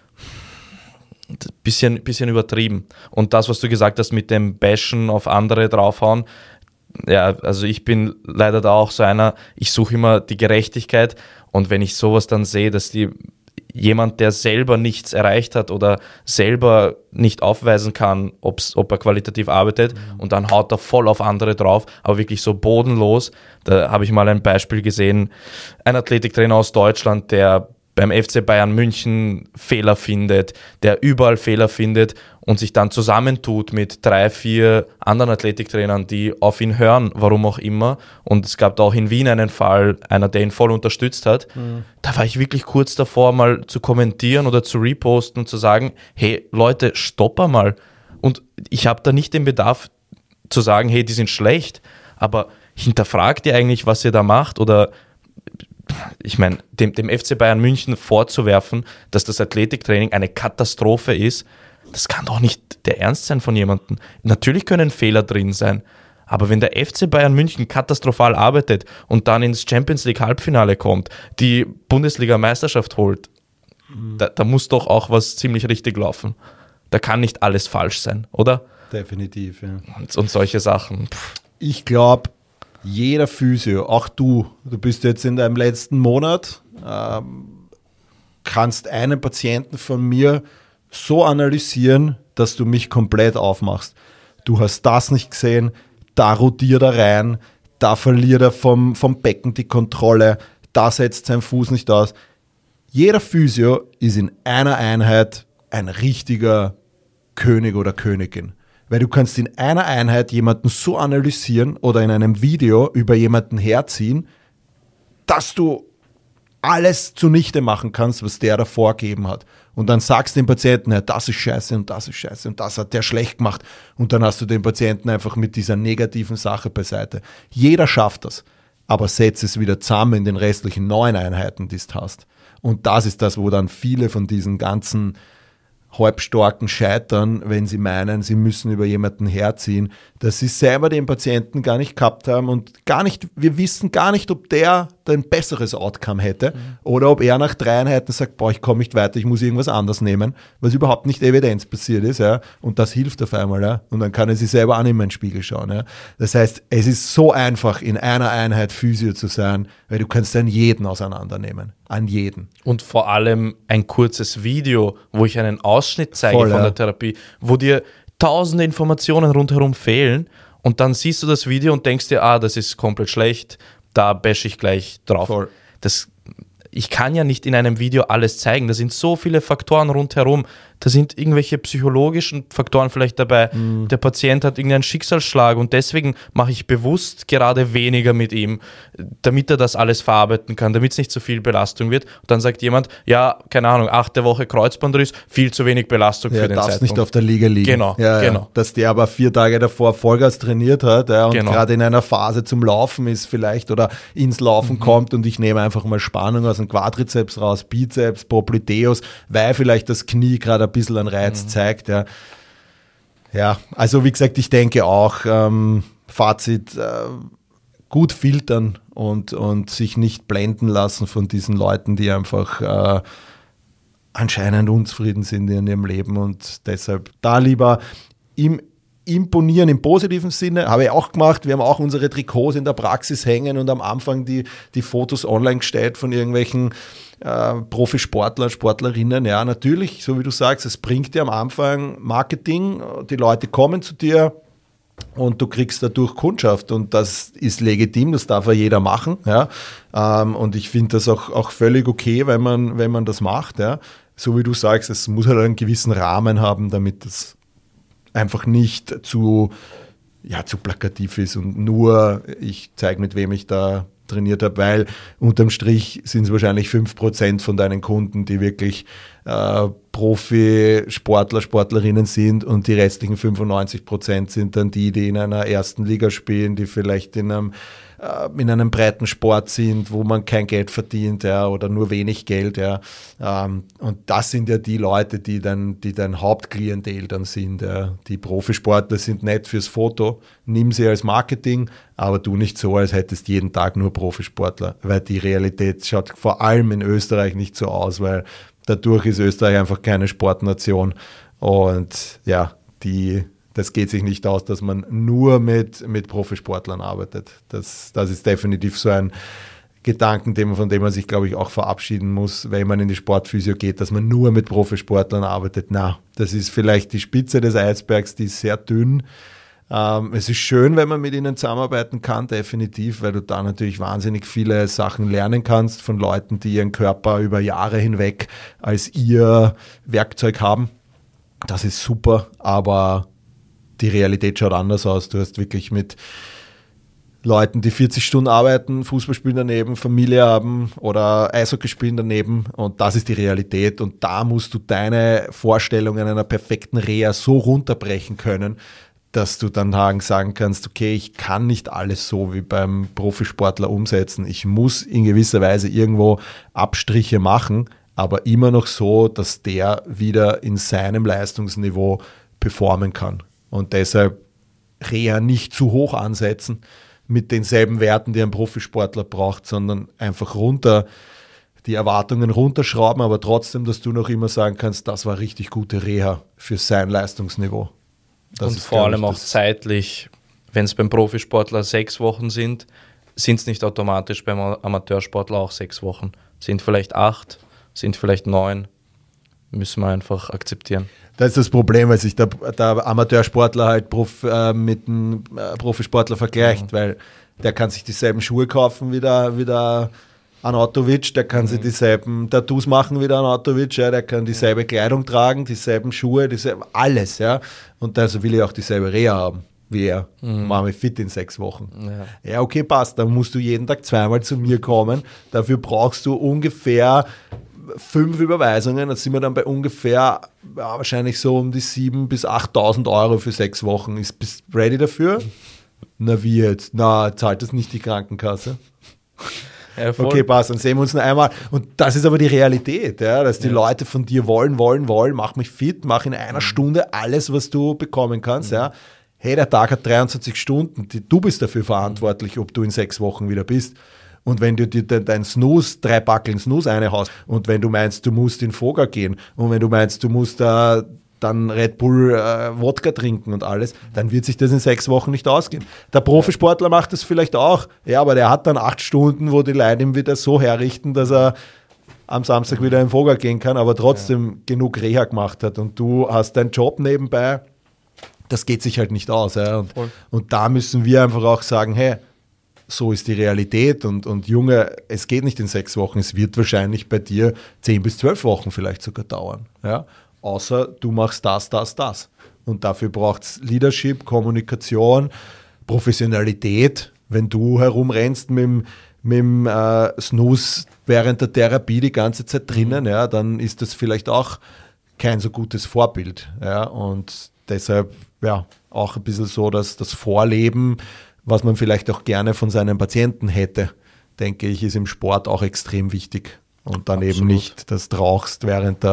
bisschen übertrieben. Und das, was du gesagt hast mit dem Bashen auf andere draufhauen, ja, also ich bin leider da auch so einer, ich suche immer die Gerechtigkeit und wenn ich sowas dann sehe, dass jemand, der selber nichts erreicht hat oder selber nicht aufweisen kann, ob er qualitativ arbeitet und dann haut er voll auf andere drauf, aber wirklich so bodenlos. Da habe ich mal ein Beispiel gesehen, ein Athletiktrainer aus Deutschland, der beim FC Bayern München Fehler findet, der überall Fehler findet und sich dann zusammentut mit 3-4 anderen Athletiktrainern, die auf ihn hören, warum auch immer. Und es gab da auch in Wien einen Fall, einer, der ihn voll unterstützt hat. Da war ich wirklich kurz davor, mal zu kommentieren oder zu reposten und zu sagen, hey Leute, stopp mal. Und ich habe da nicht den Bedarf zu sagen, hey, die sind schlecht, aber hinterfragt ihr eigentlich, was ihr da macht oder ich meine, dem FC Bayern München vorzuwerfen, dass das Athletiktraining eine Katastrophe ist, das kann doch nicht der Ernst sein von jemandem. Natürlich können Fehler drin sein, aber wenn der FC Bayern München katastrophal arbeitet und dann ins Champions League Halbfinale kommt, die Bundesliga-Meisterschaft holt, da muss doch auch was ziemlich richtig laufen. Da kann nicht alles falsch sein, oder? Definitiv, ja. Und solche Sachen. Ich glaube, jeder Physio, auch du bist jetzt in deinem letzten Monat, kannst einen Patienten von mir so analysieren, dass du mich komplett aufmachst. Du hast das nicht gesehen, da rotiert er rein, da verliert er vom Becken die Kontrolle, da setzt sein Fuß nicht aus. Jeder Physio ist in einer Einheit ein richtiger König oder Königin. Weil du kannst in einer Einheit jemanden so analysieren oder in einem Video über jemanden herziehen, dass du alles zunichte machen kannst, was der da vorgegeben hat. Und dann sagst du dem Patienten, ja, das ist scheiße und das ist scheiße und das hat der schlecht gemacht. Und dann hast du den Patienten einfach mit dieser negativen Sache beiseite. Jeder schafft das, aber setz es wieder zusammen in den restlichen 9 Einheiten, die du hast. Und das ist das, wo dann viele von diesen ganzen Halbstarken scheitern, wenn sie meinen, sie müssen über jemanden herziehen, dass sie selber den Patienten gar nicht gehabt haben und gar nicht, wir wissen gar nicht, ob der ein besseres Outcome hätte oder ob er nach 3 Einheiten sagt, boah, ich komme nicht weiter, ich muss irgendwas anderes nehmen, was überhaupt nicht evidenzbasiert ist, ja, und das hilft auf einmal, ja, und dann kann er sich selber auch nicht mehr in den Spiegel schauen, ja. Das heißt, es ist so einfach, in einer Einheit Physio zu sein, weil du kannst an jeden auseinandernehmen, an jeden. Und vor allem ein kurzes Video, wo ich einen Ausschnitt zeige von der Therapie, wo dir tausende Informationen rundherum fehlen und dann siehst du das Video und denkst dir, das ist komplett schlecht, da bashe ich gleich drauf. Ich kann ja nicht in einem Video alles zeigen, da sind so viele Faktoren rundherum, da sind irgendwelche psychologischen Faktoren vielleicht dabei, der Patient hat irgendeinen Schicksalsschlag und deswegen mache ich bewusst gerade weniger mit ihm, damit er das alles verarbeiten kann, damit es nicht so viel Belastung wird. Und dann sagt jemand, ja, keine Ahnung, 8. Woche Kreuzbandriss, viel zu wenig Belastung für den Zeitpunkt. Darfst nicht auf der Liga liegen. Genau, genau. Dass der aber 4 Tage davor Vollgas trainiert hat und gerade in einer Phase zum Laufen ist vielleicht oder ins Laufen kommt und ich nehme einfach mal Spannung aus dem Quadrizeps raus, Bizeps, Popliteus, weil vielleicht das Knie gerade ein bisschen einen Reiz zeigt. Ja, also wie gesagt, ich denke auch, Fazit, gut filtern und sich nicht blenden lassen von diesen Leuten, die einfach anscheinend unzufrieden sind in ihrem Leben und deshalb da lieber imponieren im positiven Sinne, habe ich auch gemacht. Wir haben auch unsere Trikots in der Praxis hängen und am Anfang die Fotos online gestellt von irgendwelchen Profisportler, Sportlerinnen. Ja, natürlich, so wie du sagst, es bringt dir am Anfang Marketing, die Leute kommen zu dir und du kriegst dadurch Kundschaft und das ist legitim, das darf ja jeder machen. Ja? Und ich finde das auch völlig okay, wenn man das macht. Ja? So wie du sagst, es muss halt einen gewissen Rahmen haben, damit das einfach nicht zu plakativ ist und nur ich zeige, mit wem ich da trainiert habe, weil unterm Strich sind es wahrscheinlich 5% von deinen Kunden, die wirklich Profisportler, Sportlerinnen sind und die restlichen 95% sind dann die in einer ersten Liga spielen, die vielleicht in einem breiten Sport sind, wo man kein Geld verdient, ja, oder nur wenig Geld. Ja. Und das sind ja die Leute, die dein Hauptklientel dann sind. Ja. Die Profisportler sind nett fürs Foto, nimm sie als Marketing, aber tu nicht so, als hättest jeden Tag nur Profisportler, weil die Realität schaut vor allem in Österreich nicht so aus, weil dadurch ist Österreich einfach keine Sportnation und ja, das geht sich nicht aus, dass man nur mit Profisportlern arbeitet. Das ist definitiv so ein Gedanken, von dem man sich, glaube ich, auch verabschieden muss, wenn man in die Sportphysio geht, dass man nur mit Profisportlern arbeitet. Na, das ist vielleicht die Spitze des Eisbergs, die ist sehr dünn. Es ist schön, wenn man mit ihnen zusammenarbeiten kann, definitiv, weil du da natürlich wahnsinnig viele Sachen lernen kannst von Leuten, die ihren Körper über Jahre hinweg als ihr Werkzeug haben. Das ist super, aber die Realität schaut anders aus. Du hast wirklich mit Leuten, die 40 Stunden arbeiten, Fußball spielen daneben, Familie haben oder Eishockey spielen daneben und das ist die Realität und da musst du deine Vorstellungen einer perfekten Reha so runterbrechen können, dass du dann sagen kannst, okay, ich kann nicht alles so wie beim Profisportler umsetzen. Ich muss in gewisser Weise irgendwo Abstriche machen, aber immer noch so, dass der wieder in seinem Leistungsniveau performen kann. Und deshalb Reha nicht zu hoch ansetzen mit denselben Werten, die ein Profisportler braucht, sondern einfach die Erwartungen runterschrauben, aber trotzdem, dass du noch immer sagen kannst, das war richtig gute Reha für sein Leistungsniveau. Das und ist, vor allem auch zeitlich, wenn es beim Profisportler 6 Wochen sind es nicht automatisch beim Amateursportler auch 6 Wochen. Sind vielleicht 8, sind vielleicht 9. Müssen wir einfach akzeptieren. Das ist das Problem, weil sich der Amateursportler halt mit einem Profisportler vergleicht, weil der kann sich dieselben Schuhe kaufen wie der Anatovic, der kann sich dieselben Tattoos machen wie der Anatovic, ja, der kann dieselbe Kleidung tragen, dieselben Schuhe, alles. Ja. Und also will ich auch dieselbe Reha haben wie er. Mach mich fit in 6 Wochen. Ja, okay, passt. Dann musst du jeden Tag 2-mal zu mir kommen. Dafür brauchst du ungefähr 5 Überweisungen, da sind wir dann bei ungefähr wahrscheinlich so um die 7.000 bis 8.000 Euro für 6 Wochen. Bist du ready dafür? Na wie jetzt? Na, zahlt das nicht die Krankenkasse? Ja, okay, passt, dann sehen wir uns noch einmal. Und das ist aber die Realität, ja, dass die Leute von dir wollen, mach mich fit, mach in einer Stunde alles, was du bekommen kannst. Ja. Hey, der Tag hat 23 Stunden, du bist dafür verantwortlich, ob du in 6 Wochen wieder bist. Und wenn du dir dein Snooze, 3 Backeln Snooze reinhaust und wenn du meinst, du musst in Foga gehen und wenn du meinst, du musst da dann Red Bull Wodka trinken und alles, dann wird sich das in 6 Wochen nicht ausgehen. Der Profisportler macht das vielleicht auch, ja, aber der hat dann 8 Stunden, wo die Leute ihm wieder so herrichten, dass er am Samstag wieder in Foga gehen kann, aber trotzdem genug Reha gemacht hat und du hast deinen Job nebenbei, das geht sich halt nicht aus. Ja. Und da müssen wir einfach auch sagen, hey, so ist die Realität und Junge, es geht nicht in 6 Wochen, es wird wahrscheinlich bei dir 10 bis 12 Wochen vielleicht sogar dauern. Ja? Außer du machst das. Und dafür braucht es Leadership, Kommunikation, Professionalität. Wenn du herumrennst mit dem Snooze während der Therapie die ganze Zeit drinnen, ja, dann ist das vielleicht auch kein so gutes Vorbild. Ja? Und deshalb ja auch ein bisschen so, dass das Vorleben, was man vielleicht auch gerne von seinen Patienten hätte, denke ich, ist im Sport auch extrem wichtig. Und dann eben nicht, dass du rauchst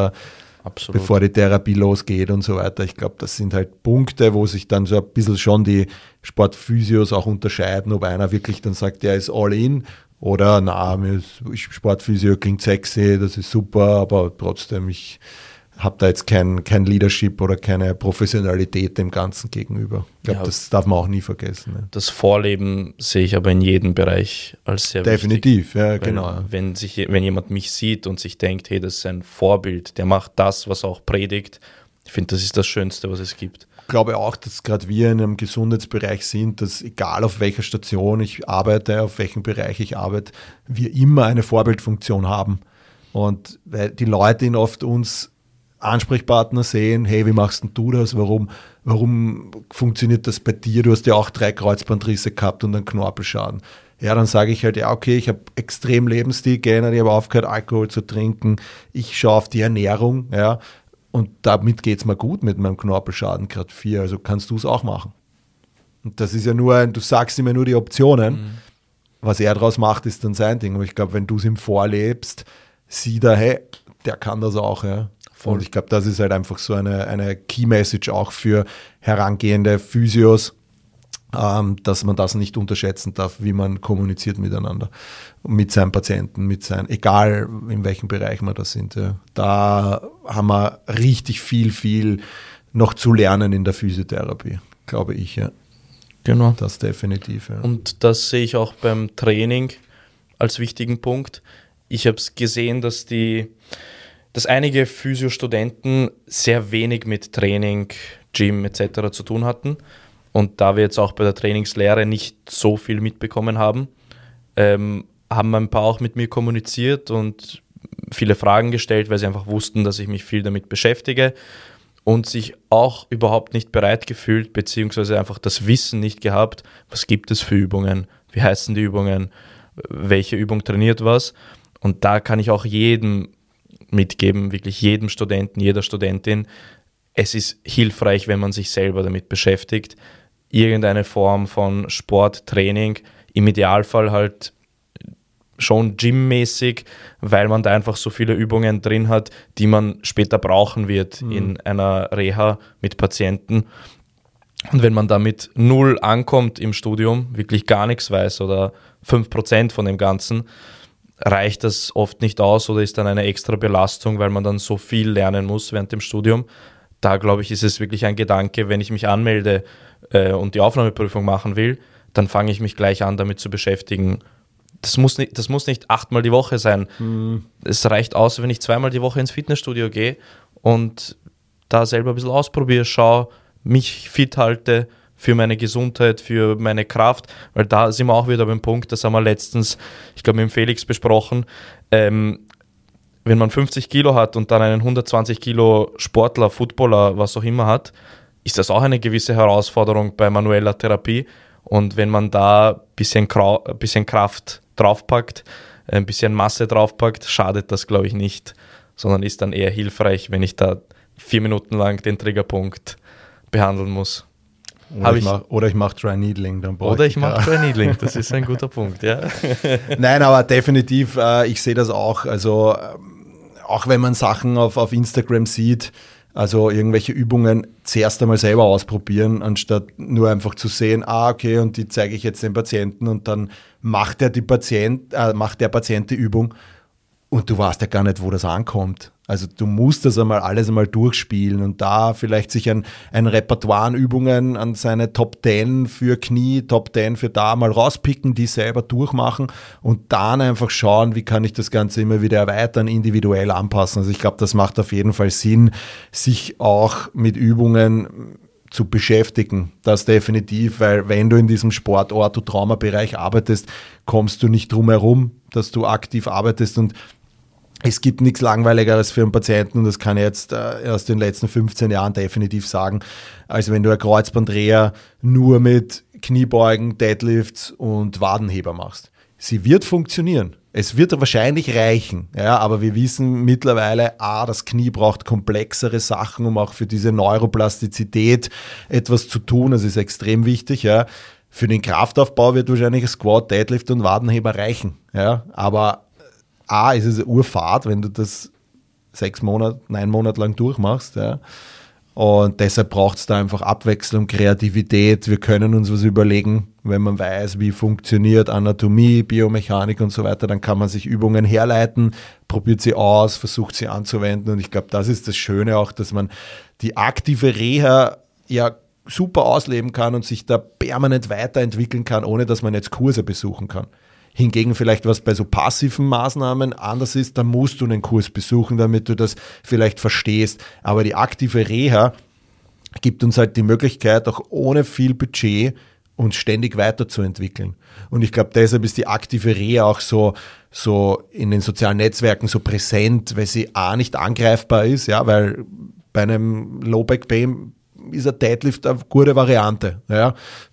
bevor die Therapie losgeht und so weiter. Ich glaube, das sind halt Punkte, wo sich dann so ein bisschen schon die Sportphysios auch unterscheiden, ob einer wirklich dann sagt, der ist all in oder Sportphysio klingt sexy, das ist super, aber trotzdem, ich habe da jetzt kein Leadership oder keine Professionalität dem Ganzen gegenüber. Ich glaube, das darf man auch nie vergessen. Ne? Das Vorleben sehe ich aber in jedem Bereich als sehr definitiv, wichtig. Ja, genau. Wenn jemand mich sieht und sich denkt, hey, das ist ein Vorbild, der macht das, was er auch predigt, ich finde, das ist das Schönste, was es gibt. Ich glaube auch, dass gerade wir in einem Gesundheitsbereich sind, dass egal auf welcher Station ich arbeite, auf welchem Bereich ich arbeite, wir immer eine Vorbildfunktion haben. Und weil die Leute in oft uns Ansprechpartner sehen, hey, wie machst denn du das? Warum funktioniert das bei dir? Du hast ja auch 3 Kreuzbandrisse gehabt und einen Knorpelschaden. ja, dann sage ich halt, ja, okay, ich habe extrem Lebensstil geändert, ich habe aufgehört, Alkohol zu trinken, ich schaue auf die Ernährung, ja, und damit geht es mir gut mit meinem Knorpelschaden Grad 4, also kannst du es auch machen. Und das ist ja nur, du sagst ihm ja nur die Optionen, was er daraus macht, ist dann sein Ding, aber ich glaube, wenn du es ihm vorlebst, sieht er, hey, der kann das auch, ja. Voll. Und ich glaube, das ist halt einfach so eine Key-Message auch für herangehende Physios, dass man das nicht unterschätzen darf, wie man kommuniziert miteinander, mit seinen Patienten, egal in welchem Bereich wir das sind. Ja. Da haben wir richtig viel noch zu lernen in der Physiotherapie, glaube ich. Ja. Genau. Das definitiv. Ja. Und das sehe ich auch beim Training als wichtigen Punkt. Ich habe es gesehen, dass einige Physiostudenten sehr wenig mit Training, Gym etc. zu tun hatten. Und da wir jetzt auch bei der Trainingslehre nicht so viel mitbekommen haben, haben ein paar auch mit mir kommuniziert und viele Fragen gestellt, weil sie einfach wussten, dass ich mich viel damit beschäftige und sich auch überhaupt nicht bereit gefühlt, beziehungsweise einfach das Wissen nicht gehabt, was gibt es für Übungen, wie heißen die Übungen, welche Übung trainiert was. Und da kann ich auch jedem mitgeben, wirklich jedem Studenten, jeder Studentin, es ist hilfreich, wenn man sich selber damit beschäftigt, irgendeine Form von Sport, Training, im Idealfall halt schon gymmäßig, weil man da einfach so viele Übungen drin hat, die man später brauchen wird in einer Reha mit Patienten. Und wenn man da mit 0 ankommt im Studium, wirklich gar nichts weiß oder 5% von dem Ganzen, reicht das oft nicht aus oder ist dann eine extra Belastung, weil man dann so viel lernen muss während dem Studium. Da, glaube ich, ist es wirklich ein Gedanke, wenn ich mich anmelde und die Aufnahmeprüfung machen will, dann fange ich mich gleich an, damit zu beschäftigen. Das muss nicht 8-mal die Woche sein. Es reicht aus, wenn ich 2-mal die Woche ins Fitnessstudio gehe und da selber ein bisschen ausprobiere, schaue, mich fit halte für meine Gesundheit, für meine Kraft, weil da sind wir auch wieder beim Punkt, das haben wir letztens, ich glaube, mit dem Felix besprochen, wenn man 50 Kilo hat und dann einen 120 Kilo Sportler, Footballer, was auch immer hat, ist das auch eine gewisse Herausforderung bei manueller Therapie. Und wenn man da ein bisschen Kraft draufpackt, ein bisschen Masse draufpackt, schadet das, glaube ich, nicht, sondern ist dann eher hilfreich, wenn ich da 4 Minuten lang den Triggerpunkt behandeln muss. Oder ich mache Dry Needling. Oder ich mache Dry Needling, das ist ein guter Punkt, ja. Nein, aber definitiv, ich sehe das auch. Also auch wenn man Sachen auf Instagram sieht, also irgendwelche Übungen zuerst einmal selber ausprobieren, anstatt nur einfach zu sehen, okay, und die zeige ich jetzt dem Patienten und dann macht der Patient die Übung und du weißt ja gar nicht, wo das ankommt. Also du musst das alles einmal durchspielen und da vielleicht sich ein Repertoire an Übungen an seine Top 10 für Knie, Top 10 für da mal rauspicken, die selber durchmachen und dann einfach schauen, wie kann ich das Ganze immer wieder erweitern, individuell anpassen. Also ich glaube, das macht auf jeden Fall Sinn, sich auch mit Übungen zu beschäftigen. Das definitiv, weil wenn du in diesem Sport-Ortho-Trauma-Bereich arbeitest, kommst du nicht drum herum, dass du aktiv arbeitest und es gibt nichts Langweiligeres für einen Patienten und das kann ich jetzt aus den letzten 15 Jahren definitiv sagen, als wenn du eine Kreuzbandreha nur mit Kniebeugen, Deadlifts und Wadenheber machst. Sie wird funktionieren. Es wird wahrscheinlich reichen, ja, aber wir wissen mittlerweile, das Knie braucht komplexere Sachen, um auch für diese Neuroplastizität etwas zu tun. Das ist extrem wichtig, ja. Für den Kraftaufbau wird wahrscheinlich Squat, Deadlift und Wadenheber reichen, ja, aber ist es eine Urfahrt, wenn du das 9 Monate lang durchmachst. Ja. Und deshalb braucht es da einfach Abwechslung, Kreativität. Wir können uns was überlegen, wenn man weiß, wie funktioniert Anatomie, Biomechanik und so weiter, dann kann man sich Übungen herleiten, probiert sie aus, versucht sie anzuwenden. Und ich glaube, das ist das Schöne auch, dass man die aktive Reha ja super ausleben kann und sich da permanent weiterentwickeln kann, ohne dass man jetzt Kurse besuchen kann. Hingegen vielleicht, was bei so passiven Maßnahmen anders ist, da musst du einen Kurs besuchen, damit du das vielleicht verstehst. Aber die aktive Reha gibt uns halt die Möglichkeit, auch ohne viel Budget uns ständig weiterzuentwickeln. Und ich glaube, deshalb ist die aktive Reha auch so in den sozialen Netzwerken so präsent, weil sie nicht angreifbar ist, ja, weil bei einem Low Back Pain ist ein Deadlift eine gute Variante. Ja.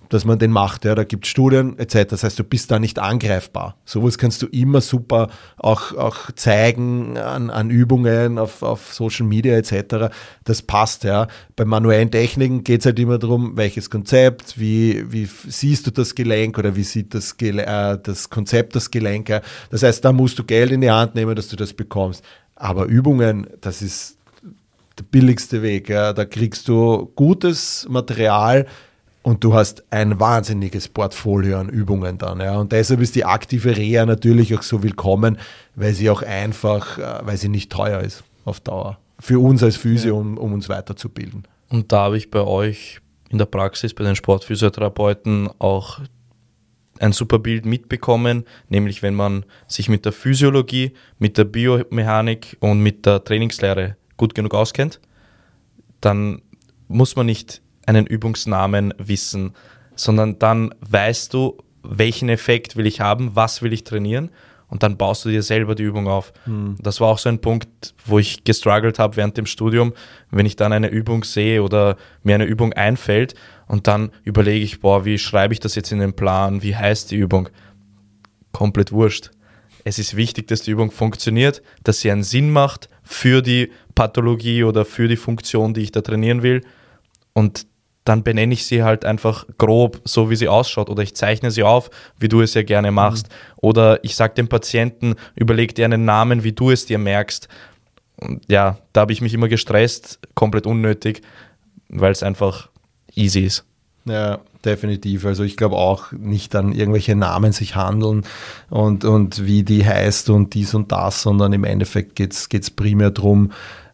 dass man den macht. Ja, da gibt es Studien etc. Das heißt, du bist da nicht angreifbar. Sowas kannst du immer super auch zeigen an Übungen auf Social Media etc. Das passt. Ja. Bei manuellen Techniken geht es halt immer darum, welches Konzept, wie siehst du das Gelenk oder wie sieht das Konzept das Gelenk. Ja. Das heißt, da musst du Geld in die Hand nehmen, dass du das bekommst. Aber Übungen, das ist der billigste Weg. Ja. Da kriegst du gutes Material und du hast ein wahnsinniges Portfolio an Übungen dann. Ja. Und deshalb ist die aktive Reha natürlich auch so willkommen, weil sie auch einfach, weil sie nicht teuer ist auf Dauer. Für uns als Physio, um uns weiterzubilden. Und da habe ich bei euch in der Praxis, bei den Sportphysiotherapeuten auch ein super Bild mitbekommen, nämlich wenn man sich mit der Physiologie, mit der Biomechanik und mit der Trainingslehre gut genug auskennt, dann muss man nicht einen Übungsnamen wissen, sondern dann weißt du, welchen Effekt will ich haben, was will ich trainieren und dann baust du dir selber die Übung auf. Das war auch so ein Punkt, wo ich gestruggelt habe während dem Studium, wenn ich dann eine Übung sehe oder mir eine Übung einfällt und dann überlege ich, wie schreibe ich das jetzt in den Plan, wie heißt die Übung? Komplett wurscht. Es ist wichtig, dass die Übung funktioniert, dass sie einen Sinn macht für die Pathologie oder für die Funktion, die ich da trainieren will. Und dann benenne ich sie halt einfach grob, so wie sie ausschaut. Oder ich zeichne sie auf, wie du es ja gerne machst. Oder ich sage dem Patienten, überleg dir einen Namen, wie du es dir merkst. Und ja, da habe ich mich immer gestresst, komplett unnötig, weil es einfach easy ist. Ja, definitiv. Also ich glaube auch nicht an irgendwelche Namen sich handeln und wie die heißt und dies und das, sondern im Endeffekt geht's primär darum,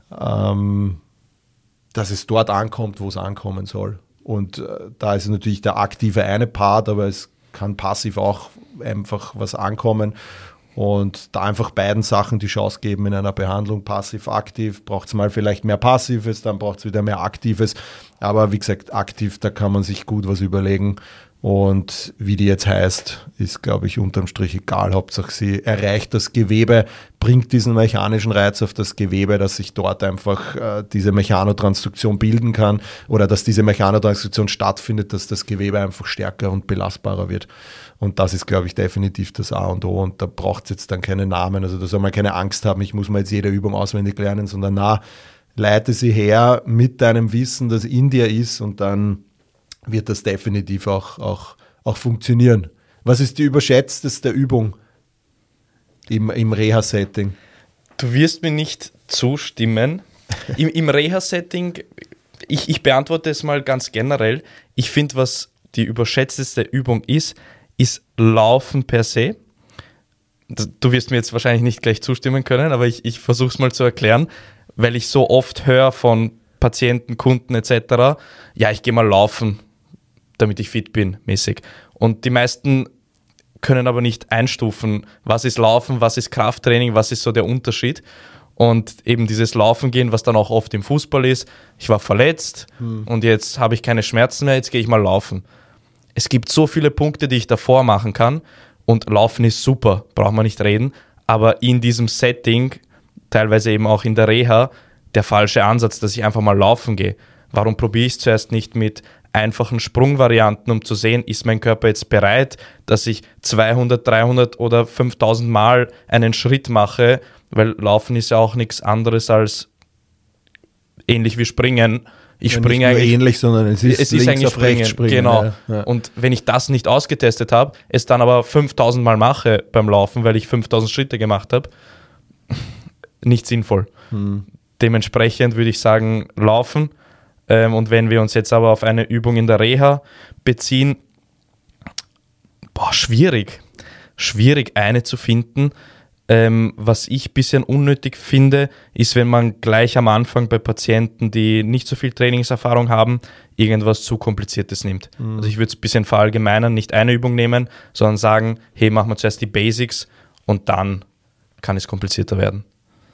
dass es dort ankommt, wo es ankommen soll. Und da ist natürlich der aktive eine Part, aber es kann passiv auch einfach was ankommen. Und da einfach beiden Sachen die Chance geben in einer Behandlung, passiv-aktiv, braucht es mal vielleicht mehr Passives, dann braucht es wieder mehr Aktives. Aber wie gesagt, aktiv, da kann man sich gut was überlegen. Und wie die jetzt heißt, ist, glaube ich, unterm Strich egal. Hauptsache, sie erreicht das Gewebe, bringt diesen mechanischen Reiz auf das Gewebe, dass sich dort einfach diese Mechanotransduktion bilden kann oder dass diese Mechanotransduktion stattfindet, dass das Gewebe einfach stärker und belastbarer wird. Und das ist, glaube ich, definitiv das A und O. Und da braucht es jetzt dann keine Namen. Also da soll man keine Angst haben, ich muss mal jetzt jede Übung auswendig lernen, sondern leite sie her mit deinem Wissen, das in dir ist, und dann wird das definitiv auch funktionieren. Was ist die überschätzteste Übung im Reha-Setting? Du wirst mir nicht zustimmen. Im Reha-Setting, ich beantworte es mal ganz generell. Ich finde, was die überschätzteste Übung ist Laufen per se. Du wirst mir jetzt wahrscheinlich nicht gleich zustimmen können, aber ich versuche es mal zu erklären, weil ich so oft höre von Patienten, Kunden etc., ja, ich gehe mal laufen, damit ich fit bin, mäßig. Und die meisten können aber nicht einstufen, was ist Laufen, was ist Krafttraining, was ist so der Unterschied. Und eben dieses Laufen gehen, was dann auch oft im Fußball ist, ich war verletzt und jetzt habe ich keine Schmerzen mehr, jetzt gehe ich mal laufen. Es gibt so viele Punkte, die ich davor machen kann, und Laufen ist super, braucht man nicht reden, aber in diesem Setting, teilweise eben auch in der Reha, der falsche Ansatz, dass ich einfach mal laufen gehe. Warum probiere ich es zuerst nicht mit einfachen Sprungvarianten, um zu sehen, ist mein Körper jetzt bereit, dass ich 200, 300 oder 5000 Mal einen Schritt mache, weil Laufen ist ja auch nichts anderes als ähnlich wie Springen. Ich springe nicht nur eigentlich ähnlich, sondern es ist links eigentlich auf rechts springen. Genau. Ja. Und wenn ich das nicht ausgetestet habe, es dann aber 5000 Mal mache beim Laufen, weil ich 5000 Schritte gemacht habe, nicht sinnvoll. Dementsprechend würde ich sagen, laufen. Und wenn wir uns jetzt aber auf eine Übung in der Reha beziehen, schwierig eine zu finden. Was ich ein bisschen unnötig finde, ist, wenn man gleich am Anfang bei Patienten, die nicht so viel Trainingserfahrung haben, irgendwas zu Kompliziertes nimmt. Also ich würde es ein bisschen verallgemeinern, nicht eine Übung nehmen, sondern sagen, hey, machen wir zuerst die Basics und dann kann es komplizierter werden.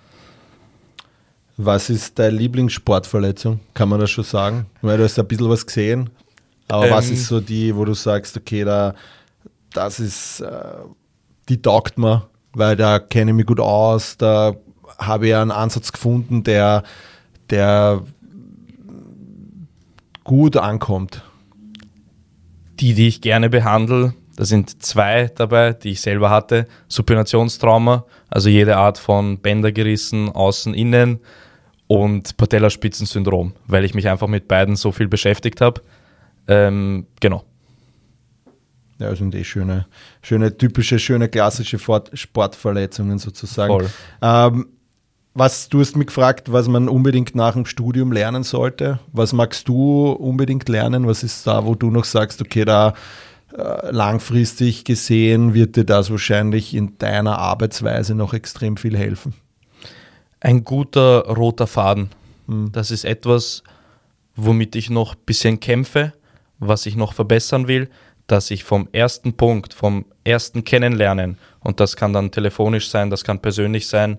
Was ist deine Lieblingssportverletzung? Kann man das schon sagen? Weil du hast ein bisschen was gesehen. Aber was ist so die, wo du sagst, okay, das ist, die taugt mir, weil da kenne ich mich gut aus, da habe ich einen Ansatz gefunden, der gut ankommt. Die ich gerne behandle, da sind 2 dabei, die ich selber hatte. Supinationstrauma, also jede Art von Bänder gerissen, außen, innen, und Patellaspitzensyndrom, weil ich mich einfach mit beiden so viel beschäftigt habe. Genau. Ja, das sind schöne, typische, klassische Sportverletzungen sozusagen. Voll. Du hast mich gefragt, was man unbedingt nach dem Studium lernen sollte. Was magst du unbedingt lernen? Was ist da, wo du noch sagst, okay, da langfristig gesehen wird dir das wahrscheinlich in deiner Arbeitsweise noch extrem viel helfen? Ein guter roter Faden. Das ist etwas, womit ich noch ein bisschen kämpfe, was ich noch verbessern will, dass ich vom ersten Punkt, vom ersten Kennenlernen, und das kann dann telefonisch sein, das kann persönlich sein,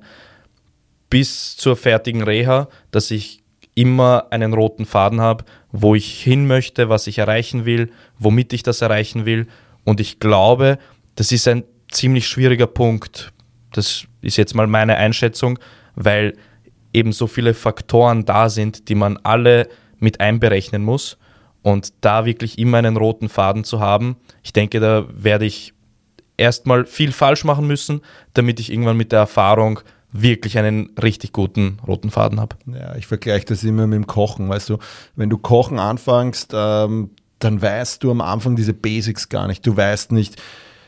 bis zur fertigen Reha, dass ich immer einen roten Faden habe, wo ich hin möchte, was ich erreichen will, womit ich das erreichen will. Und ich glaube, das ist ein ziemlich schwieriger Punkt. Das ist jetzt mal meine Einschätzung, weil eben so viele Faktoren da sind, die man alle mit einberechnen muss. Und da wirklich immer einen roten Faden zu haben, ich denke, da werde ich erstmal viel falsch machen müssen, damit ich irgendwann mit der Erfahrung wirklich einen richtig guten roten Faden habe. Ja, ich vergleiche das immer mit dem Kochen, weißt du, wenn du Kochen anfängst, dann weißt du am Anfang diese Basics gar nicht. Du weißt nicht,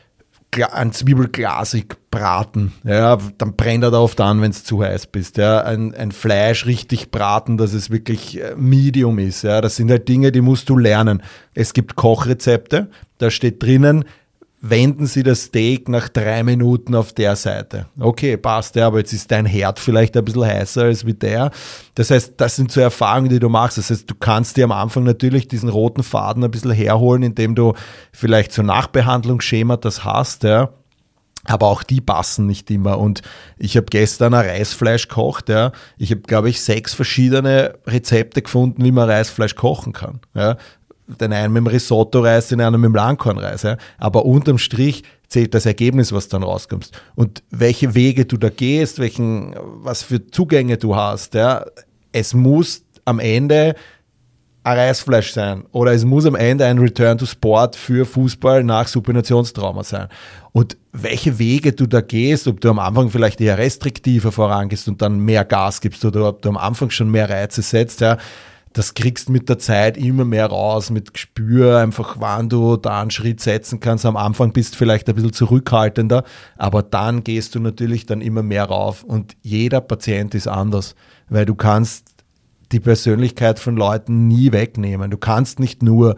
ein Zwiebel glasig braten, ja, dann brennt er da oft an, wenn es zu heiß bist. Ja. Ein Fleisch richtig braten, dass es wirklich Medium ist. Ja. Das sind halt Dinge, die musst du lernen. Es gibt Kochrezepte, da steht drinnen, wenden Sie das Steak nach 3 Minuten auf der Seite. Okay, passt, ja, aber jetzt ist dein Herd vielleicht ein bisschen heißer als wie der. Das heißt, das sind so Erfahrungen, die du machst. Das heißt, du kannst dir am Anfang natürlich diesen roten Faden ein bisschen herholen, indem du vielleicht so Nachbehandlungsschemata hast, ja. Aber auch die passen nicht immer. Und ich habe gestern ein Reisfleisch gekocht. Ja. Ich habe, glaube ich, 6 verschiedene Rezepte gefunden, wie man Reisfleisch kochen kann. Ja. Den einen mit dem Risotto-Reis, den anderen mit dem Langkornreis. Ja. Aber unterm Strich zählt das Ergebnis, was dann rauskommt. Und welche Wege du da gehst, was für Zugänge du hast. Ja. Es muss am Ende ein Reisfleisch sein oder es muss am Ende ein Return to Sport für Fußball nach Supinationstrauma sein. Und welche Wege du da gehst, ob du am Anfang vielleicht eher restriktiver vorangehst und dann mehr Gas gibst oder ob du am Anfang schon mehr Reize setzt, ja, das kriegst mit der Zeit immer mehr raus, mit Gespür, einfach wann du da einen Schritt setzen kannst. Am Anfang bist du vielleicht ein bisschen zurückhaltender, aber dann gehst du natürlich dann immer mehr rauf und jeder Patient ist anders, weil du kannst die Persönlichkeit von Leuten nie wegnehmen. Du kannst nicht nur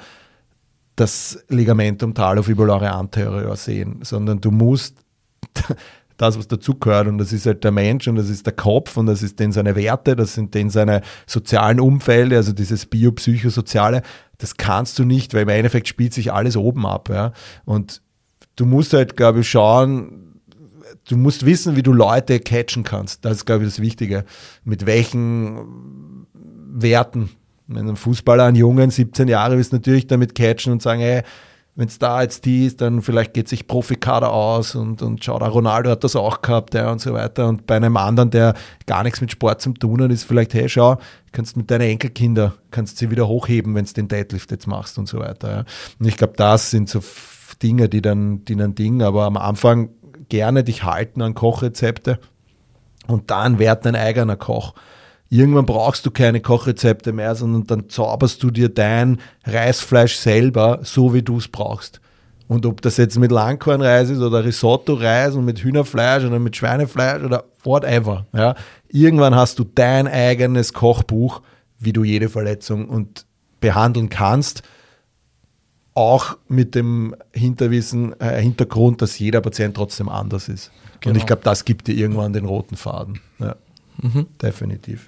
das Ligamentum talofibrillare anterior sehen, sondern du musst das, was dazugehört, und das ist halt der Mensch und das ist der Kopf und das ist den seine Werte, das sind den seine sozialen Umfelder, also dieses biopsychosoziale, das kannst du nicht, weil im Endeffekt spielt sich alles oben ab. Ja? Und du musst halt, glaube ich, schauen, du musst wissen, wie du Leute catchen kannst. Das ist, glaube ich, das Wichtige. Mit welchen Werten. Wenn ein Fußballer, ein Jungen, 17 Jahre, willst du natürlich damit catchen und sagen, hey, wenn es da jetzt die ist, dann vielleicht geht sich Profikader aus und schau da, Ronaldo hat das auch gehabt, ja, und so weiter. Und bei einem anderen, der gar nichts mit Sport zu tun hat, ist vielleicht, hey, schau, kannst mit deinen Enkelkinder, kannst sie wieder hochheben, wenn du den Deadlift jetzt machst und so weiter. Ja. Und ich glaube, das sind so Dinge, die dann aber am Anfang gerne dich halten an Kochrezepte und dann werd dein eigener Koch. Irgendwann brauchst du keine Kochrezepte mehr, sondern dann zauberst du dir dein Reisfleisch selber, so wie du es brauchst. Und ob das jetzt mit Langkornreis ist oder Risotto-Reis und mit Hühnerfleisch oder mit Schweinefleisch oder whatever. Ja. Irgendwann hast du dein eigenes Kochbuch, wie du jede Verletzung behandeln kannst. Auch mit dem Hintergrund, dass jeder Patient trotzdem anders ist. Genau. Und ich glaube, das gibt dir irgendwann den roten Faden. Ja. Definitiv.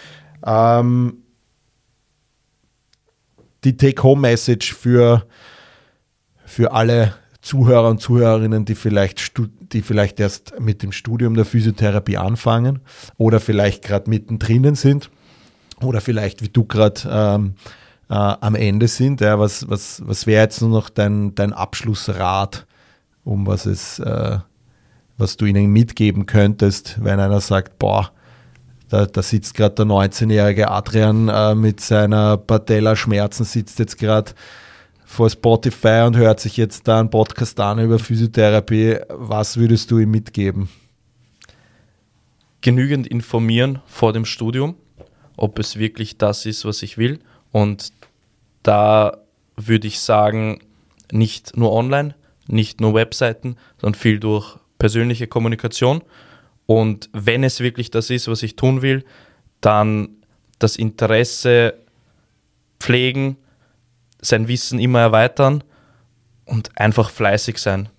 Die Take-Home-Message für alle Zuhörer und Zuhörerinnen, die vielleicht erst mit dem Studium der Physiotherapie anfangen oder vielleicht gerade mittendrin sind oder vielleicht wie du gerade am Ende sind. Ja, was wäre jetzt nur noch dein Abschlussrat, was du ihnen mitgeben könntest, wenn einer sagt, boah, da sitzt gerade der 19-jährige Adrian mit seiner Patella-Schmerzen, sitzt jetzt gerade vor Spotify und hört sich jetzt da einen Podcast an über Physiotherapie, was würdest du ihm mitgeben? Genügend informieren vor dem Studium, ob es wirklich das ist, was ich will. Und da würde ich sagen, nicht nur online, nicht nur Webseiten, sondern viel durch persönliche Kommunikation. Und wenn es wirklich das ist, was ich tun will, dann das Interesse pflegen, sein Wissen immer erweitern und einfach fleißig sein.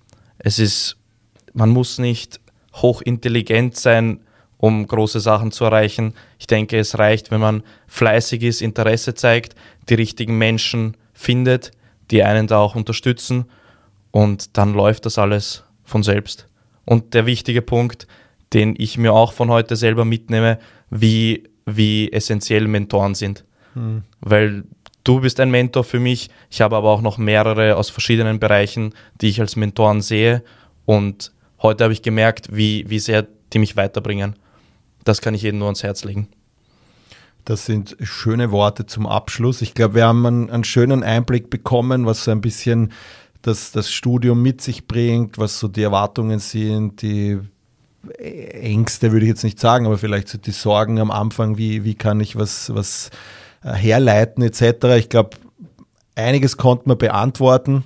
Man muss nicht hochintelligent sein, um große Sachen zu erreichen. Ich denke, es reicht, wenn man fleißig ist, Interesse zeigt, die richtigen Menschen findet, die einen da auch unterstützen, und dann läuft das alles von selbst. Und der wichtige Punkt, den ich mir auch von heute selber mitnehme, wie essentiell Mentoren sind. Weil du bist ein Mentor für mich, ich habe aber auch noch mehrere aus verschiedenen Bereichen, die ich als Mentoren sehe, und heute habe ich gemerkt, wie sehr die mich weiterbringen. Das kann ich jedem nur ans Herz legen. Das sind schöne Worte zum Abschluss. Ich glaube, wir haben einen schönen Einblick bekommen, was so ein bisschen das Studium mit sich bringt, was so die Erwartungen sind, die Ängste würde ich jetzt nicht sagen, aber vielleicht so die Sorgen am Anfang, wie kann ich was herleiten etc. Ich glaube, einiges konnte man beantworten.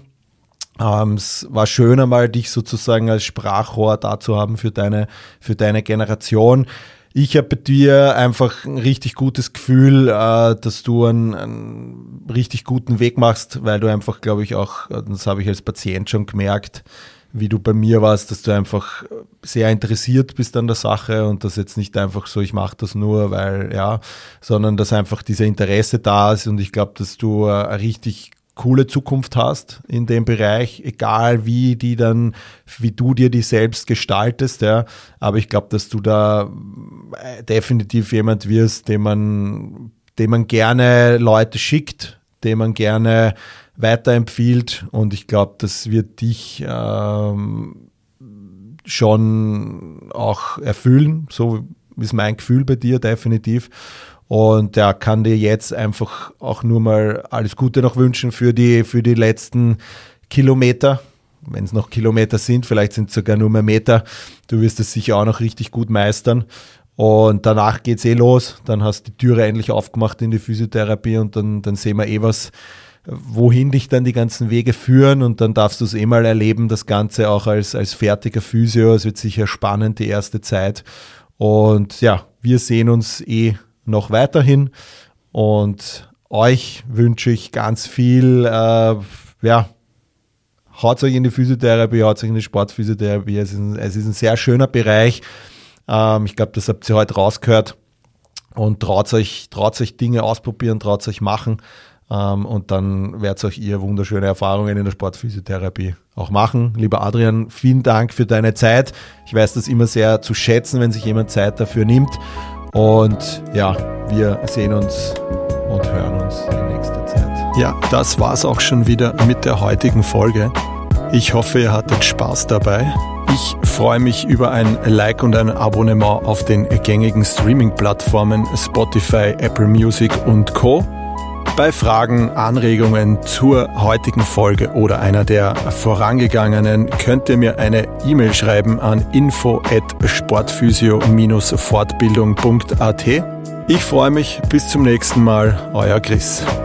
Es war schön einmal, dich sozusagen als Sprachrohr da zu haben für deine Generation. Ich habe bei dir einfach ein richtig gutes Gefühl, dass du einen richtig guten Weg machst, weil du einfach, glaube ich, auch, das habe ich als Patient schon gemerkt, wie du bei mir warst, dass du einfach sehr interessiert bist an der Sache und das jetzt nicht einfach so, ich mache das nur, sondern dass einfach dieser Interesse da ist, und ich glaube, dass du eine richtig coole Zukunft hast in dem Bereich, egal wie du dir die selbst gestaltest, ja. Aber ich glaube, dass du da definitiv jemand wirst, dem man gerne Leute schickt, dem man gerne weiterempfiehlt, und ich glaube, das wird dich schon auch erfüllen, so ist mein Gefühl bei dir definitiv. Und ja, kann dir jetzt einfach auch nur mal alles Gute noch wünschen für die letzten Kilometer, wenn es noch Kilometer sind, vielleicht sind es sogar nur mehr Meter. Du wirst es sicher auch noch richtig gut meistern. Und danach geht's los, dann hast du die Türe endlich aufgemacht in die Physiotherapie, und dann sehen wir wohin dich dann die ganzen Wege führen, und dann darfst du es mal erleben, das Ganze auch als fertiger Physio. Es wird sicher spannend, die erste Zeit. Und ja, wir sehen uns noch weiterhin, und euch wünsche ich ganz viel, haut euch in die Physiotherapie, haut euch in die Sportphysiotherapie. Es ist ein sehr schöner Bereich. Ich glaube, das habt ihr heute rausgehört, und traut euch Dinge ausprobieren, traut euch machen, und dann werdet ihr wunderschöne Erfahrungen in der Sportphysiotherapie auch machen. Lieber Adrian, vielen Dank für deine Zeit. Ich weiß das immer sehr zu schätzen, wenn sich jemand Zeit dafür nimmt. Und ja, wir sehen uns und hören uns in nächster Zeit. Ja, das war's auch schon wieder mit der heutigen Folge. Ich hoffe, ihr hattet Spaß dabei. Ich freue mich über ein Like und ein Abonnement auf den gängigen Streaming-Plattformen Spotify, Apple Music und Co. Bei Fragen, Anregungen zur heutigen Folge oder einer der vorangegangenen könnt ihr mir eine E-Mail schreiben an info@sportphysio-fortbildung.at. Ich freue mich, bis zum nächsten Mal, euer Chris.